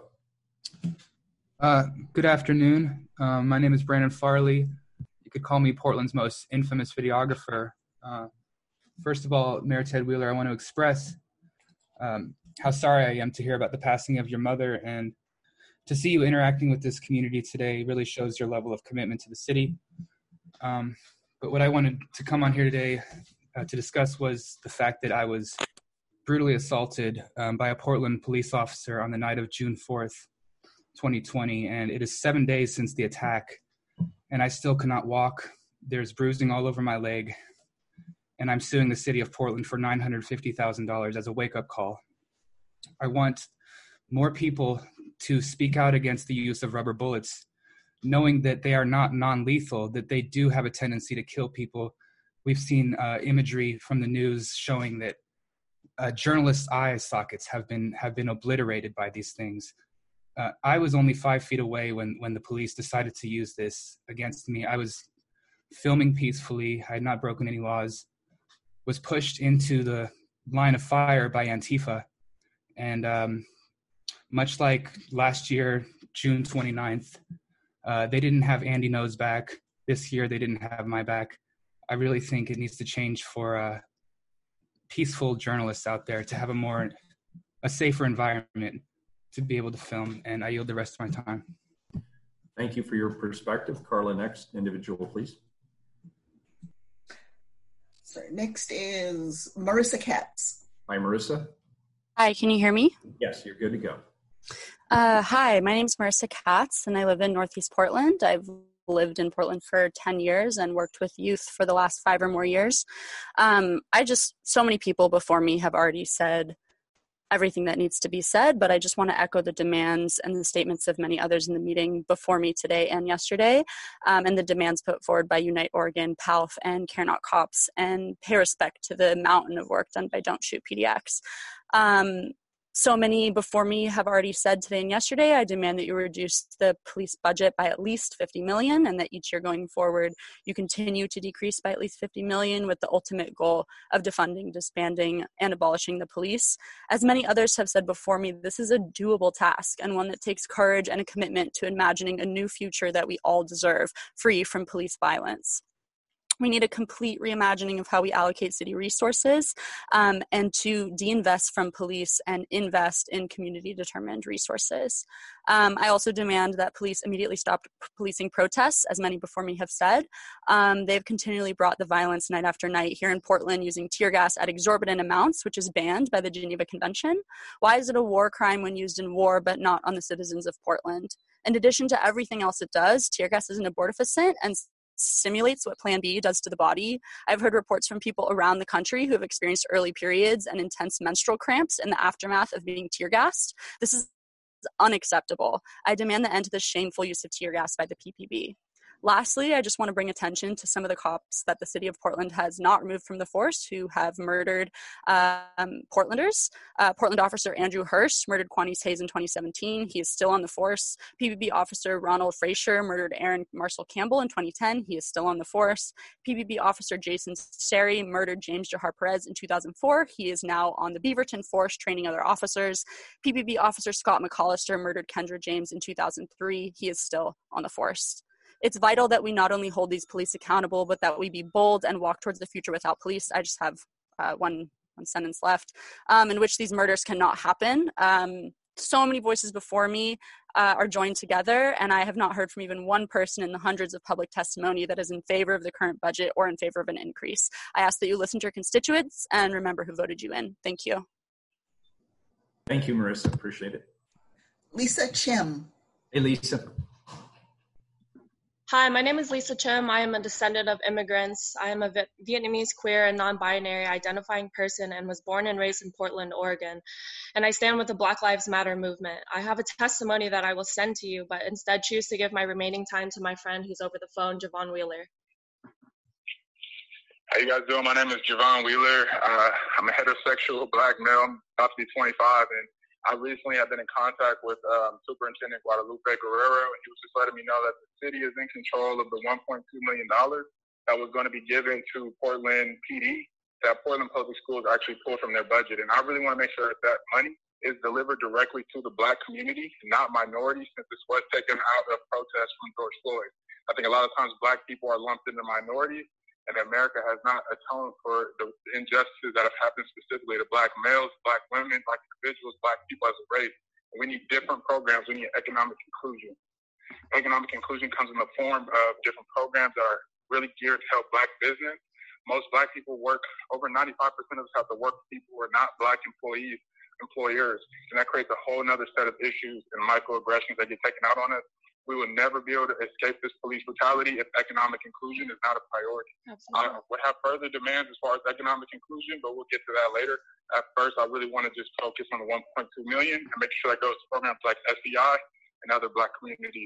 Uh, good afternoon. Um, my name is Brandon Farley. You could call me Portland's most infamous videographer. Uh, first of all, Mayor Ted Wheeler, I want to express um, how sorry I am to hear about the passing of your mother, and to see you interacting with this community today really shows your level of commitment to the city. Um, but what I wanted to come on here today uh, to discuss was the fact that I was brutally assaulted um, by a Portland police officer on the night of June fourth, twenty twenty, and it is seven days since the attack, and I still cannot walk. There's bruising all over my leg, and I'm suing the city of Portland for nine hundred fifty thousand dollars as a wake-up call. I want more people to speak out against the use of rubber bullets, knowing that they are not non-lethal, that they do have a tendency to kill people. We've seen uh, imagery from the news showing that uh, journalists' eye sockets have been have been obliterated by these things. Uh, I was only five feet away when when the police decided to use this against me. I was filming peacefully. I had not broken any laws. Was pushed into the line of fire by Antifa, and um, much like last year, June twenty-ninth, uh, they didn't have Andy No's back. This year, they didn't have my back. I really think it needs to change for uh, peaceful journalists out there to have a more, a safer environment to be able to film, and I yield the rest of my time. Thank you for your perspective. Carla, next individual, please. So next is Marissa Katz. Hi, Marissa. Hi, can you hear me? Yes, you're good to go. Uh, hi, my name is Marissa Katz, and I live in Northeast Portland. I've lived in Portland for ten years and worked with youth for the last five or more years. Um, I just, so many people before me have already said everything that needs to be said, but I just want to echo the demands and the statements of many others in the meeting before me today and yesterday, um, and the demands put forward by Unite Oregon, P A L F, and Care Not Cops, and pay respect to the mountain of work done by Don't Shoot P D X. Um, So many before me have already said today and yesterday, I demand that you reduce the police budget by at least fifty million dollars, and that each year going forward, you continue to decrease by at least fifty million dollars with the ultimate goal of defunding, disbanding, and abolishing the police. As many others have said before me, this is a doable task, and one that takes courage and a commitment to imagining a new future that we all deserve, free from police violence. We need a complete reimagining of how we allocate city resources um, and to de-invest from police and invest in community-determined resources. Um, I also demand that police immediately stop policing protests, as many before me have said. Um, they've continually brought the violence night after night here in Portland using tear gas at exorbitant amounts, which is banned by the Geneva Convention. Why is it a war crime when used in war, but not on the citizens of Portland? In addition to everything else it does, tear gas is an abortifacient and stimulates what Plan B does to the body. I've heard reports from people around the country who have experienced early periods and intense menstrual cramps in the aftermath of being tear gassed. This is unacceptable. I demand the end to the shameful use of tear gas by the P P B. Lastly, I just want to bring attention to some of the cops that the city of Portland has not removed from the force who have murdered um, Portlanders. Uh, Portland officer Andrew Hurst murdered Quanice Hayes in twenty seventeen. He is still on the force. P P B officer Ronald Frazier murdered Aaron Marcel Campbell in twenty ten. He is still on the force. P P B officer Jason Seri murdered James Jahar Perez in two thousand four. He is now on the Beaverton force training other officers. P P B officer Scott McCollister murdered Kendra James in two thousand three. He is still on the force. It's vital that we not only hold these police accountable, but that we be bold and walk towards the future without police. I just have uh, one, one sentence left, um, in which these murders cannot happen. Um, so many voices before me uh, are joined together, and I have not heard from even one person in the hundreds of public testimony that is in favor of the current budget or in favor of an increase. I ask that you listen to your constituents and remember who voted you in. Thank you. Thank you, Marissa. Appreciate it. Lisa Chim. Hey, Lisa. Hi, my name is Lisa Chim. I am a descendant of immigrants. I am a Vietnamese, queer, and non-binary identifying person and was born and raised in Portland, Oregon. And I stand with the Black Lives Matter movement. I have a testimony that I will send to you, but instead choose to give my remaining time to my friend who's over the phone, Javon Wheeler. How you guys doing? My name is Javon Wheeler. Uh, I'm a heterosexual Black male. I'm about to be twenty-five, and I recently have been in contact with um, Superintendent Guadalupe Guerrero, and he was just letting me know that the city is in control of the one point two million dollars that was going to be given to Portland P D, that Portland Public Schools actually pulled from their budget. And I really want to make sure that that money is delivered directly to the Black community, not minorities, since this was taken out of protest from George Floyd. I think a lot of times Black people are lumped into minorities, and America has not atoned for the injustices that have happened specifically to Black males, Black women, Black individuals, Black people as a race. And we need different programs. We need economic inclusion. Economic inclusion comes in the form of different programs that are really geared to help Black business. Most Black people work, over ninety-five percent of us have to work with people who are not Black employees, employers. And that creates a whole other set of issues and microaggressions that get taken out on us. We will never be able to escape this police brutality if economic inclusion is not a priority. I would have further demands as far as economic inclusion, but we'll get to that later. At first, I really want to just focus on the one point two million and make sure that goes to programs like S E I and other Black communities.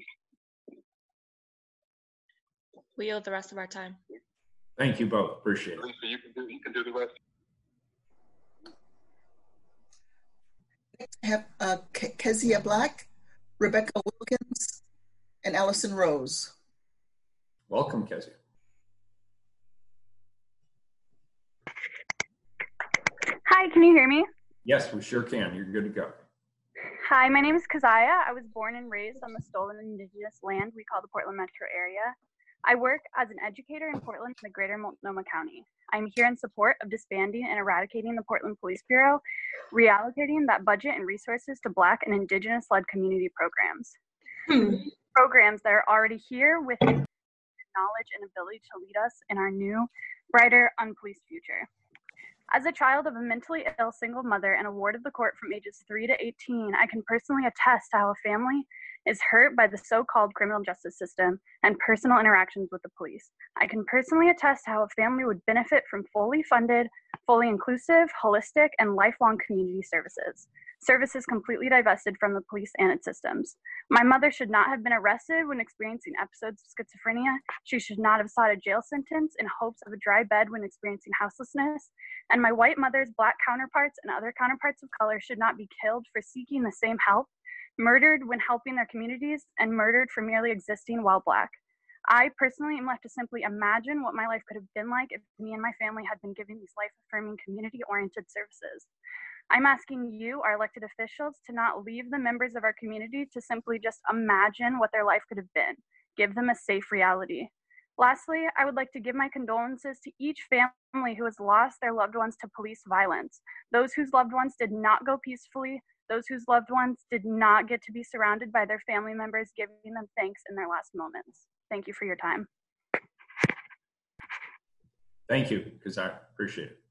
We yield the rest of our time. Thank you both. Appreciate it. Lisa, you can do, you can do the rest. Next, I have uh, Ke- Kezia Black, Rebecca Wilkins, and Allison Rose. Welcome, Kezia. Hi, can you hear me? Yes, we sure can. You're good to go. Hi, my name is Keziah. I was born and raised on the stolen indigenous land we call the Portland metro area. I work as an educator in Portland in the greater Multnomah County. I'm here in support of disbanding and eradicating the Portland Police Bureau, reallocating that budget and resources to Black and Indigenous-led community programs. Hmm. Programs that are already here with knowledge and ability to lead us in our new, brighter, unpoliced future. As a child of a mentally ill single mother and a ward of the court from ages three to eighteen, I can personally attest to how a family is hurt by the so-called criminal justice system and personal interactions with the police. I can personally attest to how a family would benefit from fully funded, fully inclusive, holistic, and lifelong community services. Services completely divested from the police and its systems. My mother should not have been arrested when experiencing episodes of schizophrenia. She should not have sought a jail sentence in hopes of a dry bed when experiencing houselessness. And my white mother's Black counterparts and other counterparts of color should not be killed for seeking the same help, murdered when helping their communities, and murdered for merely existing while Black. I personally am left to simply imagine what my life could have been like if me and my family had been given these life-affirming, community-oriented services. I'm asking you, our elected officials, to not leave the members of our community to simply just imagine what their life could have been. Give them a safe reality. Lastly, I would like to give my condolences to each family who has lost their loved ones to police violence, those whose loved ones did not go peacefully, those whose loved ones did not get to be surrounded by their family members giving them thanks in their last moments. Thank you for your time. Thank you, because I appreciate it.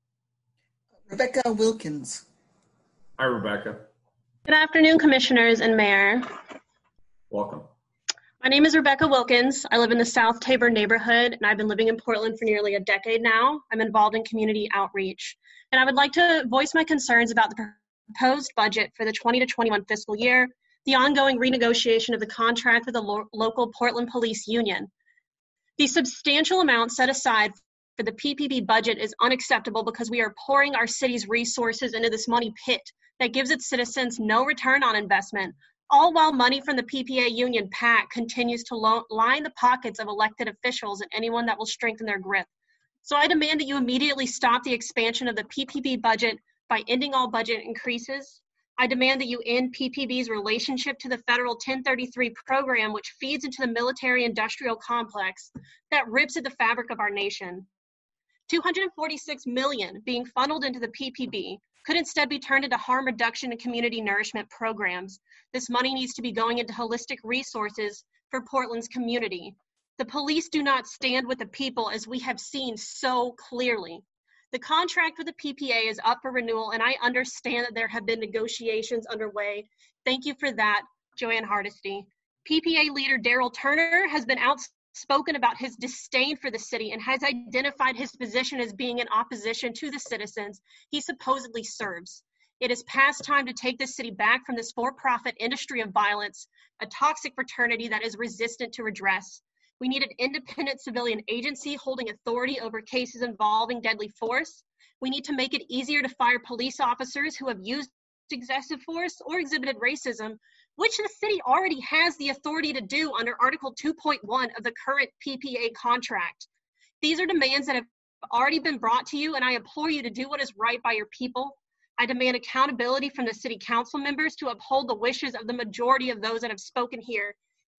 Rebecca Wilkins. Hi, Rebecca. Good afternoon, commissioners and mayor. Welcome. My name is Rebecca Wilkins. I live in the South Tabor neighborhood, and I've been living in Portland for nearly a decade now. I'm involved in community outreach, and I would like to voice my concerns about the proposed budget for the twenty to twenty-one fiscal year, the ongoing renegotiation of the contract with the lo- local Portland Police Union. The substantial amount set aside for the P P B budget is unacceptable because we are pouring our city's resources into this money pit that gives its citizens no return on investment, all while money from the P P A Union PAC continues to lo- line the pockets of elected officials and anyone that will strengthen their grip. So I demand that you immediately stop the expansion of the P P B budget by ending all budget increases. I demand that you end P P B's relationship to the federal ten thirty-three program, which feeds into the military-industrial complex that rips at the fabric of our nation. two hundred forty-six million dollars being funneled into the P P B could instead be turned into harm reduction and community nourishment programs. This money needs to be going into holistic resources for Portland's community. The police do not stand with the people, as we have seen so clearly. The contract with the P P A is up for renewal, and I understand that there have been negotiations underway. Thank you for that, Joanne Hardesty. P P A leader Daryl Turner has been outspoken about his disdain for the city and has identified his position as being in opposition to the citizens he supposedly serves. It is past time to take this city back from this for-profit industry of violence, a toxic fraternity that is resistant to redress. We need an independent civilian agency holding authority over cases involving deadly force. We need to make it easier to fire police officers who have used excessive force or exhibited racism, which the city already has the authority to do under Article two point one of the current P P A contract. These are demands that have already been brought to you, and I implore you to do what is right by your people. I demand accountability from the city council members to uphold the wishes of the majority of those that have spoken here.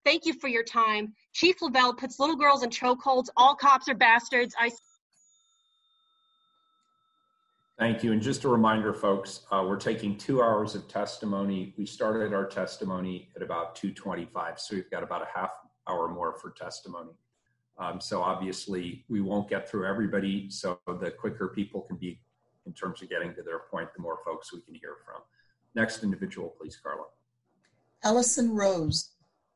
Thank you for your time. Chief Lavelle puts little girls in chokeholds. All cops are bastards. I Thank you. And just a reminder, folks, uh, we're taking two hours of testimony. We started our testimony at about two twenty-five, so we've got about a half hour more for testimony. Um, so obviously, we won't get through everybody, so the quicker people can be in terms of getting to their point, the more folks we can hear from. Next individual, please, Carla. Allison Rose.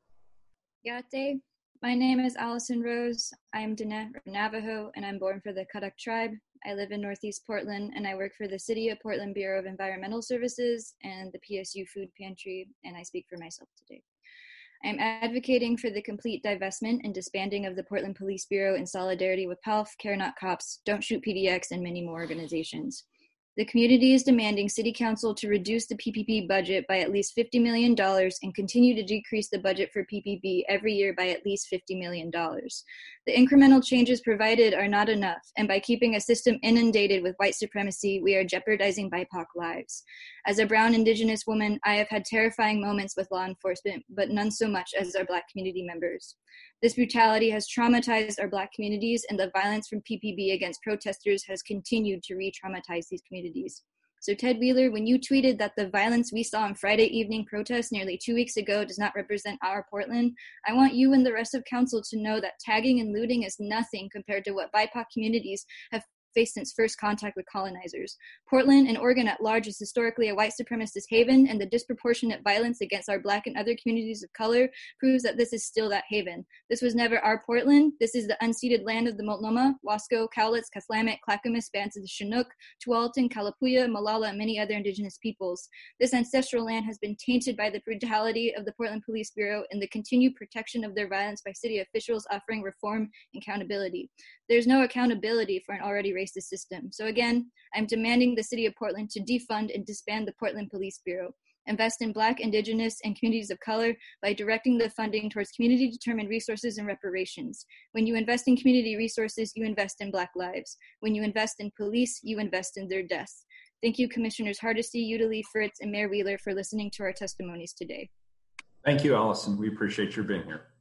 Yate. My name is Allison Rose. I'm Diné Navajo, and I'm born for the Kadak tribe. I live in Northeast Portland, and I work for the City of Portland Bureau of Environmental Services and the P S U Food Pantry, and I speak for myself today. I'm advocating for the complete divestment and disbanding of the Portland Police Bureau in solidarity with P A L F, Care Not Cops, Don't Shoot P D X, and many more organizations. The community is demanding City Council to reduce the P P P budget by at least fifty million dollars and continue to decrease the budget for P P P every year by at least fifty million dollars. The incremental changes provided are not enough, and by keeping a system inundated with white supremacy, we are jeopardizing B I P O C lives. As a brown Indigenous woman, I have had terrifying moments with law enforcement, but none so much as our Black community members. This brutality has traumatized our Black communities, and the violence from P P B against protesters has continued to re-traumatize these communities. So Ted Wheeler, when you tweeted that the violence we saw on Friday evening protests nearly two weeks ago does not represent our Portland, I want you and the rest of council to know that tagging and looting is nothing compared to what B I P O C communities have faced since first contact with colonizers. Portland and Oregon at large is historically a white supremacist haven, and the disproportionate violence against our Black and other communities of color proves that this is still that haven. This was never our Portland. This is the unceded land of the Multnomah, Wasco, Cowlitz, Cathlamet, Clackamas, bands of the Chinook, Tualatin, Kalapuya, Malala, and many other Indigenous peoples. This ancestral land has been tainted by the brutality of the Portland Police Bureau and the continued protection of their violence by city officials offering reform and accountability. There's no accountability for an already racist system. So again, I'm demanding the City of Portland to defund and disband the Portland Police Bureau. Invest in Black, Indigenous, and communities of color by directing the funding towards community-determined resources and reparations. When you invest in community resources, you invest in Black lives. When you invest in police, you invest in their deaths. Thank you, Commissioners Hardesty, Udalli, Fritz, and Mayor Wheeler for listening to our testimonies today. Thank you, Allison. We appreciate your being here.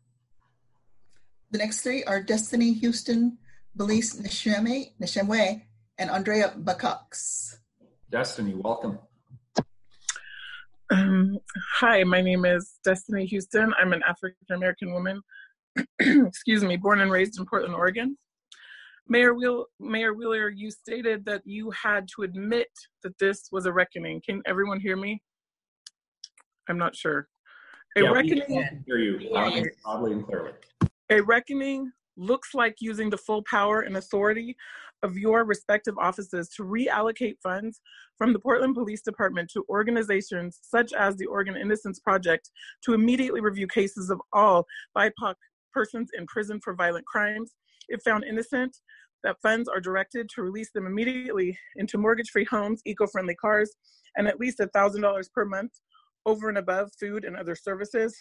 The next three are Destiny Houston, Belize Nshemwe, and Andrea Bacox. Destiny, welcome. Um, hi, my name is Destiny Houston. I'm an African-American woman, excuse me, born and raised in Portland, Oregon. Mayor, Wheel, Mayor Wheeler, you stated that you had to admit that this was a reckoning. Can everyone hear me? I'm not sure. A yeah, reckoning. We can hear you loudly, loudly and clearly. A reckoning looks like using the full power and authority of your respective offices to reallocate funds from the Portland Police Department to organizations such as the Oregon Innocence Project to immediately review cases of all B I P O C persons in prison for violent crimes. If found innocent, that funds are directed to release them immediately into mortgage-free homes, eco-friendly cars, and at least one thousand dollars per month over and above food and other services.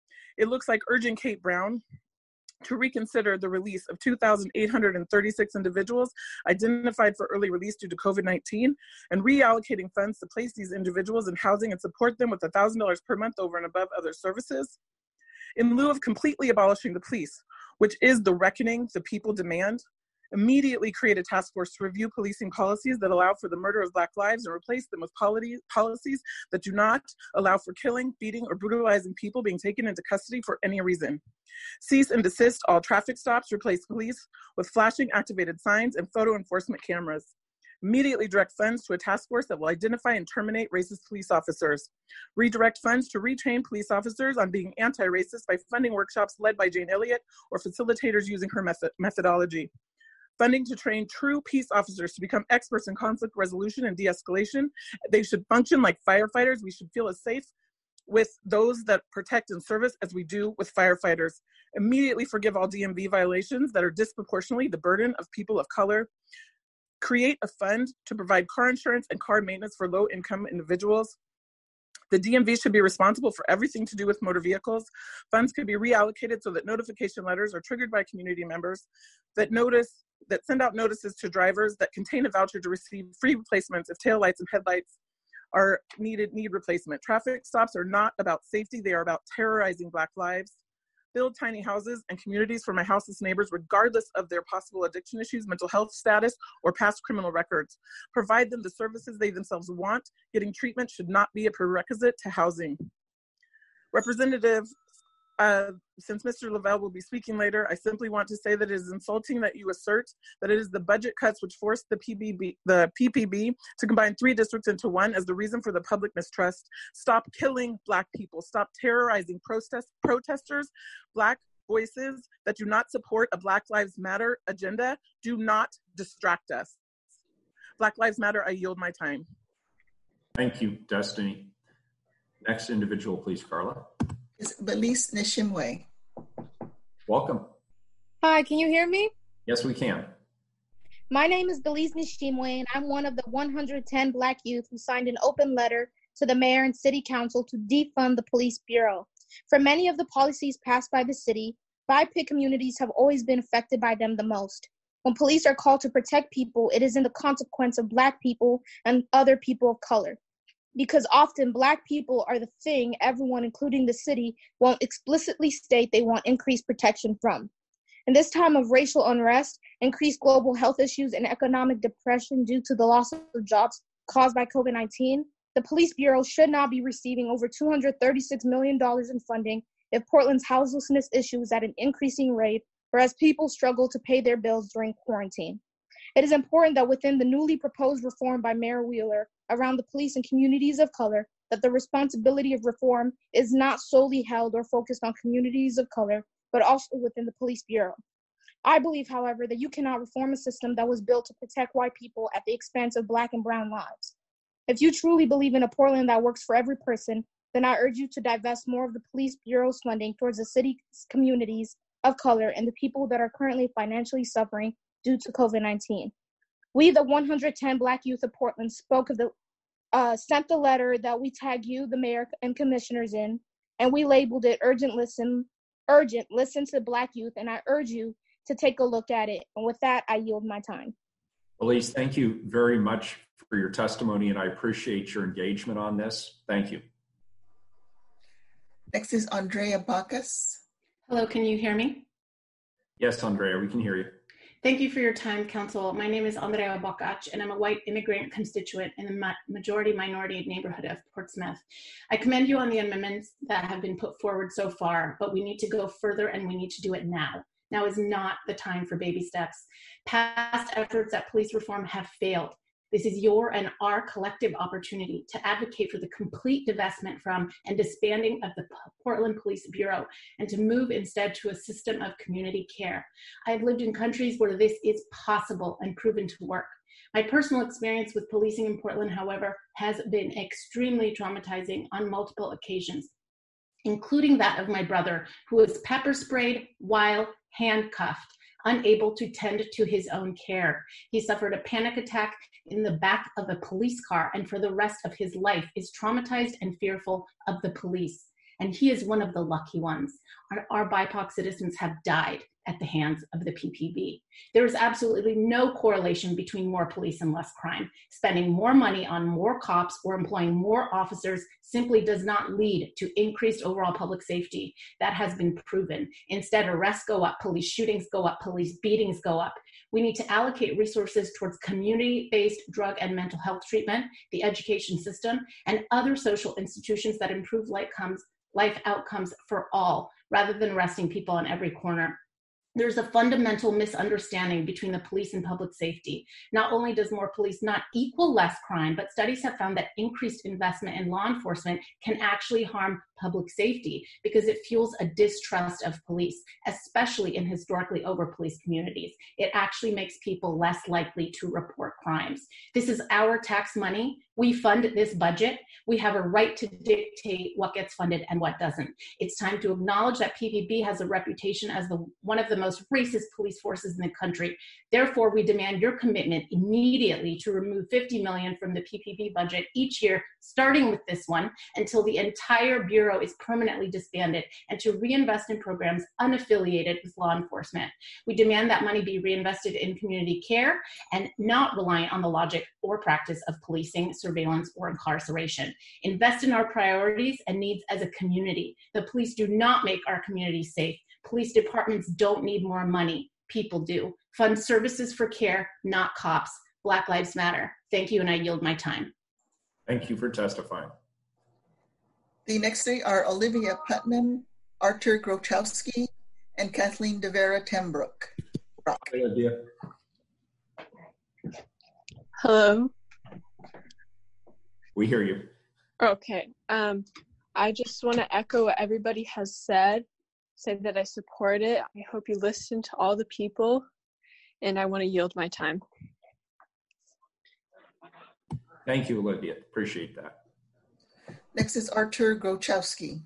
It looks like urging Kate Brown to reconsider the release of two thousand eight hundred thirty-six individuals identified for early release due to COVID nineteen and reallocating funds to place these individuals in housing and support them with one thousand dollars per month over and above other services. In lieu of completely abolishing the police, which is the reckoning the people demand, immediately create a task force to review policing policies that allow for the murder of Black lives and replace them with policies that do not allow for killing, beating, or brutalizing people being taken into custody for any reason. Cease and desist all traffic stops, replace police with flashing activated signs and photo enforcement cameras. Immediately direct funds to a task force that will identify and terminate racist police officers. Redirect funds to retrain police officers on being anti-racist by funding workshops led by Jane Elliott or facilitators using her method methodology. Funding to train true peace officers to become experts in conflict resolution and de-escalation. They should function like firefighters. We should feel as safe with those that protect and service as we do with firefighters. Immediately forgive all D M V violations that are disproportionately the burden of people of color. Create a fund to provide car insurance and car maintenance for low-income individuals. The D M V should be responsible for everything to do with motor vehicles. Funds could be reallocated so that notification letters are triggered by community members that notice that send out notices to drivers that contain a voucher to receive free replacements if taillights and headlights are needed, need replacement. Traffic stops are not about safety, they are about terrorizing Black lives. build tiny houses and communities for my houseless neighbors, regardless of their possible addiction issues, mental health status, or past criminal records. Provide them the services they themselves want. Getting treatment should not be a prerequisite to housing. Representative, uh, since Mister Lavelle will be speaking later, I simply want to say that it is insulting that you assert that it is the budget cuts which forced the P B B, the P P B to combine three districts into one as the reason for the public mistrust. Stop killing Black people. Stop terrorizing protest, protesters, Black voices that do not support a Black Lives Matter agenda. Do not distract us. Black Lives Matter, I yield my time. Thank you, Destiny. Next individual, please, Carla. Is Belize Nishimwe. Welcome. Hi, can you hear me? Yes, we can. My name is Belize Nishimwe, and I'm one of the one hundred ten Black youth who signed an open letter to the mayor and city council to defund the police bureau. For many of the policies passed by the city, B I P O C communities have always been affected by them the most. When police are called to protect people, it is in the consequence of Black people and other people of color. Because often Black people are the thing everyone, including the city, won't explicitly state they want increased protection from. In this time of racial unrest, increased global health issues, and economic depression due to the loss of jobs caused by COVID nineteen, the Police Bureau should not be receiving over two hundred thirty-six million dollars in funding if Portland's houselessness issue is at an increasing rate or as people struggle to pay their bills during quarantine. It is important that within the newly proposed reform by Mayor Wheeler around the police and communities of color, that the responsibility of reform is not solely held or focused on communities of color, but also within the Police Bureau. I believe, however, that you cannot reform a system that was built to protect white people at the expense of Black and brown lives. If you truly believe in a Portland that works for every person, then I urge you to divest more of the Police Bureau's funding towards the city's communities of color and the people that are currently financially suffering due to COVID nineteen. We, the one hundred ten Black youth of Portland, spoke of the, uh, sent the letter that we tag you, the mayor and commissioners in, and we labeled it urgent listen, urgent listen to Black youth, and I urge you to take a look at it. And with that, I yield my time. Elise, thank you very much for your testimony, and I appreciate your engagement on this. Thank you. Next is Andrea Bacchus. Hello, can you hear me? Yes, Andrea, we can hear you. Thank you for your time, Council. My name is Andrea Bacchus, and I'm a white immigrant constituent in the ma- majority minority neighborhood of Portsmouth. I commend you on the amendments that have been put forward so far, but we need to go further and we need to do it now. Now is not the time for baby steps. Past efforts at police reform have failed. This is your and our collective opportunity to advocate for the complete divestment from and disbanding of the Portland Police Bureau and to move instead to a system of community care. I have lived in countries where this is possible and proven to work. My personal experience with policing in Portland, however, has been extremely traumatizing on multiple occasions, including that of my brother, who was pepper sprayed while handcuffed, unable to tend to his own care. He suffered a panic attack in the back of a police car and for the rest of his life is traumatized and fearful of the police. And he is one of the lucky ones. Our, our B I P O C citizens have died at the hands of the P P B. There is absolutely no correlation between more police and less crime. Spending more money on more cops or employing more officers simply does not lead to increased overall public safety. That has been proven. Instead, arrests go up, police shootings go up, police beatings go up. We need to allocate resources towards community-based drug and mental health treatment, the education system, and other social institutions that improve life outcomes, life outcomes for all, rather than arresting people on every corner. There's a fundamental misunderstanding between the police and public safety. Not only does more police not equal less crime, but studies have found that increased investment in law enforcement can actually harm public safety because it fuels a distrust of police, especially in historically over-policed communities. It actually makes people less likely to report crimes. This is our tax money. We fund this budget. We have a right to dictate what gets funded and what doesn't. It's time to acknowledge that P P B has a reputation as the one of the most racist police forces in the country. Therefore, we demand your commitment immediately to remove fifty million dollars from the P P B budget each year, starting with this one, until the entire Bureau Bureau is permanently disbanded and to reinvest in programs unaffiliated with law enforcement. We demand that money be reinvested in community care and not reliant on the logic or practice of policing, surveillance, or incarceration. Invest in our priorities and needs as a community. The police do not make our communities safe. Police departments don't need more money. People do. Fund services for care, not cops. Black Lives Matter. Thank you, and I yield my time. Thank you for testifying. The next three are Olivia Putnam, Artur Grochowski, and Kathleen DeVera Tembrook. Rock. Good idea. Hello. We hear you. Okay. Um, I just want to echo what everybody has said, say that I support it. I hope you listen to all the people, and I want to yield my time. Thank you, Olivia. Appreciate that. Next is Artur Grochowski.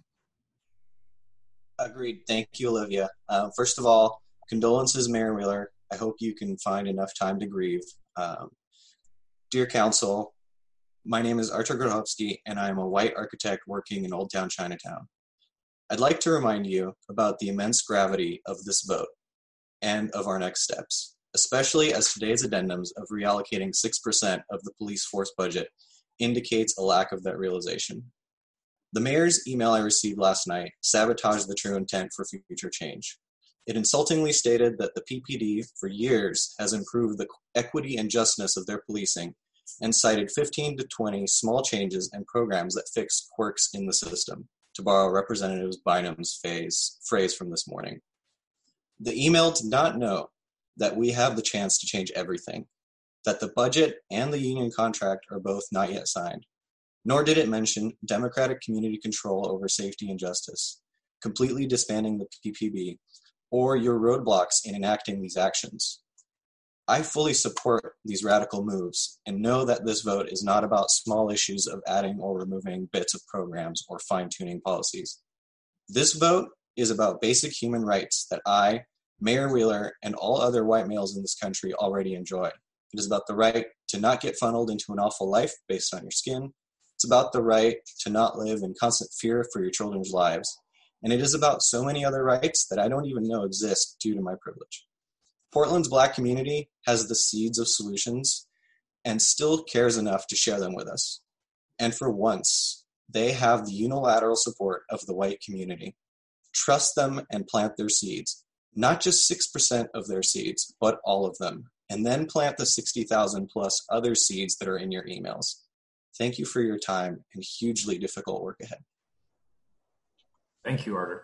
Agreed. Thank you, Olivia. Uh, first of all, condolences, Mayor Wheeler. I hope you can find enough time to grieve. Um, dear Council, my name is Artur Grochowski, and I am a white architect working in Old Town Chinatown. I'd like to remind you about the immense gravity of this vote and of our next steps, especially as today's addendums of reallocating six percent of the police force budget indicates a lack of that realization. The mayor's email I received last night sabotaged the true intent for future change. It insultingly stated that the P P D for years has improved the equity and justness of their policing and cited fifteen to twenty small changes and programs that fix quirks in the system, to borrow Representative Bynum's phase, phrase from this morning. The email did not know that we have the chance to change everything, that the budget and the union contract are both not yet signed, nor did it mention democratic community control over safety and justice, completely disbanding the P P B, or your roadblocks in enacting these actions. I fully support these radical moves and know that this vote is not about small issues of adding or removing bits of programs or fine-tuning policies. This vote is about basic human rights that I, Mayor Wheeler, and all other white males in this country already enjoy. It is about the right to not get funneled into an awful life based on your skin. It's about the right to not live in constant fear for your children's lives. And it is about so many other rights that I don't even know exist due to my privilege. Portland's Black community has the seeds of solutions and still cares enough to share them with us. And for once, they have the unilateral support of the white community. Trust them and plant their seeds, not just six percent of their seeds, but all of them, and then plant the sixty thousand plus other seeds that are in your emails. Thank you for your time and hugely difficult work ahead. Thank you, Artur.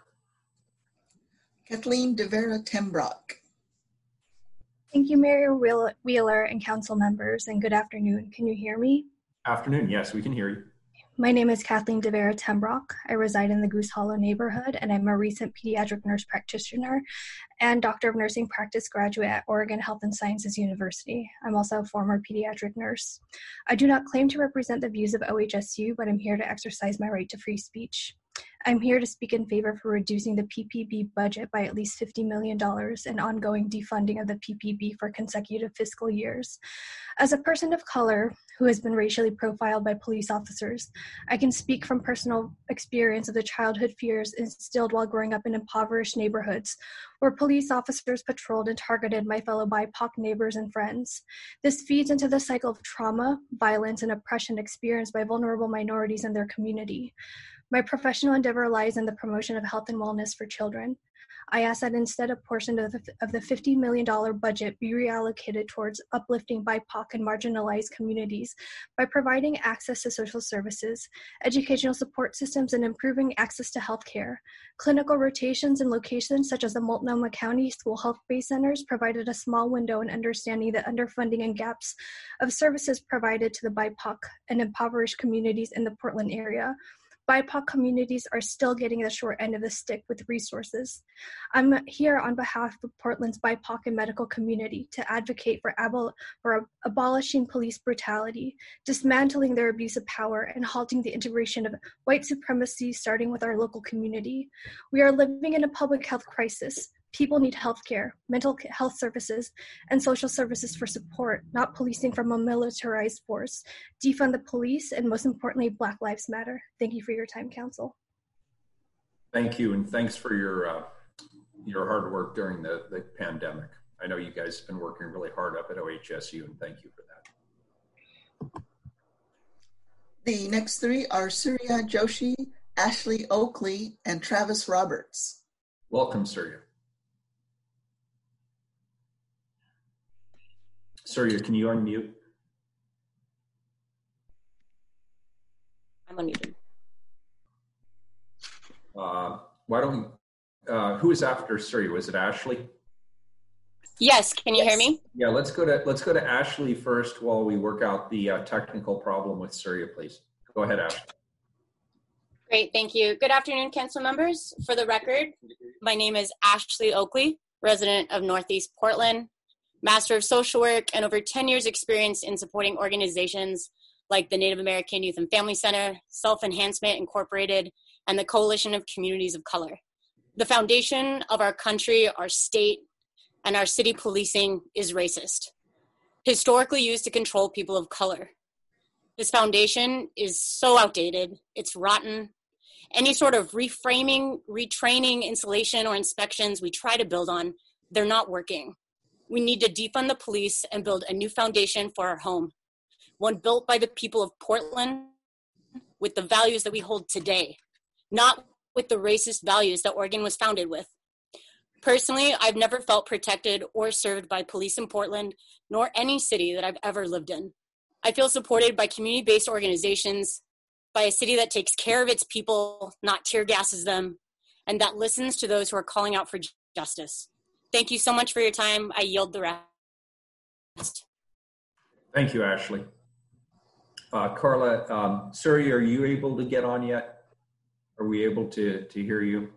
Kathleen DeVera Tembrook. Thank you, Mayor Wheeler and council members, and good afternoon. Can you hear me? Afternoon, yes, we can hear you. My name is Kathleen DeVera Tembrook. I reside in the Goose Hollow neighborhood, and I'm a recent pediatric nurse practitioner and Doctor of Nursing Practice graduate at Oregon Health and Sciences University. I'm also a former pediatric nurse. I do not claim to represent the views of O H S U, but I'm here to exercise my right to free speech. I'm here to speak in favor for reducing the P P B budget by at least fifty million dollars and ongoing defunding of the P P B for consecutive fiscal years. As a person of color who has been racially profiled by police officers, I can speak from personal experience of the childhood fears instilled while growing up in impoverished neighborhoods where police officers patrolled and targeted my fellow B I P O C neighbors and friends. This feeds into the cycle of trauma, violence, and oppression experienced by vulnerable minorities in their community. My professional endeavor lies in the promotion of health and wellness for children. I ask that instead a portion of the, of the fifty million dollars budget be reallocated towards uplifting B I P O C and marginalized communities by providing access to social services, educational support systems, and improving access to health care. Clinical rotations in locations such as the Multnomah County School Health-Based Centers provided a small window in understanding the underfunding and gaps of services provided to the B I P O C and impoverished communities in the Portland area. B I P O C communities are still getting the short end of the stick with resources. I'm here on behalf of Portland's B I P O C and medical community to advocate for, abol- for abolishing police brutality, dismantling their abuse of power, and halting the integration of white supremacy, starting with our local community. We are living in a public health crisis. People need health care, mental health services, and social services for support, not policing from a militarized force. Defund the police, and most importantly, Black Lives Matter. Thank you for your time, Council. Thank you, and thanks for your uh, your hard work during the, the pandemic. I know you guys have been working really hard up at O H S U, and thank you for that. The next three are Surya Joshi, Ashley Oakley, and Travis Roberts. Welcome, Surya. Surya, can you unmute? I'm unmuted. Uh, why don't we, uh, who is after Surya? Was it Ashley? Yes, can you yes. hear me? Yeah, let's go to let's go to Ashley first while we work out the uh, technical problem with Surya, please. Go ahead, Ashley. Great, thank you. Good afternoon, council members. For the record, my name is Ashley Oakley, resident of Northeast Portland, Master of Social Work, and over ten years experience in supporting organizations like the Native American Youth and Family Center, Self-Enhancement Incorporated, and the Coalition of Communities of Color. The foundation of our country, our state, and our city policing is racist, historically used to control people of color. This foundation is so outdated, it's rotten. Any sort of reframing, retraining, installation, or inspections we try to build on, they're not working. We need to defund the police and build a new foundation for our home, one built by the people of Portland with the values that we hold today, not with the racist values that Oregon was founded with. Personally, I've never felt protected or served by police in Portland, nor any city that I've ever lived in. I feel supported by community-based organizations, by a city that takes care of its people, not tear gasses them, and that listens to those who are calling out for justice. Thank you so much for your time. I yield the rest. Thank you, Ashley. Uh, Carla, um, Surya, are you able to get on yet? Are we able to, to hear you?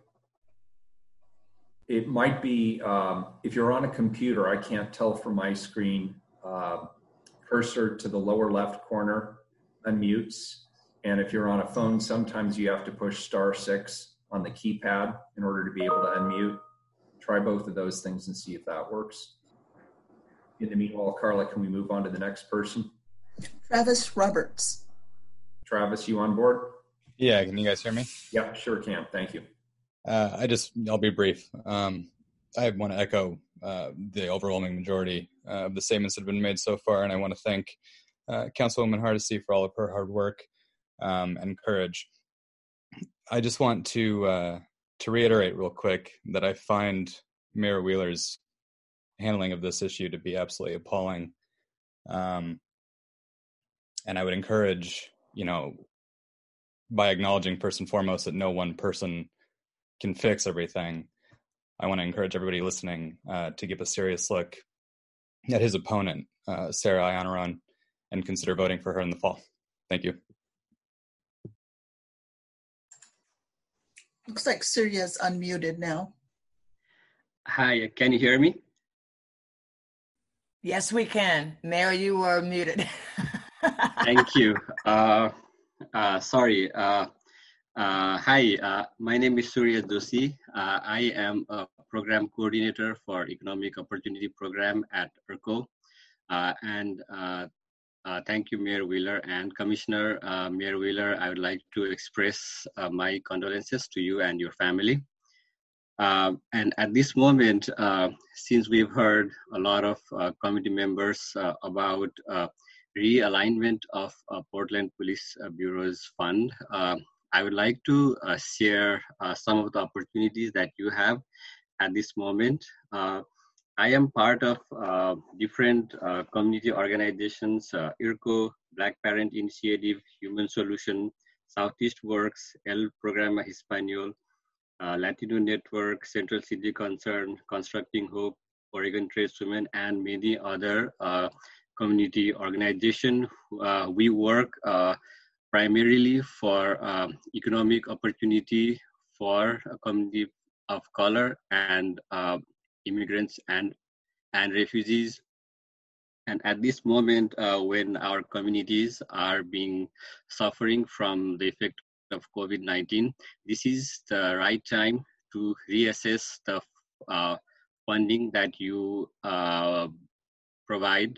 It might be, um, if you're on a computer, I can't tell from my screen, uh, cursor to the lower left corner unmutes. And if you're on a phone, sometimes you have to push star six on the keypad in order to be able to unmute. Try both of those things and see if that works. In the meanwhile, Carla, can we move on to the next person? Travis Roberts. Travis, you on board? Yeah, can you guys hear me? Yeah, sure can. Thank you. Uh, I just, I'll be brief. Um, I want to echo uh, the overwhelming majority uh, of the statements that have been made so far, and I want to thank uh, Councilwoman Hardesty for all of her hard work um, and courage. I just want to uh, to reiterate real quick that I find Mayor Wheeler's handling of this issue to be absolutely appalling. Um, and I would encourage, you know, by acknowledging first and foremost that no one person can fix everything, I want to encourage everybody listening uh, to give a serious look at his opponent, uh, Sarah Iannarone, and consider voting for her in the fall. Thank you. Looks like Surya's unmuted now. Hi, can you hear me? Yes, we can. Mayor, you were muted. Thank you. Uh, uh, sorry. Uh, uh, hi, uh, my name is Surya Joshi. Uh, I am a program coordinator for Economic Opportunity Program at E R C O. Uh, and uh, uh, thank you, Mayor Wheeler and Commissioner uh, Mayor Wheeler. I would like to express uh, my condolences to you and your family. Uh, and at this moment, uh, since we've heard a lot of uh, committee members uh, about uh, realignment of uh, Portland Police Bureau's fund, uh, I would like to uh, share uh, some of the opportunities that you have at this moment. Uh, I am part of uh, different uh, community organizations, uh, E R C O, Black Parent Initiative, Human Solution, Southeast Works, El Programa Hispanol, Uh, Latino Network, Central City Concern, Constructing Hope, Oregon Tradeswomen, and many other uh, community organizations. Uh, we work uh, primarily for um, economic opportunity for a community of color and uh, immigrants and, and refugees. And at this moment, uh, when our communities are being suffering from the effect of COVID nineteen, this is the right time to reassess the uh, funding that you uh, provide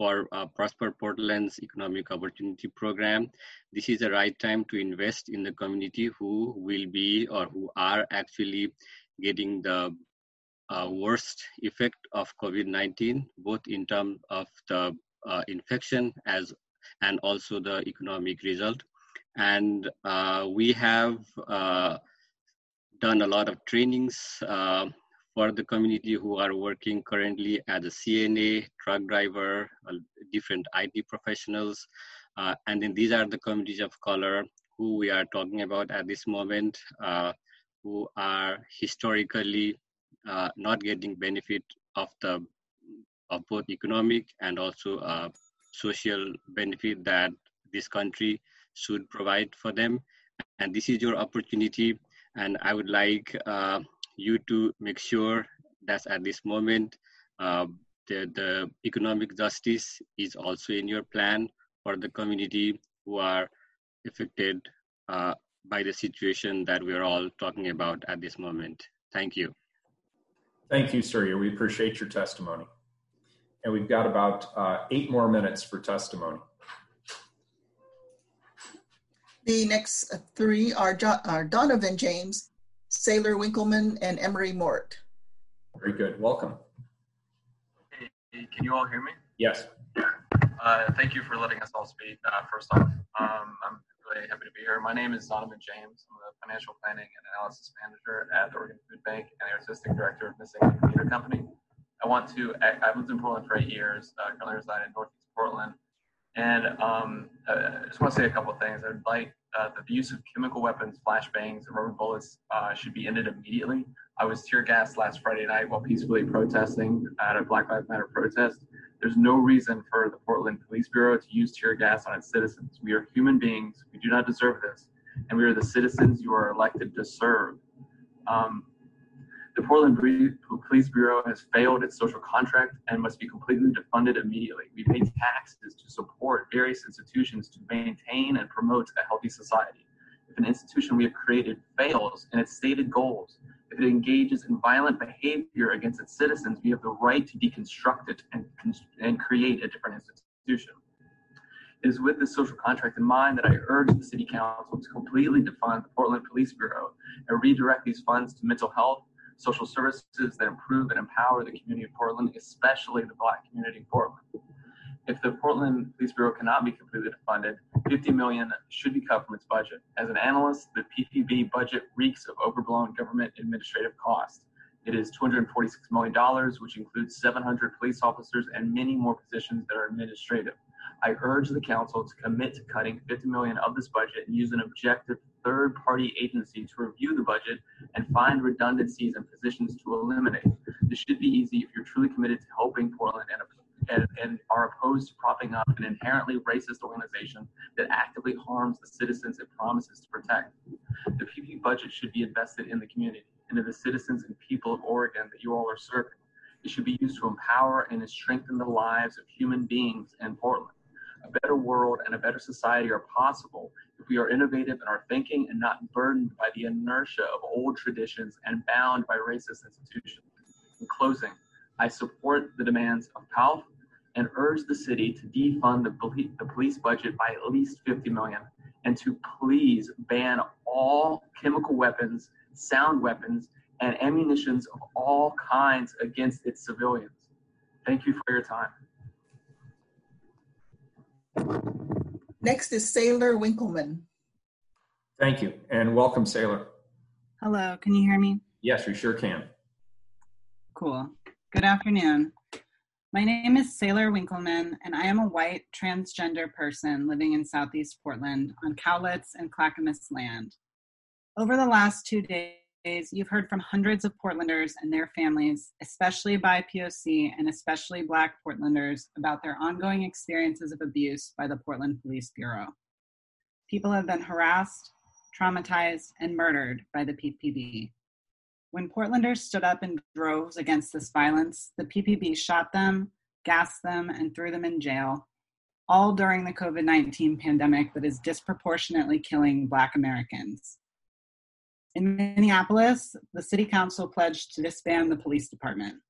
for uh, Prosper Portland's Economic Opportunity Program. This is the right time to invest in the community who will be or who are actually getting the uh, worst effect of COVID nineteen, both in terms of the uh, infection as and also the economic result. And uh, we have uh, done a lot of trainings uh, for the community who are working currently as a C N A, truck driver, uh, different I T professionals. Uh, and then these are the communities of color who we are talking about at this moment, uh, who are historically uh, not getting benefit of the of both economic and also uh, social benefit that this country should provide for them. And this is your opportunity. And I would like uh, you to make sure that at this moment, uh, the, the economic justice is also in your plan for the community who are affected uh, by the situation that we're all talking about at this moment. Thank you. Thank you, Surya. We appreciate your testimony. And we've got about uh, eight more minutes for testimony. The next three are, jo- are Donovan James, Saylor Winkleman, and Emery Mort. Very good. Welcome. Hey, can you all hear me? Yes. Uh, thank you for letting us all speak. Uh, first off, um, I'm really happy to be here. My name is Donovan James. I'm the Financial Planning and Analysis Manager at the Oregon Food Bank and the Artistic Director of Missing Link Theater Company. I want to, I, I've lived in Portland for eight years, uh, currently reside in Northeast Portland. And um, uh, I just want to say a couple of things. I'd like uh, that the use of chemical weapons, flashbangs, and rubber bullets uh, should be ended immediately. I was tear gassed last Friday night while peacefully protesting at a Black Lives Matter protest. There's no reason for the Portland Police Bureau to use tear gas on its citizens. We are human beings. We do not deserve this. And we are the citizens you are elected to serve. Um, The Portland Police Bureau has failed its social contract and must be completely defunded immediately. We pay taxes to support various institutions to maintain and promote a healthy society. If an institution we have created fails in its stated goals, if it engages in violent behavior against its citizens, we have the right to deconstruct it and, and create a different institution. It is with this social contract in mind that I urge the City Council to completely defund the Portland Police Bureau and redirect these funds to mental health, social services that improve and empower the community of Portland, especially the Black community of Portland. If the Portland Police Bureau cannot be completely defunded, fifty million dollars should be cut from its budget. As an analyst, the P P B budget reeks of overblown government administrative costs. It is two hundred forty-six million dollars, which includes seven hundred police officers and many more positions that are administrative. I urge the council to commit to cutting fifty million dollars of this budget and use an objective third-party agency to review the budget and find redundancies and positions to eliminate. This should be easy if you're truly committed to helping Portland and, and, and are opposed to propping up an inherently racist organization that actively harms the citizens it promises to protect. The P P budget should be invested in the community, into the citizens and people of Oregon that you all are serving. It should be used to empower and strengthen the lives of human beings in Portland. A better world and a better society are possible if we are innovative in our thinking and not burdened by the inertia of old traditions and bound by racist institutions. In closing, I support the demands of P A L F and urge the city to defund the, the police budget by at least fifty million dollars and to please ban all chemical weapons, sound weapons, and ammunitions of all kinds against its civilians. Thank you for your time. Next is Saylor Winkleman. Thank you, and welcome, Saylor. Hello, can you hear me? Yes, we sure can. Cool. Good afternoon. My name is Saylor Winkleman, and I am a white transgender person living in Southeast Portland on Cowlitz and Clackamas land. Over the last two days, you've heard from hundreds of Portlanders and their families, especially B I P O C and especially Black Portlanders, about their ongoing experiences of abuse by the Portland Police Bureau. People have been harassed, traumatized, and murdered by the P P B. When Portlanders stood up in droves against this violence, the P P B shot them, gassed them, and threw them in jail, all during the COVID nineteen pandemic that is disproportionately killing Black Americans. In Minneapolis, the city council pledged to disband the police department.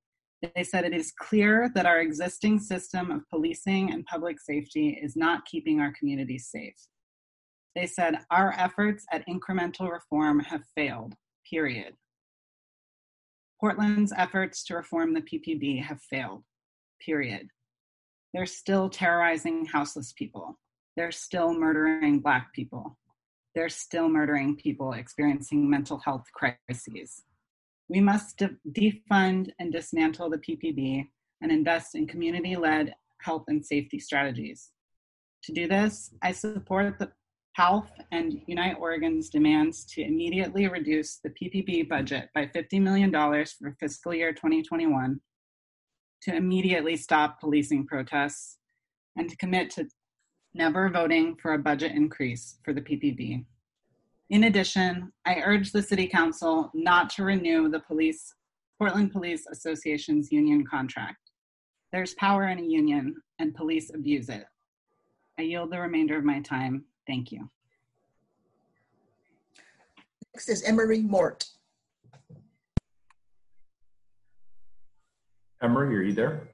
They said it is clear that our existing system of policing and public safety is not keeping our communities safe. They said our efforts at incremental reform have failed, period. Portland's efforts to reform the P P B have failed, period. They're still terrorizing houseless people. They're still murdering Black people. They're still murdering people experiencing mental health crises. We must de- defund and dismantle the P P B and invest in community-led health and safety strategies. To do this, I support the P A L F and Unite Oregon's demands to immediately reduce the P P B budget by fifty million dollars for fiscal year twenty twenty-one, to immediately stop policing protests, and to commit to never voting for a budget increase for the P P B. In addition, I urge the City Council not to renew the police, Portland Police Association's union contract. There's power in a union, and police abuse it. I yield the remainder of my time. Thank you. Next is Emery Mort. Emery, are you there?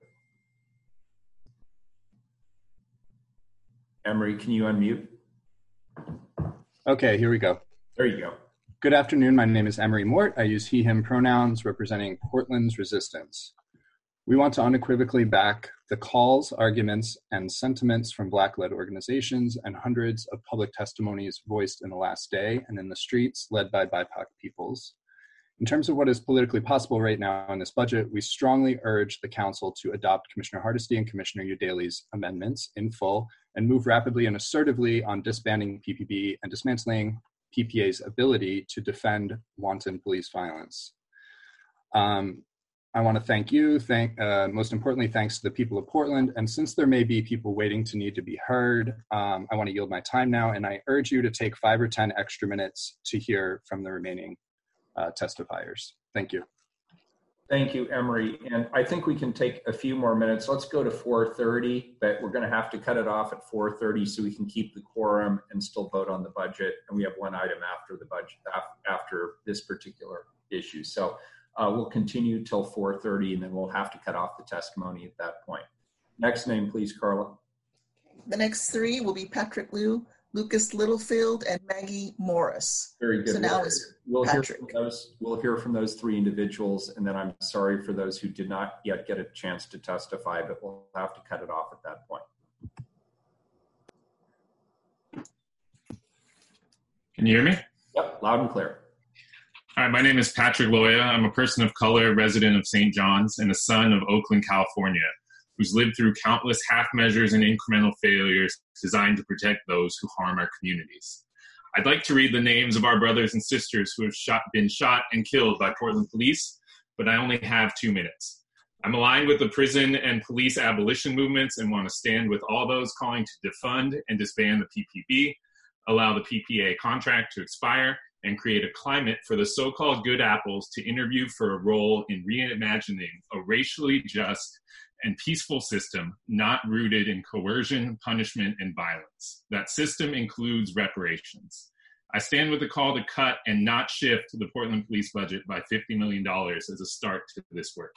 Emery, can you unmute? Okay, here we go. There you go. Good afternoon. My name is Emery Mort. I use he, him pronouns representing Portland's resistance. We want to unequivocally back the calls, arguments, and sentiments from Black-led organizations and hundreds of public testimonies voiced in the last day and in the streets led by B I P O C peoples. In terms of what is politically possible right now in this budget, we strongly urge the Council to adopt Commissioner Hardesty and Commissioner Udaley's amendments in full and move rapidly and assertively on disbanding P P B and dismantling P P A's ability to defend wanton police violence. Um, I want to thank you, thank, uh, most importantly, thanks to the people of Portland. And since there may be people waiting to need to be heard, um, I want to yield my time now, and I urge you to take five or ten extra minutes to hear from the remaining uh, testifiers. Thank you. Thank you, Emery. And I think we can take a few more minutes. Let's go to four thirty, but we're going to have to cut it off at four thirty so we can keep the quorum and still vote on the budget. And we have one item after the budget, after this particular issue. So uh, we'll continue till four thirty, and then we'll have to cut off the testimony at that point. Next name, please, Carla. The next three will be Patrick Liu, Lucas Littlefield, and Maggie Morris. Very good. So now is we'll Patrick. Hear from those, we'll hear from those three individuals, and then I'm sorry for those who did not yet get a chance to testify, but we'll have to cut it off at that point. Can you hear me? Yep, loud and clear. Hi, my name is Patrick Loya. I'm a person of color, resident of Saint John's, and a son of Oakland, California, who's lived through countless half measures and incremental failures designed to protect those who harm our communities. I'd like to read the names of our brothers and sisters who have shot, been shot and killed by Portland police, but I only have two minutes. I'm aligned with the prison and police abolition movements and want to stand with all those calling to defund and disband the P P B, allow the P P A contract to expire, and create a climate for the so-called good apples to interview for a role in reimagining a racially just and peaceful system not rooted in coercion, punishment, and violence. That system includes reparations. I stand with the call to cut and not shift the Portland police budget by fifty million dollars as a start to this work.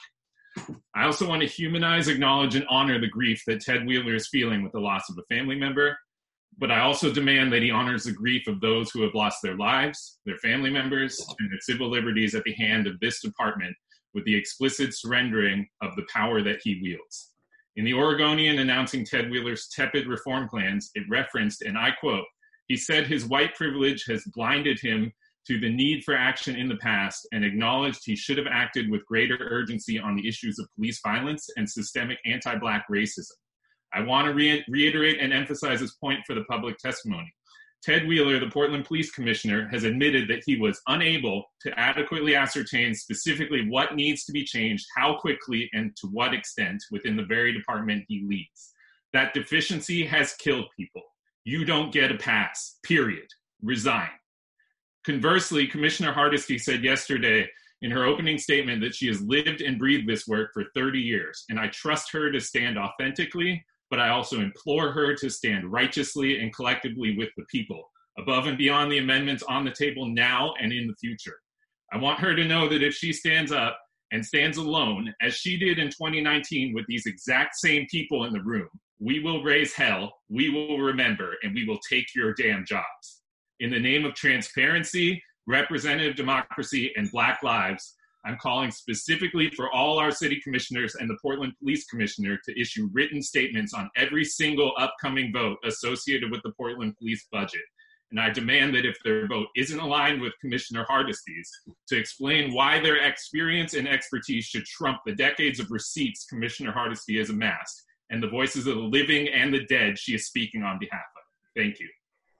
I also want to humanize, acknowledge, and honor the grief that Ted Wheeler is feeling with the loss of a family member, but I also demand that he honors the grief of those who have lost their lives, their family members, and their civil liberties at the hand of this department, with the explicit surrendering of the power that he wields. In the Oregonian announcing Ted Wheeler's tepid reform plans, it referenced, and I quote, he said his white privilege has blinded him to the need for action in the past and acknowledged he should have acted with greater urgency on the issues of police violence and systemic anti-Black racism. I want to re- reiterate and emphasize this point for the public testimony. Ted Wheeler, the Portland Police Commissioner, has admitted that he was unable to adequately ascertain specifically what needs to be changed, how quickly, and to what extent within the very department he leads. That deficiency has killed people. You don't get a pass, period. Resign. Conversely, Commissioner Hardesty said yesterday in her opening statement that she has lived and breathed this work for thirty years, and I trust her to stand authentically, but I also implore her to stand righteously and collectively with the people, above and beyond the amendments on the table now and in the future. I want her to know that if she stands up and stands alone, as she did in twenty nineteen with these exact same people in the room, we will raise hell, we will remember, and we will take your damn jobs. In the name of transparency, representative democracy, and Black lives, I'm calling specifically for all our city commissioners and the Portland Police Commissioner to issue written statements on every single upcoming vote associated with the Portland Police budget. And I demand that if their vote isn't aligned with Commissioner Hardesty's, to explain why their experience and expertise should trump the decades of receipts Commissioner Hardesty has amassed and the voices of the living and the dead she is speaking on behalf of. Thank you.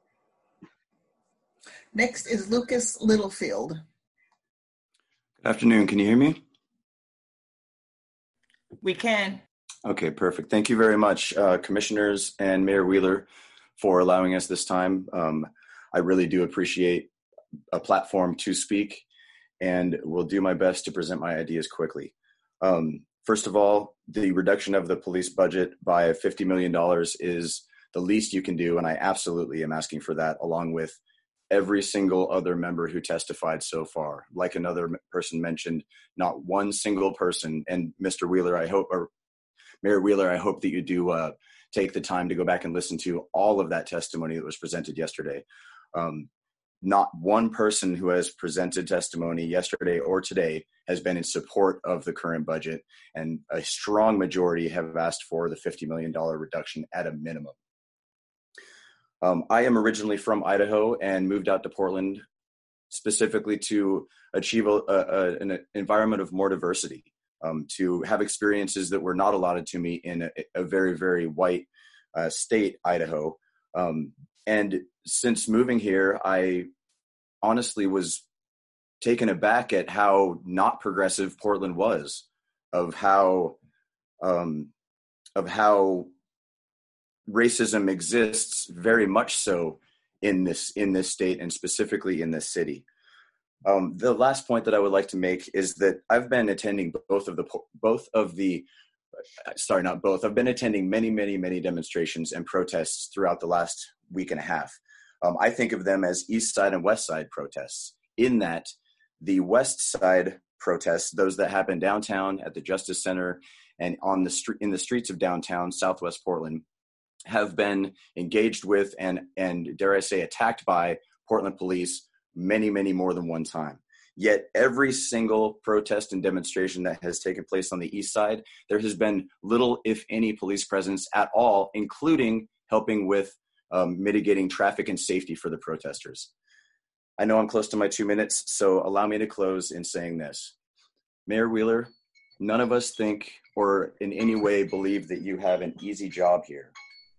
Next is Lucas Littlefield. Good afternoon. Can you hear me? We can. Okay, perfect. Thank you very much, uh, Commissioners and Mayor Wheeler, for allowing us this time. Um, I really do appreciate a platform to speak, and will do my best to present my ideas quickly. Um, first of all, the reduction of the police budget by fifty million dollars is the least you can do, and I absolutely am asking for that, along with every single other member who testified so far. Like another person mentioned, not one single person, and Mister Wheeler, I hope, or Mayor Wheeler, I hope that you do uh, take the time to go back and listen to all of that testimony that was presented yesterday. Um, not one person who has presented testimony yesterday or today has been in support of the current budget, and a strong majority have asked for the fifty million dollars reduction at a minimum. Um, I am originally from Idaho and moved out to Portland specifically to achieve a, a, an environment of more diversity, um, to have experiences that were not allotted to me in a, a very, very white uh, state, Idaho. Um, and since moving here, I honestly was taken aback at how not progressive Portland was, of how, um, of how racism exists very much so in this in this state, and specifically in this city. Um, the last point that I would like to make is that I've been attending both of the both of the sorry not both I've been attending many many many demonstrations and protests throughout the last week and a half. Um, I think of them as East Side and West Side protests, in that the West Side protests, those that happen downtown at the Justice Center and on the street in the streets of downtown Southwest Portland, have been engaged with and, and dare I say, attacked by Portland police many, many more than one time. Yet every single protest and demonstration that has taken place on the east side, there has been little, if any, police presence at all, including helping with um, mitigating traffic and safety for the protesters. I know I'm close to my two minutes, so allow me to close in saying this. Mayor Wheeler, none of us think or in any way believe that you have an easy job here.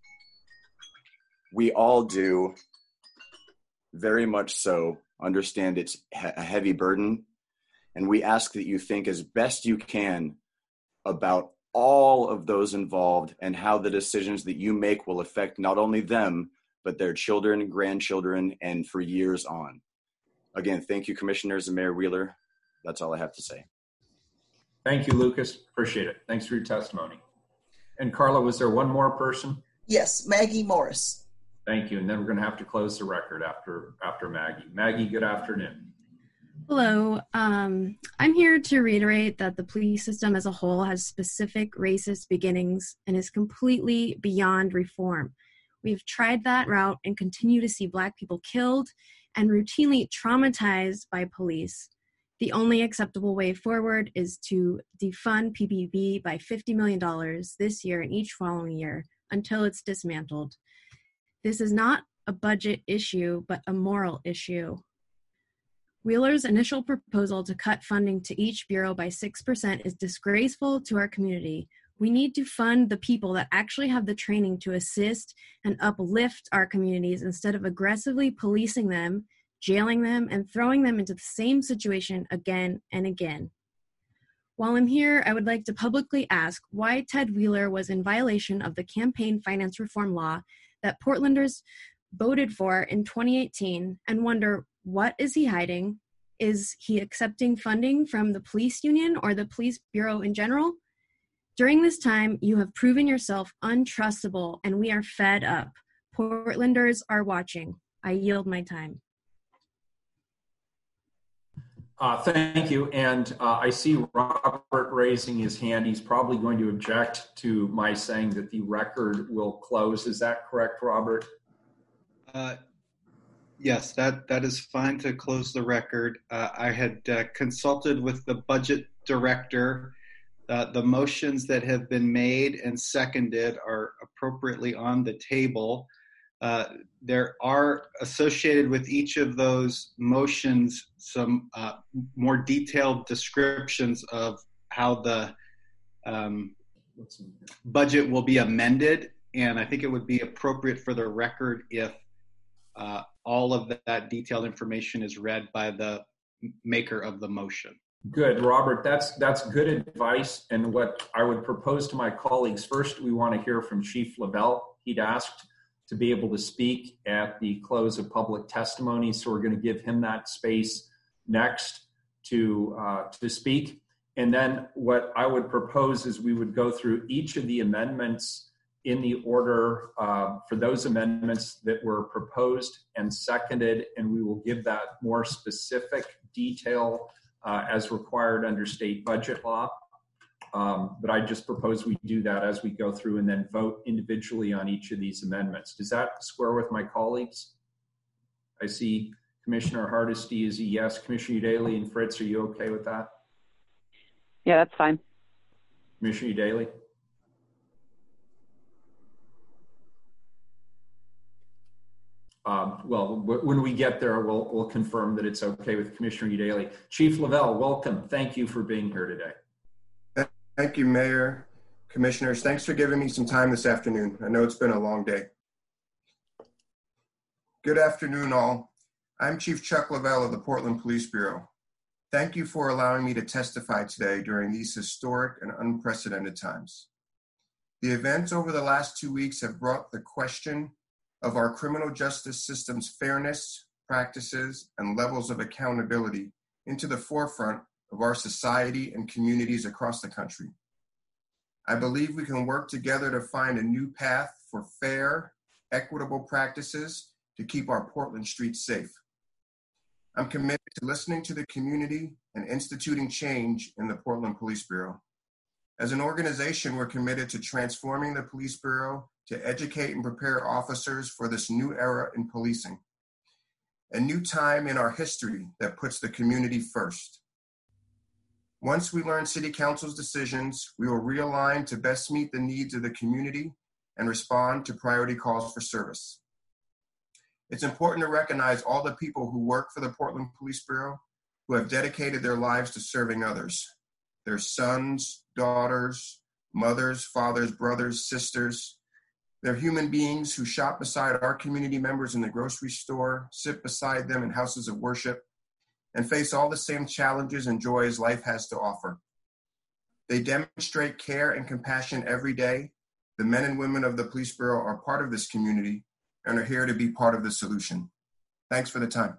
We all do, very much so, understand it's a heavy burden, and we ask that you think as best you can about all of those involved and how the decisions that you make will affect not only them, but their children, grandchildren, and for years on. Again, thank you, Commissioners and Mayor Wheeler. That's all I have to say. Thank you, Lucas. Appreciate it. Thanks for your testimony. And Carla, was there one more person? Yes, Maggie Morris. Thank you. And then we're going to have to close the record after after Maggie. Maggie, good afternoon. Hello. Um, I'm here to reiterate that the police system as a whole has specific racist beginnings and is completely beyond reform. We've tried that route and continue to see Black people killed and routinely traumatized by police. The only acceptable way forward is to defund P P B by fifty million dollars this year and each following year until it's dismantled. This is not a budget issue, but a moral issue. Wheeler's initial proposal to cut funding to each bureau by six percent is disgraceful to our community. We need to fund the people that actually have the training to assist and uplift our communities instead of aggressively policing them, jailing them, and throwing them into the same situation again and again. While I'm here, I would like to publicly ask why Ted Wheeler was in violation of the campaign finance reform law that Portlanders voted for in twenty eighteen, and wonder, what is he hiding? Is he accepting funding from the police union or the police bureau in general? During this time, you have proven yourself untrustable, and we are fed up. Portlanders are watching. I yield my time. Uh, thank you. And uh, I see Robert raising his hand. He's probably going to object to my saying that the record will close. Is that correct, Robert? Uh, yes, that, that is fine to close the record. Uh, I had uh, consulted with the budget director. Uh, the motions that have been made and seconded are appropriately on the table. Uh, there are associated with each of those motions some uh, more detailed descriptions of how the um, budget will be amended, and I think it would be appropriate for the record if uh, all of that detailed information is read by the maker of the motion. Good, Robert. That's that's good advice. And what I would propose to my colleagues, first, we want to hear from Chief Lavelle. He'd asked to be able to speak at the close of public testimony, so we're going to give him that space next to uh, to speak. And then what I would propose is we would go through each of the amendments in the order uh, for those amendments that were proposed and seconded, and we will give that more specific detail uh, as required under state budget law. Um, but I just propose we do that as we go through and then vote individually on each of these amendments. Does that square with my colleagues? I see Commissioner Hardesty is a yes. Commissioner Daly and Fritz, are you okay with that? Yeah, that's fine. Commissioner Daly? Um, well, when we get there, we'll, we'll confirm that it's okay with Commissioner Daly. Chief Lavelle, welcome. Thank you for being here today. Thank you, Mayor, Commissioners. Thanks for giving me some time this afternoon. I know it's been a long day. Good afternoon, all. I'm Chief Chuck Lavelle of the Portland Police Bureau. Thank you for allowing me to testify today during these historic and unprecedented times. The events over the last two weeks have brought the question of our criminal justice system's fairness, practices, and levels of accountability into the forefront of our society and communities across the country. I believe we can work together to find a new path for fair, equitable practices to keep our Portland streets safe. I'm committed to listening to the community and instituting change in the Portland Police Bureau. As an organization, we're committed to transforming the Police Bureau to educate and prepare officers for this new era in policing, a new time in our history that puts the community first. Once we learn City Council's decisions, we will realign to best meet the needs of the community and respond to priority calls for service. It's important to recognize all the people who work for the Portland Police Bureau who have dedicated their lives to serving others. Their sons, daughters, mothers, fathers, brothers, sisters. They're human beings who shop beside our community members in the grocery store, sit beside them in houses of worship, and face all the same challenges and joys life has to offer. They demonstrate care and compassion every day. The men and women of the Police Bureau are part of this community and are here to be part of the solution. Thanks for the time.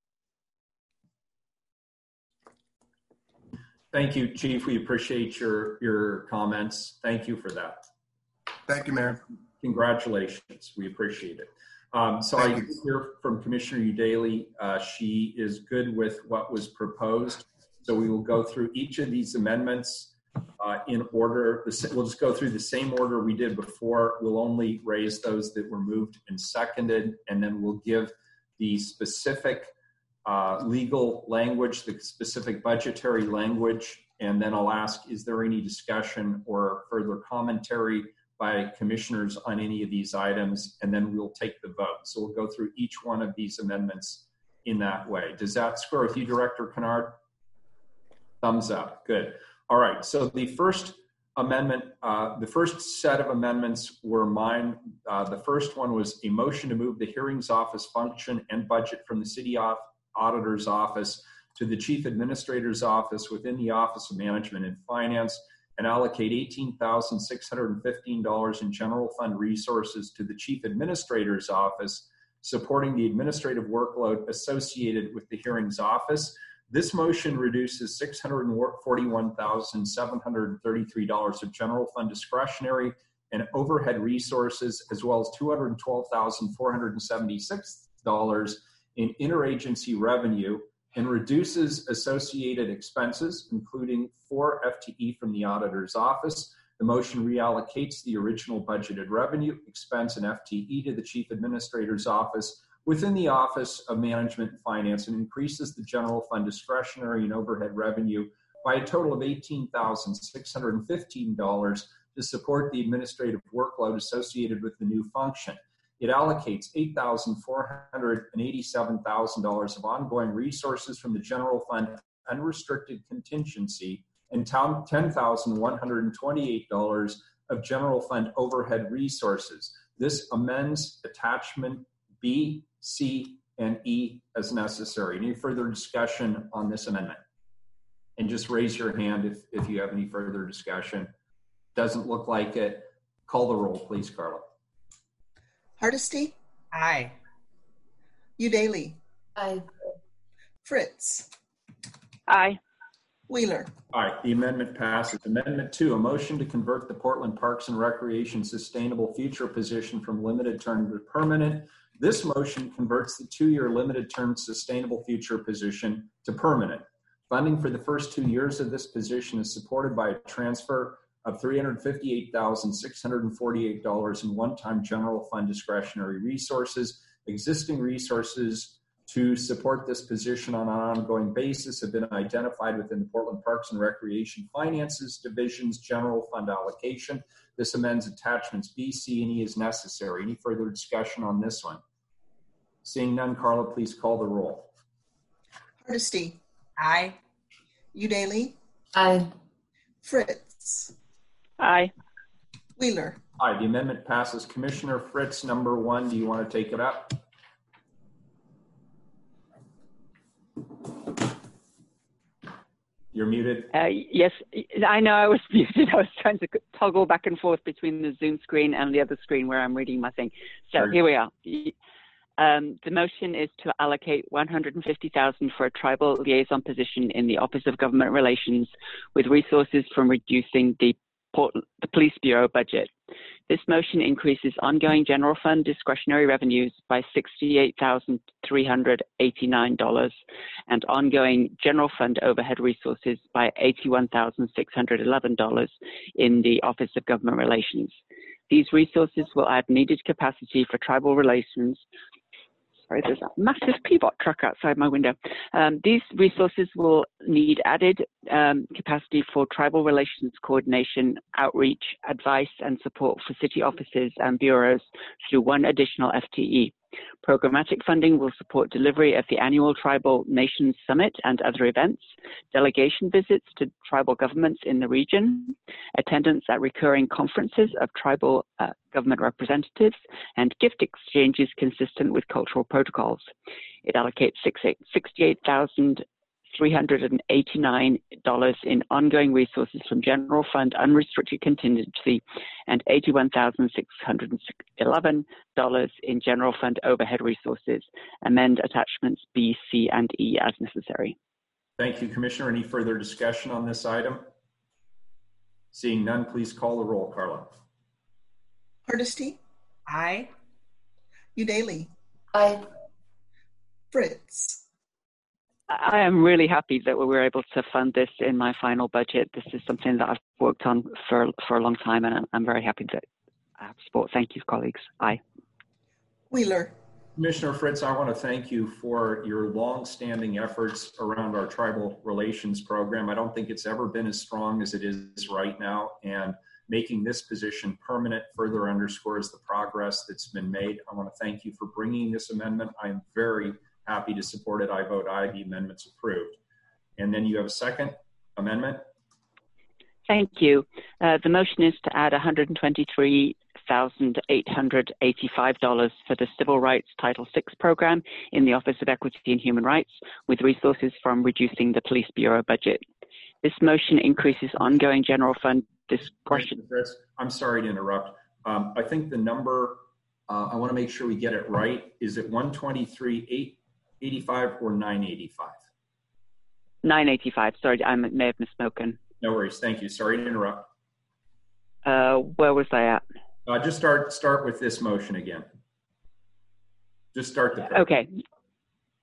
Thank you, Chief. We appreciate your, your comments. Thank you for that. Thank you, Mayor. Congratulations. We appreciate it. Um, so Thank I you. hear from Commissioner Daly. Uh, she is good with what was proposed. So we will go through each of these amendments uh, in order. We'll just go through the same order we did before. We'll only raise those that were moved and seconded, and then we'll give the specific uh, legal language, the specific budgetary language, and then I'll ask, is there any discussion or further commentary by commissioners on any of these items, and then we'll take the vote. So we'll go through each one of these amendments in that way. Does that square with you, Director Kennard? Thumbs up. Good. All right. So the first amendment, uh, the first set of amendments were mine. Uh, the first one was a motion to move the hearings office function and budget from the city auditor's office to the chief administrator's office within the Office of Management and Finance, and allocate eighteen thousand six hundred fifteen dollars in general fund resources to the Chief Administrator's Office, supporting the administrative workload associated with the hearings office. This motion reduces six hundred forty-one thousand seven hundred thirty-three dollars of general fund discretionary and overhead resources, as well as two hundred twelve thousand four hundred seventy-six dollars in interagency revenue and reduces associated expenses, including four F T E from the auditor's office. The motion reallocates the original budgeted revenue, expense, and F T E to the chief administrator's office within the Office of Management and Finance and increases the general fund discretionary and overhead revenue by a total of eighteen thousand six hundred fifteen dollars to support the administrative workload associated with the new function. It allocates eight thousand four hundred eighty-seven thousand dollars of ongoing resources from the general fund unrestricted contingency and ten thousand one hundred twenty-eight dollars of general fund overhead resources. This amends attachment B, C, and E as necessary. Any further discussion on this amendment? And just raise your hand if, if you have any further discussion. Doesn't look like it. Call the roll, please, Carla. Hardesty? Aye. Udaly? Aye. Fritz? Aye. Wheeler? Aye. The amendment passes. Amendment two, a motion to convert the Portland Parks and Recreation Sustainable Future position from limited term to permanent. This motion converts the two-year limited term sustainable future position to permanent. Funding for the first two years of this position is supported by a transfer of three hundred fifty-eight thousand six hundred forty-eight dollars in one-time general fund discretionary resources. Existing resources to support this position on an ongoing basis have been identified within the Portland Parks and Recreation Finances Division's general fund allocation. This amends attachments B, C, and E as necessary. Any further discussion on this one? Seeing none, Carla, please call the roll. Hardesty? Aye. Udaly? Aye. Fritz? Aye. Wheeler? Aye. The amendment passes. Commissioner Fritz, number one, do you want to take it up? You're muted. Uh, yes, I know I was muted. I was trying to toggle back and forth between the Zoom screen and the other screen where I'm reading my thing. So Sure. here we are. Um, the motion is to allocate one hundred fifty thousand dollars for a tribal liaison position in the Office of Government Relations with resources from reducing the, Port- the Police Bureau budget. This motion increases ongoing general fund discretionary revenues by sixty-eight thousand three hundred eighty-nine dollars and ongoing general fund overhead resources by eighty-one thousand six hundred eleven dollars in the Office of Government Relations. These resources will add needed capacity for tribal relations. Sorry, there's a massive P B O T truck outside my window. Um, these resources will need added um, capacity for tribal relations coordination, outreach, advice, and support for city offices and bureaus through one additional F T E. Programmatic funding will support delivery of the annual Tribal Nations Summit and other events, delegation visits to tribal governments in the region, attendance at recurring conferences of tribal uh, government representatives, and gift exchanges consistent with cultural protocols. It allocates sixty-eight thousand three hundred eighty-nine dollars in ongoing resources from general fund unrestricted contingency and eighty-one thousand six hundred eleven dollars in general fund overhead resources. Amend attachments B, C, and E as necessary. Thank you, Commissioner. Any further discussion on this item? Seeing none, please call the roll, Carla. Hardesty? Aye. Udaly? Aye. Fritz? I am really happy that we were able to fund this in my final budget. This is something that I've worked on for, for a long time, and I'm, I'm very happy that I have support. Thank you, colleagues. Aye. Wheeler? Commissioner Fritz, I want to thank you for your long-standing efforts around our tribal relations program. I don't think it's ever been as strong as it is right now, and making this position permanent further underscores the progress that's been made. I want to thank you for bringing this amendment. I am very happy to support it. I vote aye. The amendment's approved. And then you have a second amendment. Thank you. Uh, the motion is to add one hundred twenty-three thousand eight hundred eighty-five dollars for the Civil Rights Title six program in the Office of Equity and Human Rights with resources from reducing the Police Bureau budget. This motion increases ongoing general fund discretion. I'm sorry to interrupt. Um, I think the number, uh, I want to make sure we get it right. Is it one twenty-three eight eighty-five or nine eighty-five? nine eighty-five. Sorry, I may have misspoken. No worries. Thank you. Sorry to interrupt. Uh, where was I at? Uh, just start start with this motion again. Just start the program. Okay.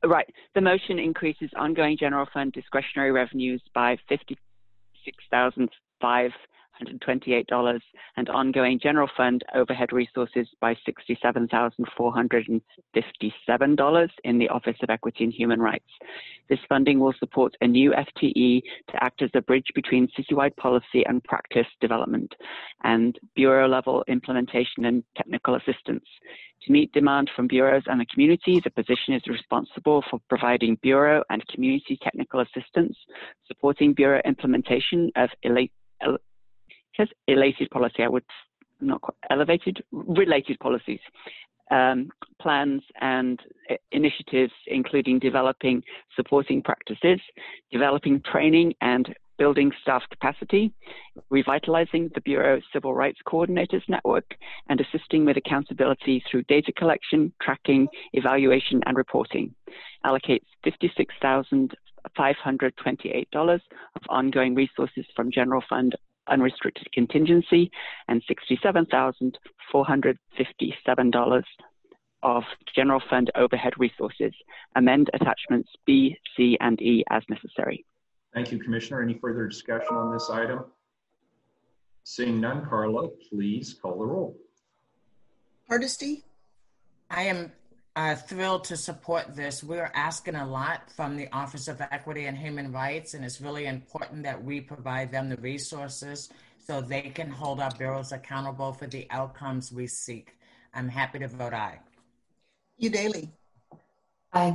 right. The motion increases ongoing general fund discretionary revenues by fifty-six thousand five hundred twenty-eight dollars and ongoing general fund overhead resources by sixty-seven thousand four hundred fifty-seven dollars in the Office of Equity and Human Rights. This funding will support a new F T E to act as a bridge between citywide policy and practice development and bureau-level implementation and technical assistance. To meet demand from bureaus and the community, the position is responsible for providing bureau and community technical assistance, supporting bureau implementation of elite It says elated policy, I would not quite, elevated, related policies, um, plans and initiatives, including developing supporting practices, developing training and building staff capacity, revitalizing the Bureau Civil Rights Coordinators Network, and assisting with accountability through data collection, tracking, evaluation, and reporting. Allocates fifty-six thousand five hundred twenty-eight dollars of ongoing resources from General Fund Unrestricted Contingency and sixty-seven thousand four hundred fifty-seven dollars of General Fund Overhead Resources. Amend attachments B, C, and E as necessary. Thank you, Commissioner. Any further discussion on this item? Seeing none, Carla, please call the roll. Hardesty? I am uh, thrilled to support this. We're asking a lot from the Office of Equity and Human Rights, and it's really important that we provide them the resources so they can hold our bureaus accountable for the outcomes we seek. I'm happy to vote aye. Udaley? Aye.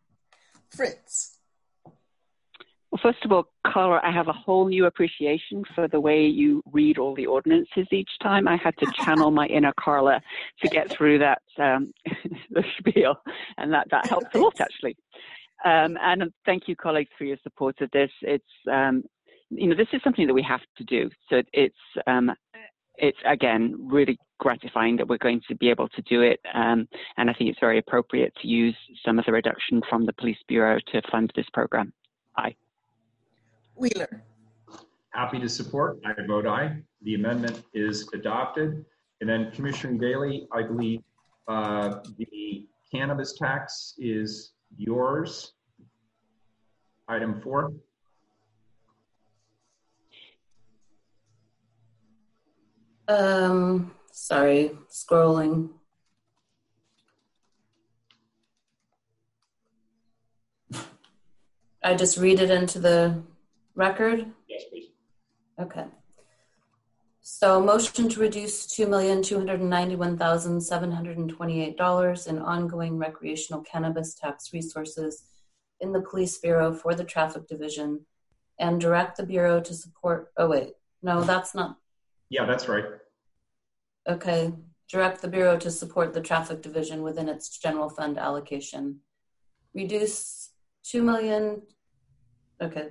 Fritz? Well, first of all, Carla, I have a whole new appreciation for the way you read all the ordinances each time. I had to channel my inner Carla to get through that um, the spiel, and that, that helped a lot, actually. Um, and thank you, colleagues, for your support of this. It's, um, you know, this is something that we have to do. So it's, um, it's again, really gratifying that we're going to be able to do it. Um, and I think it's very appropriate to use some of the reduction from the Police Bureau to fund this program. Aye. Wheeler? Happy to support. I vote aye. The amendment is adopted. And then Commissioner Daly, I believe uh, the cannabis tax is yours. Item four. Um, sorry, scrolling. I just read it into the record? Yes, please. Okay. So motion to reduce two million two hundred ninety-one thousand seven hundred twenty-eight dollars in ongoing recreational cannabis tax resources in the Police Bureau for the Traffic Division and direct the Bureau to support, oh wait, no, that's not. Yeah, that's right. Okay. Direct the Bureau to support the Traffic Division within its general fund allocation. Reduce two million. Okay.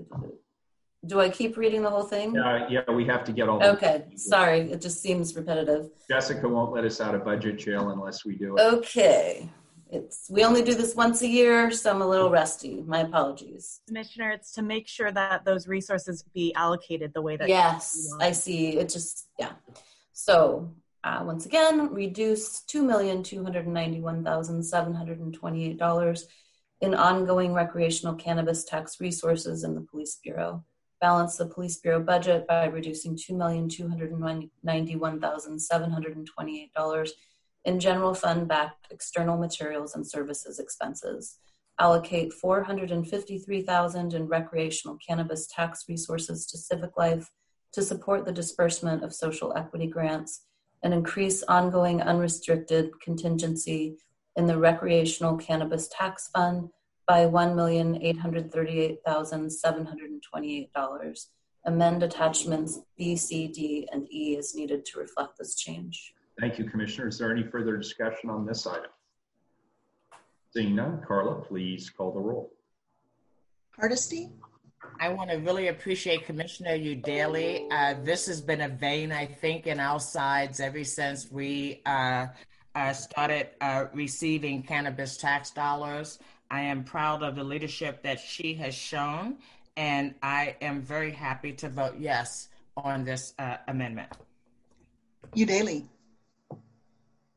Do I keep reading the whole thing? Uh, yeah, we have to get all the Okay, sorry, it just seems repetitive. Jessica won't let us out of budget jail unless we do it. Okay, it's we only do this once a year, so I'm a little rusty. My apologies. Commissioner, it's to make sure that those resources be allocated the way that Yes, I see. It just, yeah. So uh, once again, reduce two million two hundred ninety-one thousand seven hundred twenty-eight dollars in ongoing recreational cannabis tax resources in the Police Bureau. Balance the Police Bureau budget by reducing two million two hundred ninety-one thousand seven hundred twenty-eight dollars in general fund backed external materials and services expenses. Allocate four hundred fifty-three thousand dollars in recreational cannabis tax resources to Civic Life to support the disbursement of social equity grants and increase ongoing unrestricted contingency in the recreational cannabis tax fund by one million eight hundred thirty-eight thousand seven hundred twenty-eight dollars. Amend attachments B, C, D, and E as needed to reflect this change. Thank you, Commissioner. Is there any further discussion on this item? Seeing none, Carla, please call the roll. Hardesty? I want to really appreciate Commissioner Udaley. Uh, this has been a vein, I think, in our sides ever since we uh, uh, started uh, receiving cannabis tax dollars. I am proud of the leadership that she has shown, and I am very happy to vote yes on this uh, amendment. Udaley?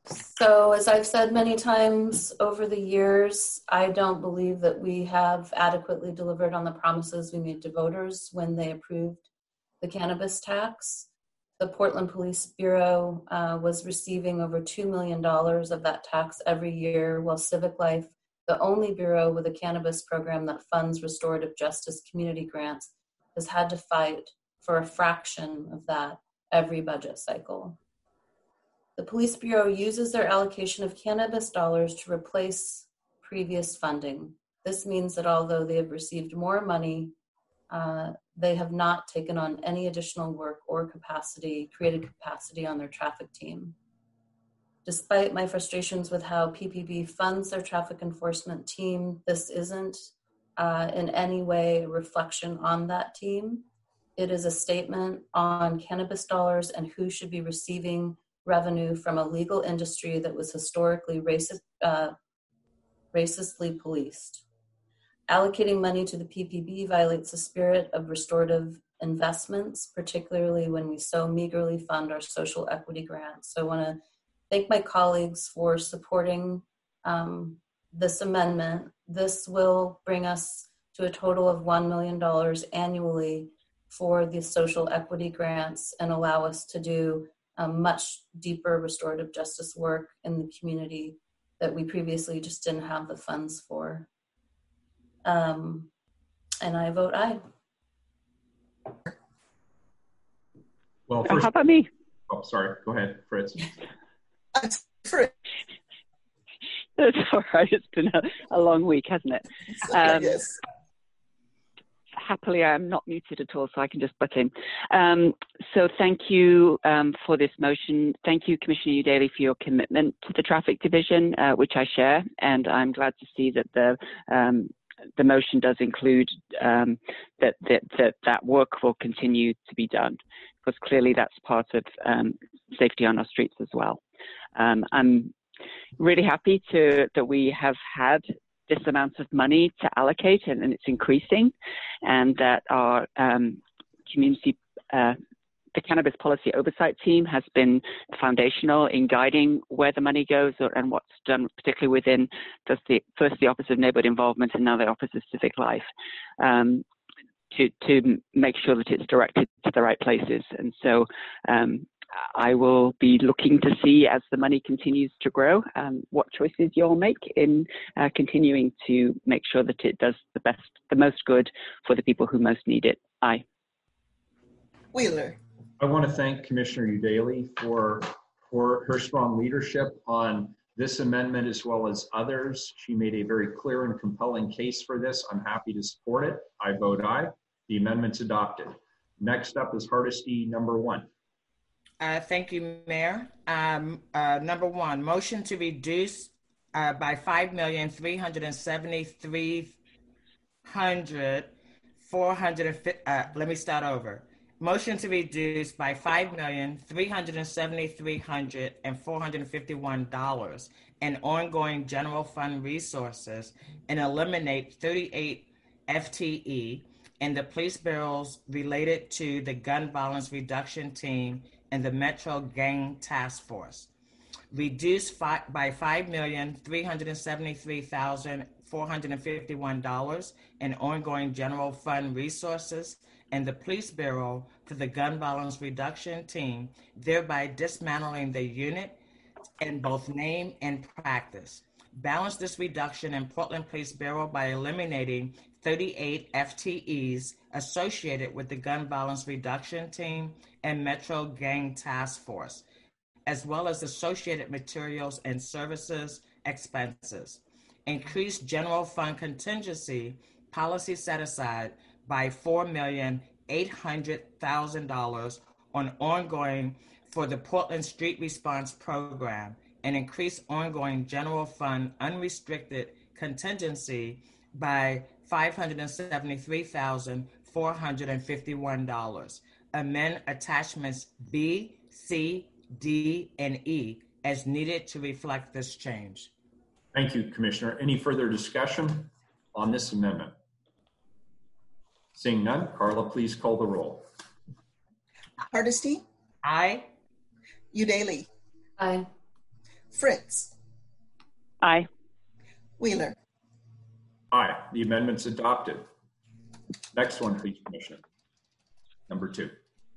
So as I've said many times over the years, I don't believe that we have adequately delivered on the promises we made to voters when they approved the cannabis tax. The Portland Police Bureau uh, was receiving over two million dollars of that tax every year, while Civic Life, the only bureau with a cannabis program that funds restorative justice community grants, has had to fight for a fraction of that every budget cycle. The Police Bureau uses their allocation of cannabis dollars to replace previous funding. This means that although they have received more money, uh, they have not taken on any additional work or capacity, created capacity on their traffic team. Despite my frustrations with how P P B funds their traffic enforcement team, this isn't uh, in any way a reflection on that team. It is a statement on cannabis dollars and who should be receiving revenue from a legal industry that was historically racist, uh, racistly policed. Allocating money to the P P B violates the spirit of restorative investments, particularly when we so meagerly fund our social equity grants. So I want to thank my colleagues for supporting um, this amendment. This will bring us to a total of one million dollars annually for the social equity grants and allow us to do um, much deeper restorative justice work in the community that we previously just didn't have the funds for. Um, and I vote aye. Well, Oh, first, how about me? oh, sorry. Go ahead, Fritz. Fritz. That's all right. It's been a, a long week, hasn't it? Um, yes. Happily, I'm not muted at all, so I can just butt in. Um, so thank you um, for this motion. Thank you, Commissioner Udaley, for your commitment to the Traffic Division, uh, which I share, and I'm glad to see that the um, the motion does include um, that, that, that that work will continue to be done, because clearly that's part of um, safety on our streets as well. Um, I'm really happy to that we have had this amount of money to allocate, and, and it's increasing, and that our um, community, uh, the Cannabis Policy Oversight Team has been foundational in guiding where the money goes or, and what's done, particularly within just the, first the Office of Neighborhood Involvement and now the Office of Civic Life, um, to, to make sure that it's directed to the right places. And so um, I will be looking to see, as the money continues to grow, um, what choices you'll make in uh, continuing to make sure that it does the best, the most good for the people who most need it. Aye. Wheeler. I want to thank Commissioner Udaley for, for her strong leadership on this amendment as well as others. She made a very clear and compelling case for this. I'm happy to support it. I vote aye. The amendment's adopted. Next up is Hardesty number one. Uh, thank you, Mayor. Um, uh, number one, motion to reduce uh, by five million three hundred seventy-three hundred four hundred. Uh, let me start over. Motion to reduce by five million three hundred seventy-three hundred and four hundred fifty-one dollars in ongoing general fund resources and eliminate thirty-eight F T E in the police bureaus related to the gun violence reduction team and the Metro Gang Task Force. Reduce fi- by five million three hundred seventy-three thousand four hundred fifty-one dollars in ongoing general fund resources and the Police Bureau for the Gun Violence Reduction Team, thereby dismantling the unit in both name and practice. Balance this reduction in Portland Police Bureau by eliminating thirty-eight F T Es associated with the Gun Violence Reduction Team and Metro Gang Task Force, as well as associated materials and services expenses. Increase general fund contingency policy set aside by four million eight hundred thousand dollars on ongoing for the Portland Street Response Program, and increase ongoing general fund unrestricted contingency by five hundred seventy-three thousand four hundred fifty-one dollars. Amend attachments B, C, D, and E as needed to reflect this change. Thank you, Commissioner. Any further discussion on this amendment? Seeing none, Carla, please call the roll. Hardesty? Aye. Udaley? Aye. Fritz. Aye. Wheeler. Aye. The amendment's adopted. Next one, please, Commissioner. Number two.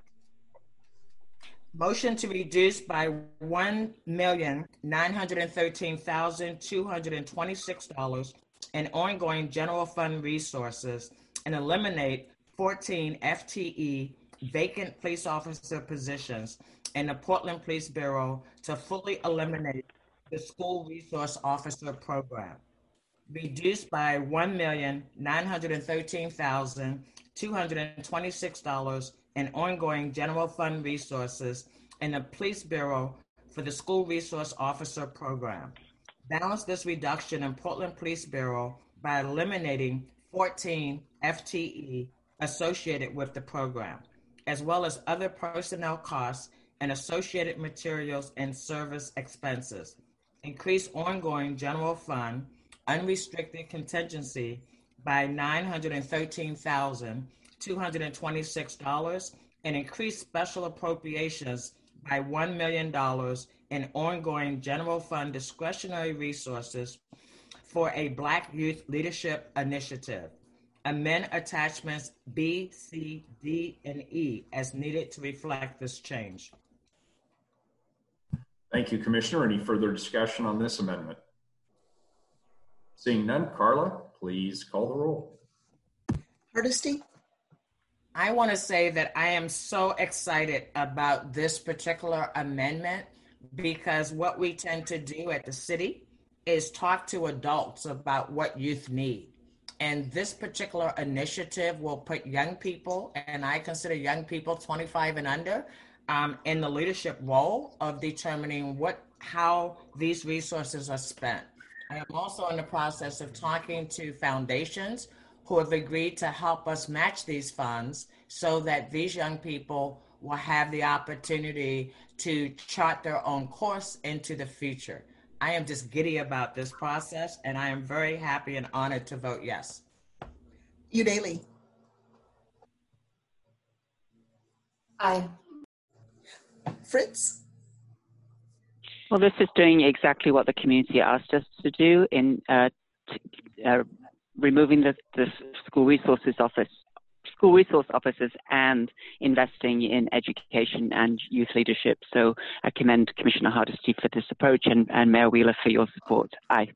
Motion to reduce by one million nine hundred thirteen thousand two hundred twenty-six dollars in ongoing general fund resources and eliminate fourteen F T E vacant police officer positions in the Portland Police Bureau to fully eliminate the school resource officer program. Reduced by one million nine hundred thirteen thousand two hundred twenty-six dollars in ongoing general fund resources in the Police Bureau for the School Resource Officer Program. Balance this reduction in Portland Police Bureau by eliminating fourteen F T E associated with the program, as well as other personnel costs and associated materials and service expenses. Increase ongoing general fund unrestricted contingency by nine hundred thirteen thousand two hundred twenty-six dollars and increase special appropriations by one million dollars in ongoing general fund discretionary resources for a Black Youth Leadership Initiative. Amend attachments B, C, D, and E as needed to reflect this change. Thank you, Commissioner. Any further discussion on this amendment? Seeing none, Carla, please call the roll. Hardesty. I want to say that I am so excited about this particular amendment because what we tend to do at the city is talk to adults about what youth need. And this particular initiative will put young people, and I consider young people twenty-five and under, um, in the leadership role of determining what, how these resources are spent. I am also in the process of talking to foundations who have agreed to help us match these funds so that these young people will have the opportunity to chart their own course into the future. I am just giddy about this process, and I am very happy and honored to vote yes. Udaley. Aye. Fritz. Well, this is doing exactly what the community asked us to do in uh, t- uh, removing the, the school resources office, school resource officers, and investing in education and youth leadership. So I commend Commissioner Hardesty for this approach and, and Mayor Wheeler for your support. Aye.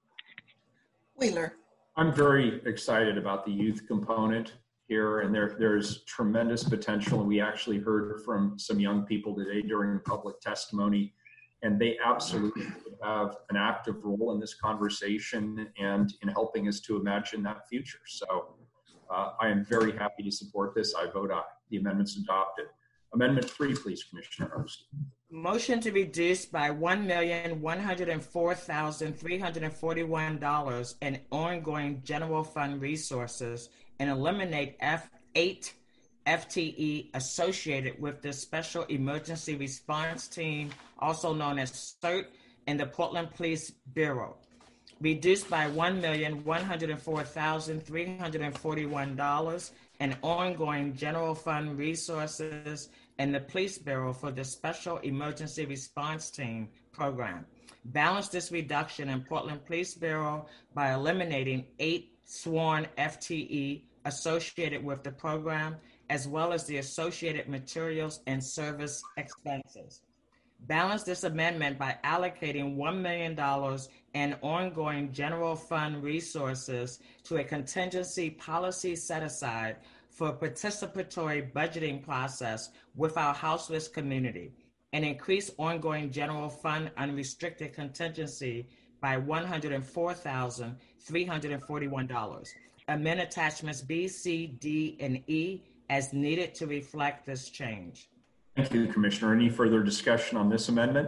Wheeler. I'm very excited about the youth component here, and there, there's tremendous potential. And we actually heard from some young people today during public testimony, and they absolutely have an active role in this conversation and in helping us to imagine that future. So uh, I am very happy to support this. I vote aye. The amendment's adopted. Amendment three, please, Commissioner Hardesty. Motion to reduce by one million one hundred four thousand three hundred forty-one dollars in ongoing general fund resources and eliminate F eight F T E associated with the Special Emergency Response Team, also known as CERT, in the Portland Police Bureau. Reduced by one million one hundred four thousand three hundred forty-one dollars in ongoing general fund resources in the Police Bureau for the Special Emergency Response Team program. Balance this reduction in Portland Police Bureau by eliminating eight sworn F T E associated with the program, as well as the associated materials and service expenses. Balance this amendment by allocating one million dollars in ongoing general fund resources to a contingency policy set aside for a participatory budgeting process with our houseless community, and increase ongoing general fund unrestricted contingency by one hundred four thousand three hundred forty-one dollars. Amend attachments B, C, D, and E as needed to reflect this change. Thank you, Commissioner. Any further discussion on this amendment?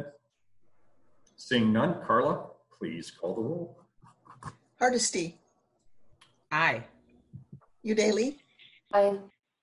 Seeing none, Carla, please call the roll. Hardesty. Aye. Udaley. Aye.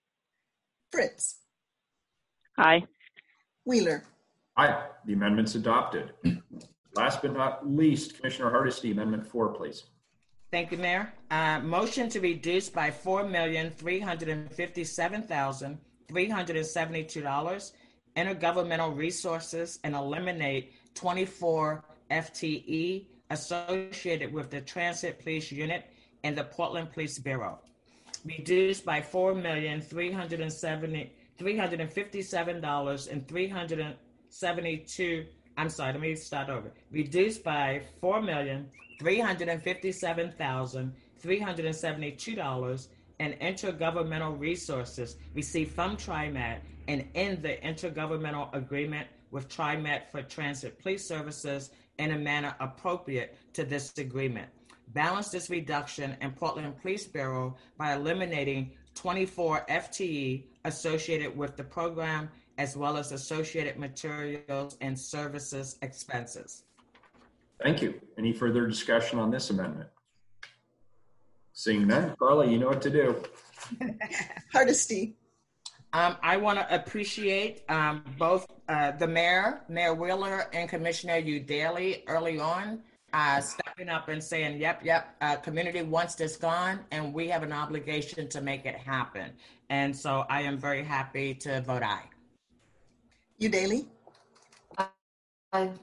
Fritz. Aye. Wheeler. Aye. The amendment's adopted. Last but not least, Commissioner Hardesty, Amendment four, please. Thank you, Mayor. Uh, motion to reduce by four million three hundred fifty-seven thousand three hundred seventy-two dollars intergovernmental resources and eliminate twenty-four F T E associated with the Transit Police Unit and the Portland Police Bureau, reduced by four million three hundred fifty-seven dollars and three hundred seventy-two. I'm sorry, let me start over. Reduced by four million three hundred fifty-seven thousand three hundred seventy-two dollars and intergovernmental resources received from TriMet and in the intergovernmental agreement with TriMet for Transit Police Services in a manner appropriate to this agreement. Balance this reduction in Portland Police Bureau by eliminating twenty-four F T E associated with the program, as well as associated materials and services expenses. Thank you. Any further discussion on this amendment? Seeing none, Carla, you know what to do. Hardesty. Um, I want to appreciate um, both uh, the mayor, Mayor Wheeler, and Commissioner Udaley early on uh, stepping up and saying, yep, yep, uh, community wants this gone, and we have an obligation to make it happen. And so I am very happy to vote aye. Udaley? Aye.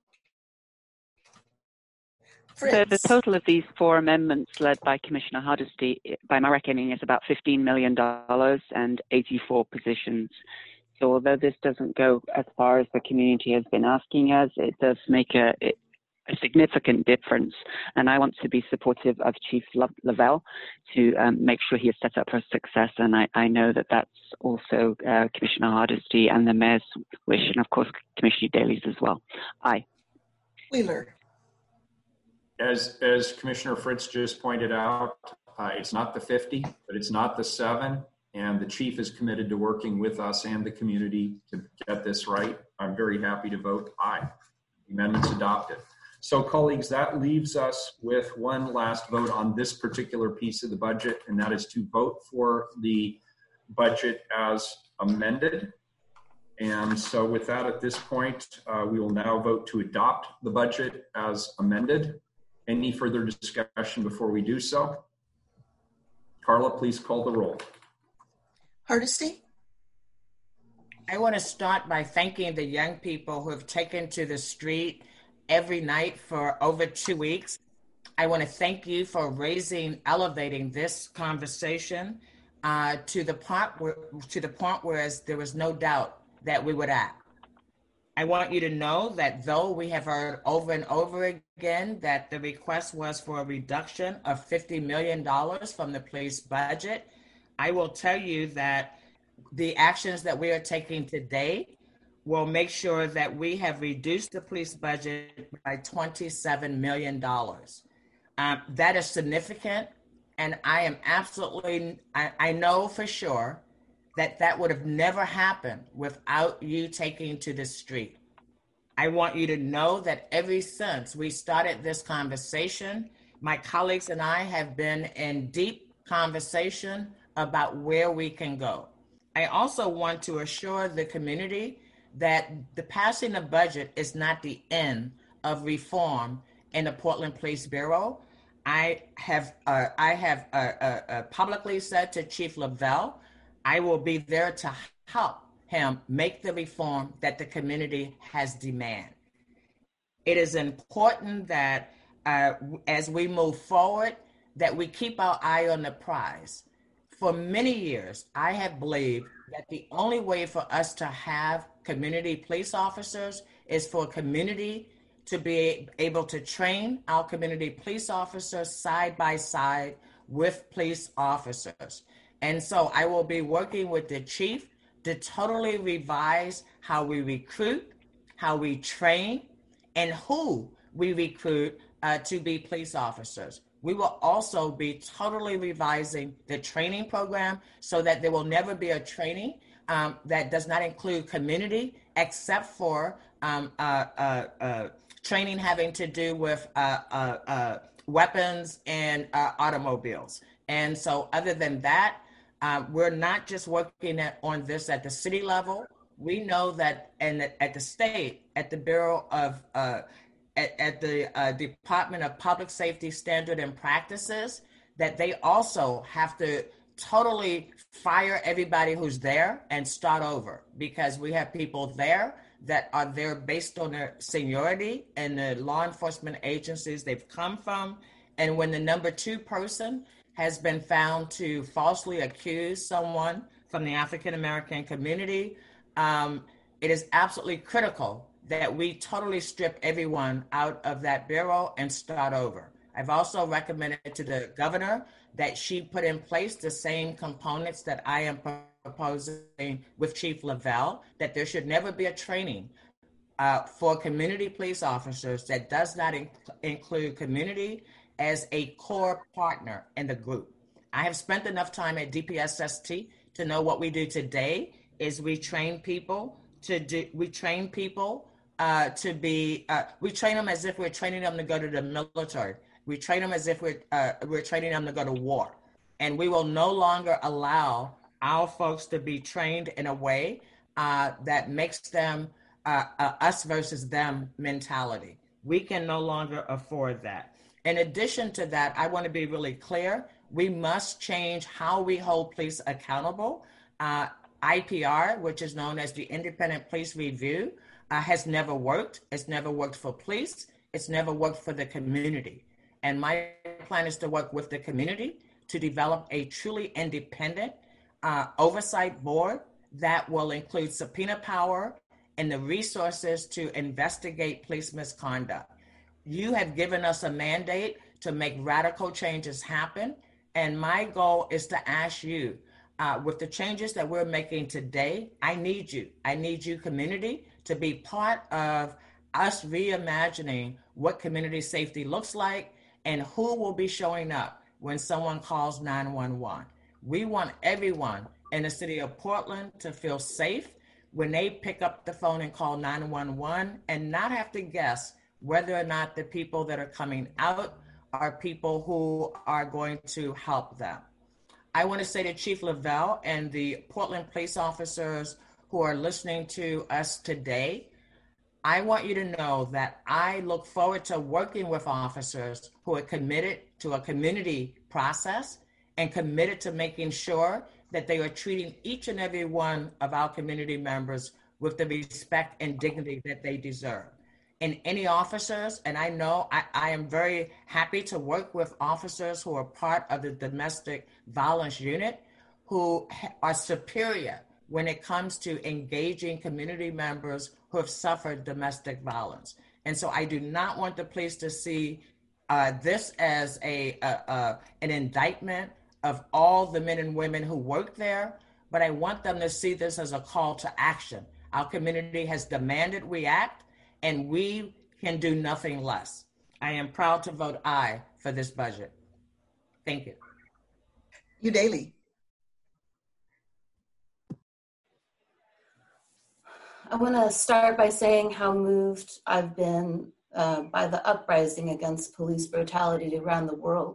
So the total of these four amendments led by Commissioner Hardesty, by my reckoning, is about fifteen million dollars and eighty-four positions. So although this doesn't go as far as the community has been asking us, it does make a, a significant difference. And I want to be supportive of Chief Lavelle to um, make sure he is set up for success. And I, I know that that's also uh, Commissioner Hardesty and the Mayor's wish, and of course Commissioner Daly's as well. Aye. Wheeler. As, as Commissioner Fritz just pointed out, uh, it's not the fifty, but it's not the seven, and the chief is committed to working with us and the community to get this right. I'm very happy to vote aye. The amendment's adopted. So colleagues, that leaves us with one last vote on this particular piece of the budget, and that is to vote for the budget as amended. And so with that, at this point, uh, we will now vote to adopt the budget as amended. Any further discussion before we do so? Carla, please call the roll. Hardesty? I want to start by thanking the young people who have taken to the street every night for over two weeks. I want to thank you for raising, elevating this conversation uh, to the point where, to the point where there was no doubt that we would act. I want you to know that though we have heard over and over again that the request was for a reduction of fifty million dollars from the police budget, I will tell you that the actions that we are taking today will make sure that we have reduced the police budget by twenty-seven million dollars. Um, that is significant, and I am absolutely, I, I know for sure that that would have never happened without you taking to the street. I want you to know that ever since we started this conversation, my colleagues and I have been in deep conversation about where we can go. I also want to assure the community that the passing of budget is not the end of reform in the Portland Police Bureau. I have uh, I have uh, uh, uh, publicly said to Chief Lavelle, I will be there to help him make the reform that the community has demanded. It is important that uh, as we move forward, that we keep our eye on the prize. For many years, I have believed that the only way for us to have community police officers is for community to be able to train our community police officers side by side with police officers. And so I will be working with the chief to totally revise how we recruit, how we train, and who we recruit uh, to be police officers. We will also be totally revising the training program so that there will never be a training um, that does not include community, except for um, uh, uh, uh, training having to do with uh, uh, uh, weapons and uh, automobiles. And so other than that, uh, we're not just working at, on this at the city level. We know that and at the state, at the Bureau of, uh, at, at the uh, Department of Public Safety Standard and Practices, that they also have to totally fire everybody who's there and start over, because we have people there that are there based on their seniority and the law enforcement agencies they've come from. And when the number two person has been found to falsely accuse someone from the African American community, um, it is absolutely critical that we totally strip everyone out of that bureau and start over. I've also recommended to the governor that she put in place the same components that I am proposing with Chief Lavelle, that there should never be a training uh, for community police officers that does not in- include community as a core partner in the group. I have spent enough time at D P S S T to know what we do today is we train people to do, we train people uh, to be, uh, we train them as if we're training them to go to the military. We train them as if we're, uh, we're training them to go to war. And we will no longer allow our folks to be trained in a way uh, that makes them uh, uh, us versus them mentality. We can no longer afford that. In addition to that, I want to be really clear. We must change how we hold police accountable. Uh, I P R, which is known as the Independent Police Review, uh, has never worked. It's never worked for police. It's never worked for the community. And my plan is to work with the community to develop a truly independent uh, oversight board that will include subpoena power and the resources to investigate police misconduct. You have given us a mandate to make radical changes happen. And my goal is to ask you, uh, with the changes that we're making today, I need you. I need you, community, to be part of us reimagining what community safety looks like and who will be showing up when someone calls nine one one. We want everyone in the city of Portland to feel safe when they pick up the phone and call nine one one and not have to guess whether or not the people that are coming out are people who are going to help them. I want to say to Chief Lavelle and the Portland police officers who are listening to us today, I want you to know that I look forward to working with officers who are committed to a community process and committed to making sure that they are treating each and every one of our community members with the respect and dignity that they deserve. And any officers, and I know I, I am very happy to work with officers who are part of the domestic violence unit who are superior when it comes to engaging community members who have suffered domestic violence. And so I do not want the police to see uh, this as a, a, a an indictment of all the men and women who work there, but I want them to see this as a call to action. Our community has demanded we act, and we can do nothing less. I am proud to vote aye for this budget. Thank you. Udaley. I want to start by saying how moved I've been uh, by the uprising against police brutality around the world.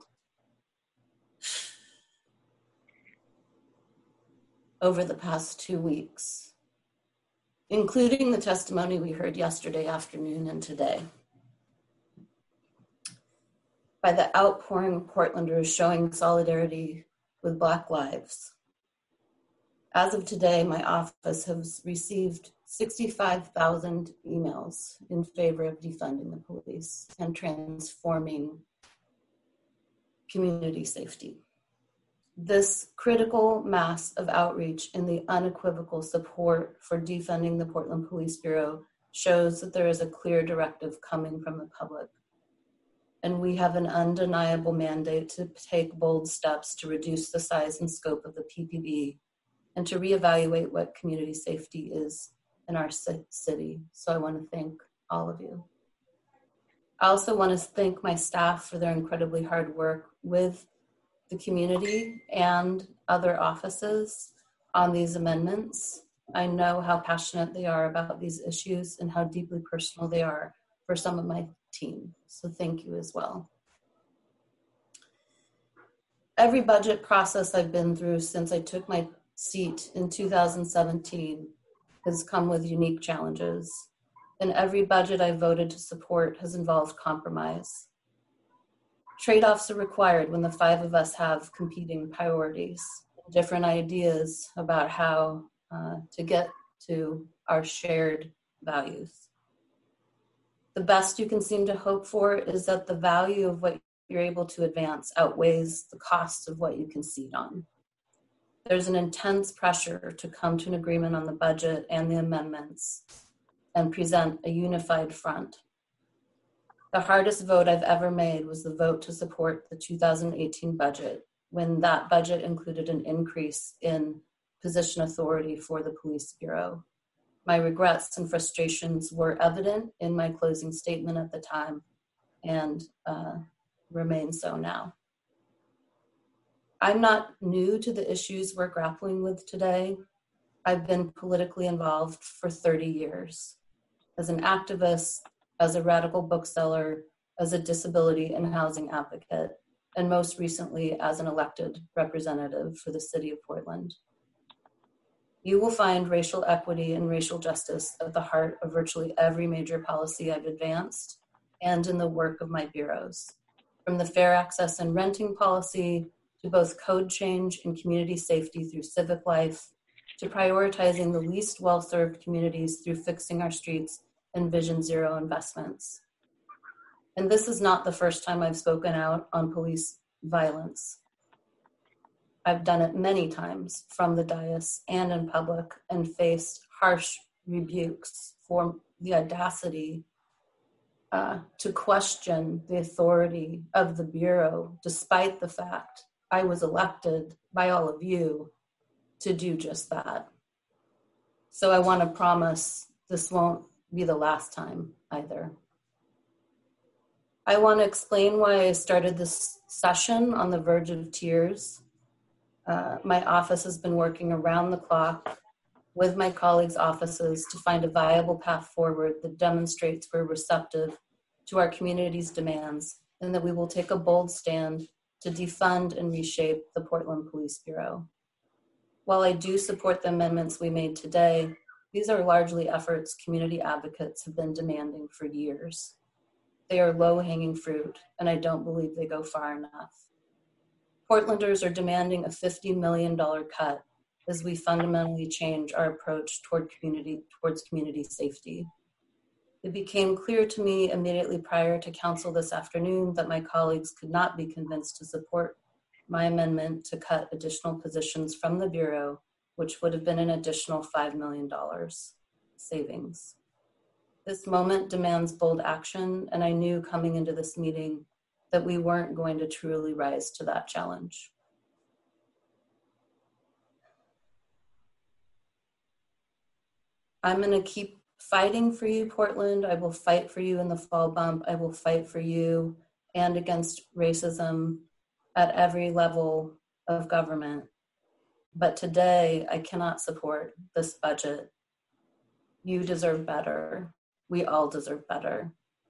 Over the past two weeks, including the testimony we heard yesterday afternoon and today, by the outpouring of Portlanders showing solidarity with Black lives. As of today, my office has received sixty-five thousand emails in favor of defunding the police and transforming community safety. This critical mass of outreach and the unequivocal support for defunding the Portland Police Bureau shows that there is a clear directive coming from the public. And we have an undeniable mandate to take bold steps to reduce the size and scope of the P P B and to reevaluate what community safety is in our city. So I want to thank all of you. I also want to thank my staff for their incredibly hard work with the community and other offices on these amendments. I know how passionate they are about these issues and how deeply personal they are for some of my team. So thank you as well. Every budget process I've been through since I took my seat in two thousand seventeen has come with unique challenges. And every budget I voted to support has involved compromise. Trade-offs are required when the five of us have competing priorities, different ideas about how uh, to get to our shared values. The best you can seem to hope for is that the value of what you're able to advance outweighs the cost of what you concede on. There's an intense pressure to come to an agreement on the budget and the amendments and present a unified front. The hardest vote I've ever made was the vote to support the two thousand eighteen budget, when that budget included an increase in position authority for the Police Bureau. My regrets and frustrations were evident in my closing statement at the time and uh, remain so now. I'm not new to the issues we're grappling with today. I've been politically involved for thirty years as an activist, as a radical bookseller, as a disability and housing advocate, and most recently as an elected representative for the city of Portland. You will find racial equity and racial justice at the heart of virtually every major policy I've advanced and in the work of my bureaus, from the fair access and renting policy to both code change and community safety through civic life, to prioritizing the least well-served communities through fixing our streets and Vision Zero investments. And this is not the first time I've spoken out on police violence. I've done it many times from the dais and in public and faced harsh rebukes for the audacity uh, to question the authority of the Bureau, despite the fact I was elected by all of you to do just that. So I want to promise this won't be the last time either. I want to explain why I started this session on the verge of tears. Uh, my office has been working around the clock with my colleagues' offices to find a viable path forward that demonstrates we're receptive to our community's demands and that we will take a bold stand to defund and reshape the Portland Police Bureau. While I do support the amendments we made today, these are largely efforts community advocates have been demanding for years. They are low-hanging fruit, and I don't believe they go far enough. Portlanders are demanding a fifty million dollars cut as we fundamentally change our approach toward community, towards community safety. It became clear to me immediately prior to council this afternoon that my colleagues could not be convinced to support my amendment to cut additional positions from the Bureau, which would have been an additional five million dollars savings. This moment demands bold action, and I knew coming into this meeting that we weren't going to truly rise to that challenge. I'm gonna keep fighting for you, Portland. I will fight for you in the fall bump. I will fight for you and against racism at every level of government. But today, I cannot support this budget. You deserve better. We all deserve better.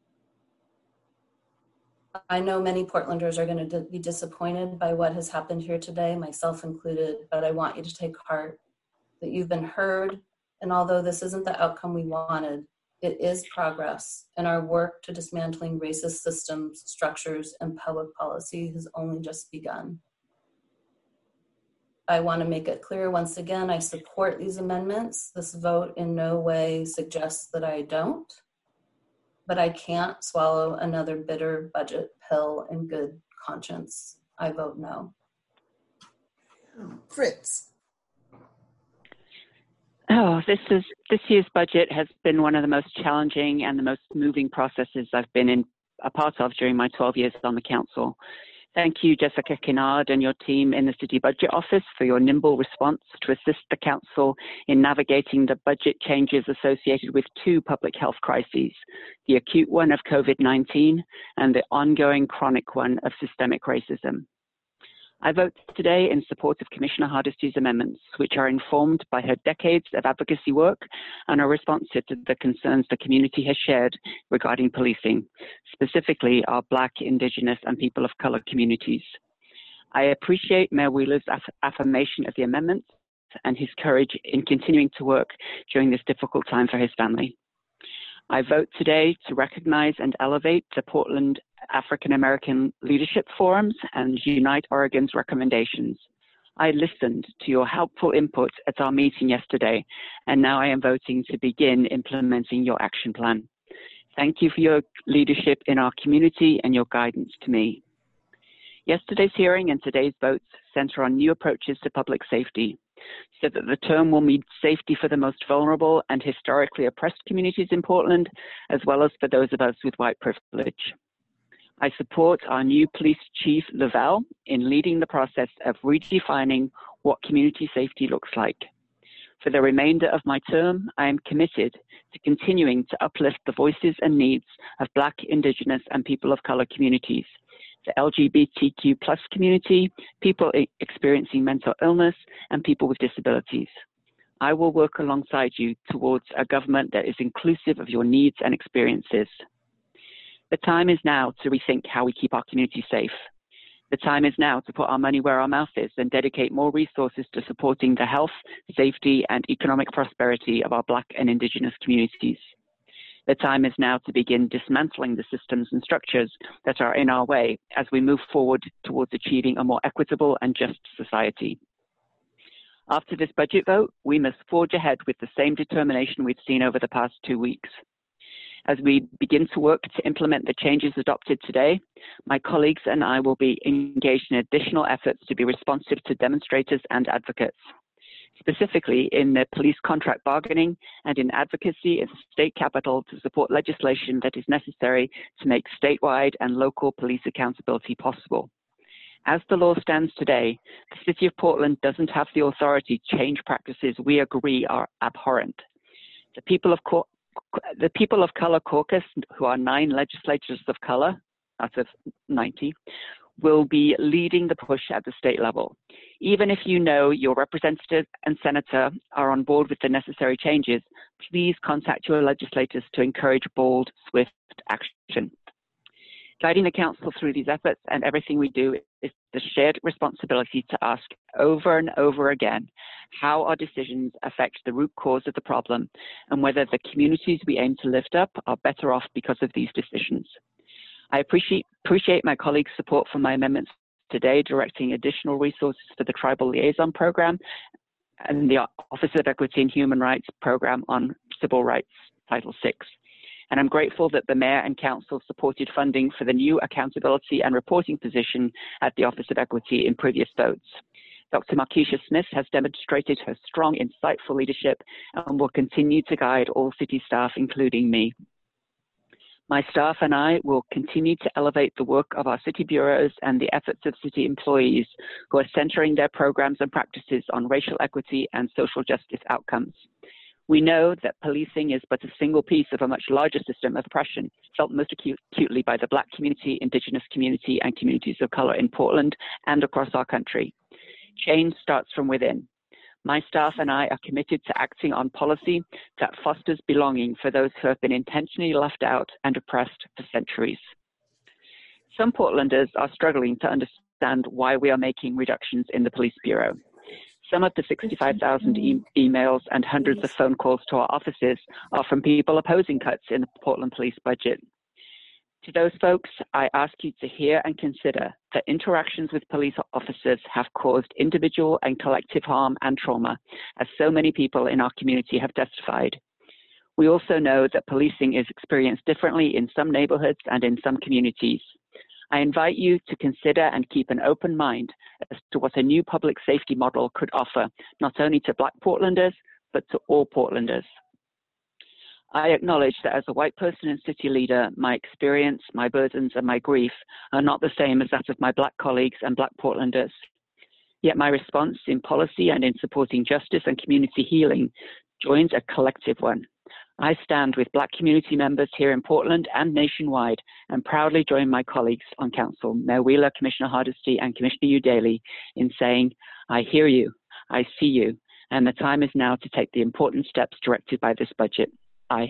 I know many Portlanders are going to be disappointed by what has happened here today, myself included, but I want you to take heart that you've been heard. And although this isn't the outcome we wanted, it is progress, and our work to dismantling racist systems, structures, and public policy has only just begun. I want to make it clear once again, I support these amendments. This vote in no way suggests that I don't, but I can't swallow another bitter budget pill in good conscience. I vote no. Fritz. Oh, this is this year's budget has been one of the most challenging and the most moving processes I've been in a part of during my twelve years on the council. Thank you, Jessica Kennard and your team in the City Budget Office for your nimble response to assist the Council in navigating the budget changes associated with two public health crises, the acute one of COVID nineteen and the ongoing chronic one of systemic racism. I vote today in support of Commissioner Hardesty's amendments, which are informed by her decades of advocacy work and are responsive to the concerns the community has shared regarding policing, specifically our Black, Indigenous, and people of color communities. I appreciate Mayor Wheeler's aff affirmation of the amendments and his courage in continuing to work during this difficult time for his family. I vote today to recognize and elevate the Portland African American Leadership Forums and Unite Oregon's recommendations. I listened to your helpful input at our meeting yesterday, and now I am voting to begin implementing your action plan. Thank you for your leadership in our community and your guidance to me. Yesterday's hearing and today's votes center on new approaches to public safety, so that the term will mean safety for the most vulnerable and historically oppressed communities in Portland, as well as for those of us with white privilege. I support our new police chief, Lavelle, in leading the process of redefining what community safety looks like. For the remainder of my term, I am committed to continuing to uplift the voices and needs of Black, Indigenous, and people of color communities, the L G B T Q plus community, people experiencing mental illness, and people with disabilities. I will work alongside you towards a government that is inclusive of your needs and experiences. The time is now to rethink how we keep our community safe. The time is now to put our money where our mouth is and dedicate more resources to supporting the health, safety, and economic prosperity of our Black and Indigenous communities. The time is now to begin dismantling the systems and structures that are in our way as we move forward towards achieving a more equitable and just society. After this budget vote, we must forge ahead with the same determination we've seen over the past two weeks. As we begin to work to implement the changes adopted today, my colleagues and I will be engaged in additional efforts to be responsive to demonstrators and advocates, specifically in the police contract bargaining and in advocacy at the state capitol to support legislation that is necessary to make statewide and local police accountability possible. As the law stands today, the City of Portland doesn't have the authority to change practices we agree are abhorrent. The people of The People of Color Caucus, who are nine legislators of color out of ninety, will be leading the push at the state level. Even if you know your representative and senator are on board with the necessary changes, please contact your legislators to encourage bold, swift action. Guiding the council through these efforts and everything we do is the shared responsibility to ask over and over again how our decisions affect the root cause of the problem and whether the communities we aim to lift up are better off because of these decisions. I appreciate, appreciate my colleagues' support for my amendments today, directing additional resources for the Tribal Liaison Program and the Office of Equity and Human Rights Program on Civil Rights, Title six. And I'm grateful that the Mayor and Council supported funding for the new accountability and reporting position at the Office of Equity in previous votes. Doctor Markeisha Smith has demonstrated her strong, insightful leadership and will continue to guide all city staff, including me. My staff and I will continue to elevate the work of our city bureaus and the efforts of city employees who are centering their programs and practices on racial equity and social justice outcomes. We know that policing is but a single piece of a much larger system of oppression, felt most acute, acutely by the Black community, Indigenous community, and communities of color in Portland and across our country. Change starts from within. My staff and I are committed to acting on policy that fosters belonging for those who have been intentionally left out and oppressed for centuries. Some Portlanders are struggling to understand why we are making reductions in the Police Bureau. Some of the sixty-five thousand e emails and hundreds of phone calls to our offices are from people opposing cuts in the Portland Police budget. To those folks, I ask you to hear and consider that interactions with police officers have caused individual and collective harm and trauma, as so many people in our community have testified. We also know that policing is experienced differently in some neighborhoods and in some communities. I invite you to consider and keep an open mind as to what a new public safety model could offer, not only to Black Portlanders, but to all Portlanders. I acknowledge that as a white person and city leader, my experience, my burdens, and my grief are not the same as that of my Black colleagues and Black Portlanders. Yet my response in policy and in supporting justice and community healing joins a collective one. I stand with Black community members here in Portland and nationwide and proudly join my colleagues on council, Mayor Wheeler, Commissioner Hardesty, and Commissioner Udaley, in saying, I hear you, I see you, and the time is now to take the important steps directed by this budget. Aye.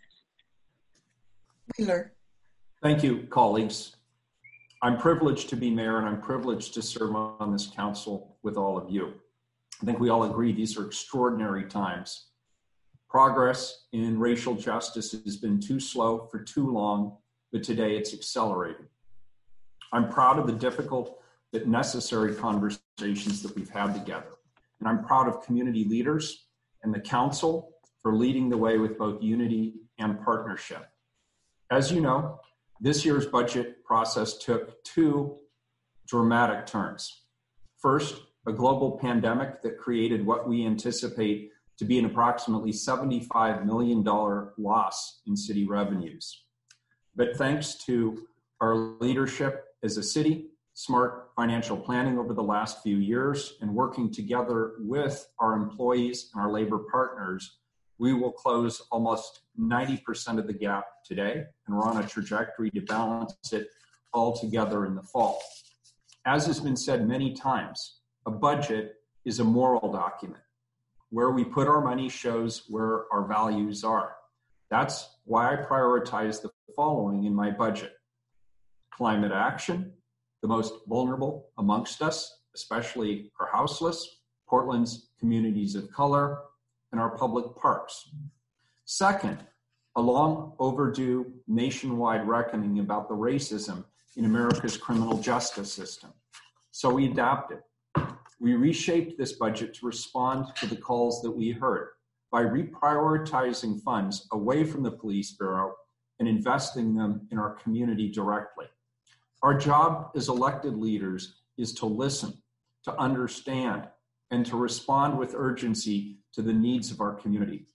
Wheeler. Thank you, colleagues. I'm privileged to be mayor and I'm privileged to serve on this council with all of you. I think we all agree these are extraordinary times. Progress in racial justice has been too slow for too long, but today it's accelerating. I'm proud of the difficult but necessary conversations that we've had together. And I'm proud of community leaders and the council for leading the way with both unity and partnership. As you know, this year's budget process took two dramatic turns. First, a global pandemic that created what we anticipate to be an approximately seventy-five million dollars loss in city revenues. But thanks to our leadership as a city, smart financial planning over the last few years, and working together with our employees and our labor partners, we will close almost ninety percent of the gap today, and we're on a trajectory to balance it all together in the fall. As has been said many times, a budget is a moral document. Where we put our money shows where our values are. That's why I prioritize the following in my budget: climate action, the most vulnerable amongst us, especially our houseless, Portland's communities of color, and our public parks. Second, a long overdue nationwide reckoning about the racism in America's criminal justice system. So we adapted. We reshaped this budget to respond to the calls that we heard by reprioritizing funds away from the police bureau and investing them in our community directly. Our job as elected leaders is to listen, to understand, and to respond with urgency to the needs of our community.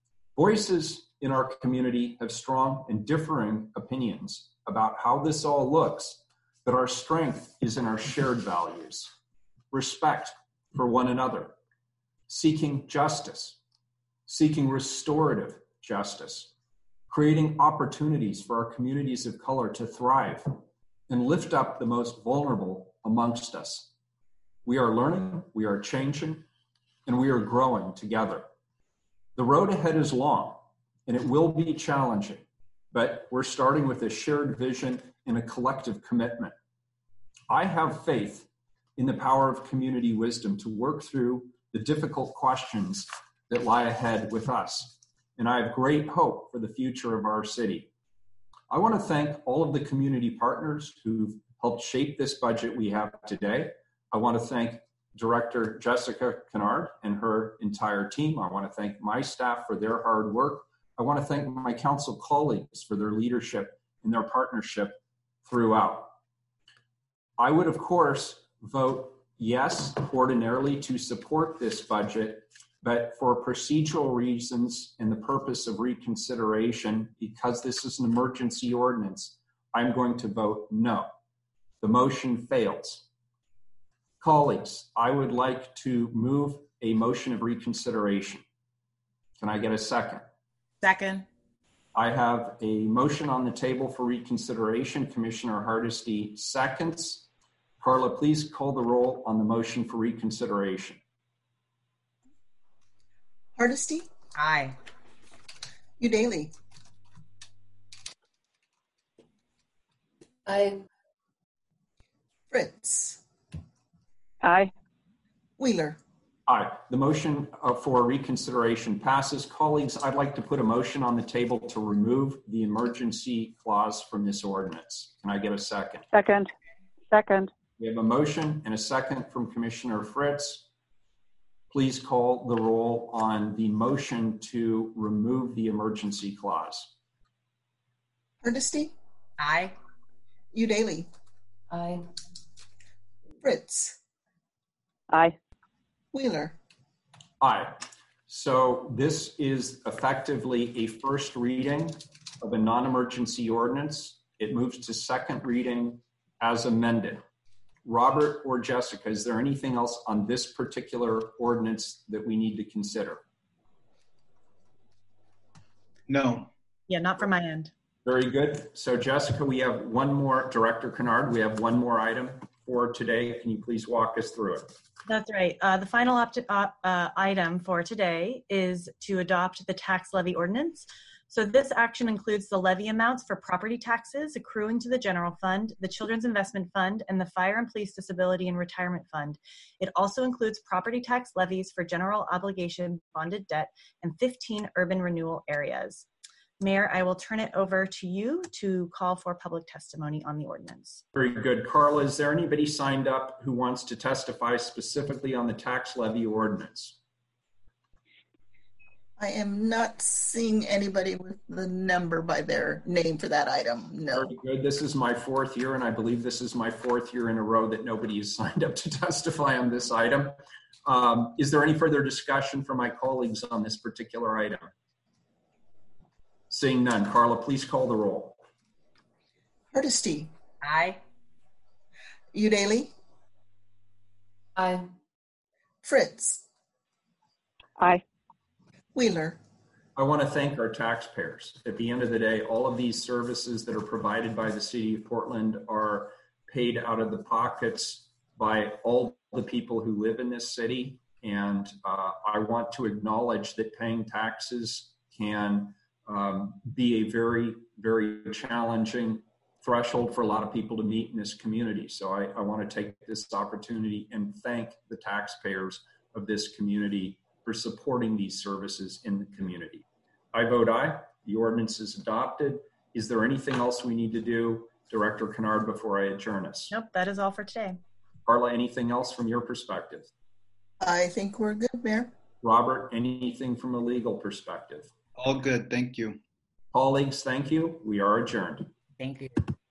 Voices in our community have strong and differing opinions about how this all looks, but our strength is in our shared values: respect for one another, seeking justice, seeking restorative justice, creating opportunities for our communities of color to thrive, and lift up the most vulnerable amongst us. We are learning, we are changing, and we are growing together. The road ahead is long, and it will be challenging, but we're starting with a shared vision and a collective commitment. I have faith in the power of community wisdom to work through the difficult questions that lie ahead with us, and I have great hope for the future of our city. I want to thank all of the community partners who've helped shape this budget we have today. I want to thank Director Jessica Kennard and her entire team. I want to thank my staff for their hard work. I want to thank my council colleagues for their leadership and their partnership throughout. I would, of course, vote yes ordinarily to support this budget, but for procedural reasons and the purpose of reconsideration, because this is an emergency ordinance, I'm going to vote no. The motion fails. Colleagues, I would like to move a motion of reconsideration. Can I get a second? Second. I have a motion on the table for reconsideration. Commissioner Hardesty seconds. Carla, please call the roll on the motion for reconsideration. Hardesty? Aye. Udaley? Aye. Fritz? Aye. Wheeler? Aye. The motion uh, for reconsideration passes. Colleagues, I'd like to put a motion on the table to remove the emergency clause from this ordinance. Can I get a second? Second. Second. We have a motion and a second from Commissioner Fritz. Please call the roll on the motion to remove the emergency clause. Hardesty? Aye. Udaley? Aye. Fritz? Aye. Wheeler? Aye. So this is effectively a first reading of a non-emergency ordinance. It moves to second reading as amended. Robert or Jessica, is there anything else on this particular ordinance that we need to consider? No. Yeah, not from my end. Very good. So Jessica, we have one more, Director Kennard, we have one more item for today. Can you please walk us through it? That's right. Uh, the final opt- uh, uh, item for today is to adopt the tax levy ordinance. So this action includes the levy amounts for property taxes accruing to the general fund, the Children's Investment Fund, and the Fire and Police Disability and Retirement Fund. It also includes property tax levies for general obligation bonded debt and fifteen urban renewal areas. Mayor, I will turn it over to you to call for public testimony on the ordinance. Very good. Carla, is there anybody signed up who wants to testify specifically on the tax levy ordinance? I am not seeing anybody with the number by their name for that item. No. Very good. This is my fourth year, and I believe this is my fourth year in a row that nobody has signed up to testify on this item. Um, is there any further discussion from my colleagues on this particular item? Seeing none. Carla, please call the roll. Hardesty. Aye. Udaley. Aye. Fritz. Aye. Wheeler. I want to thank our taxpayers. At the end of the day, all of these services that are provided by the city of Portland are paid out of the pockets by all the people who live in this city. And uh, I want to acknowledge that paying taxes can um, be a very, very challenging threshold for a lot of people to meet in this community. So I, I want to take this opportunity and thank the taxpayers of this community for supporting these services in the community. I vote aye. The ordinance is adopted. Is there anything else we need to do, Director Kennard, before I adjourn us? Nope, that is all for today. Carla, anything else from your perspective? I think we're good, Mayor. Robert, anything from a legal perspective? All good. Thank you. Colleagues, thank you. We are adjourned. Thank you.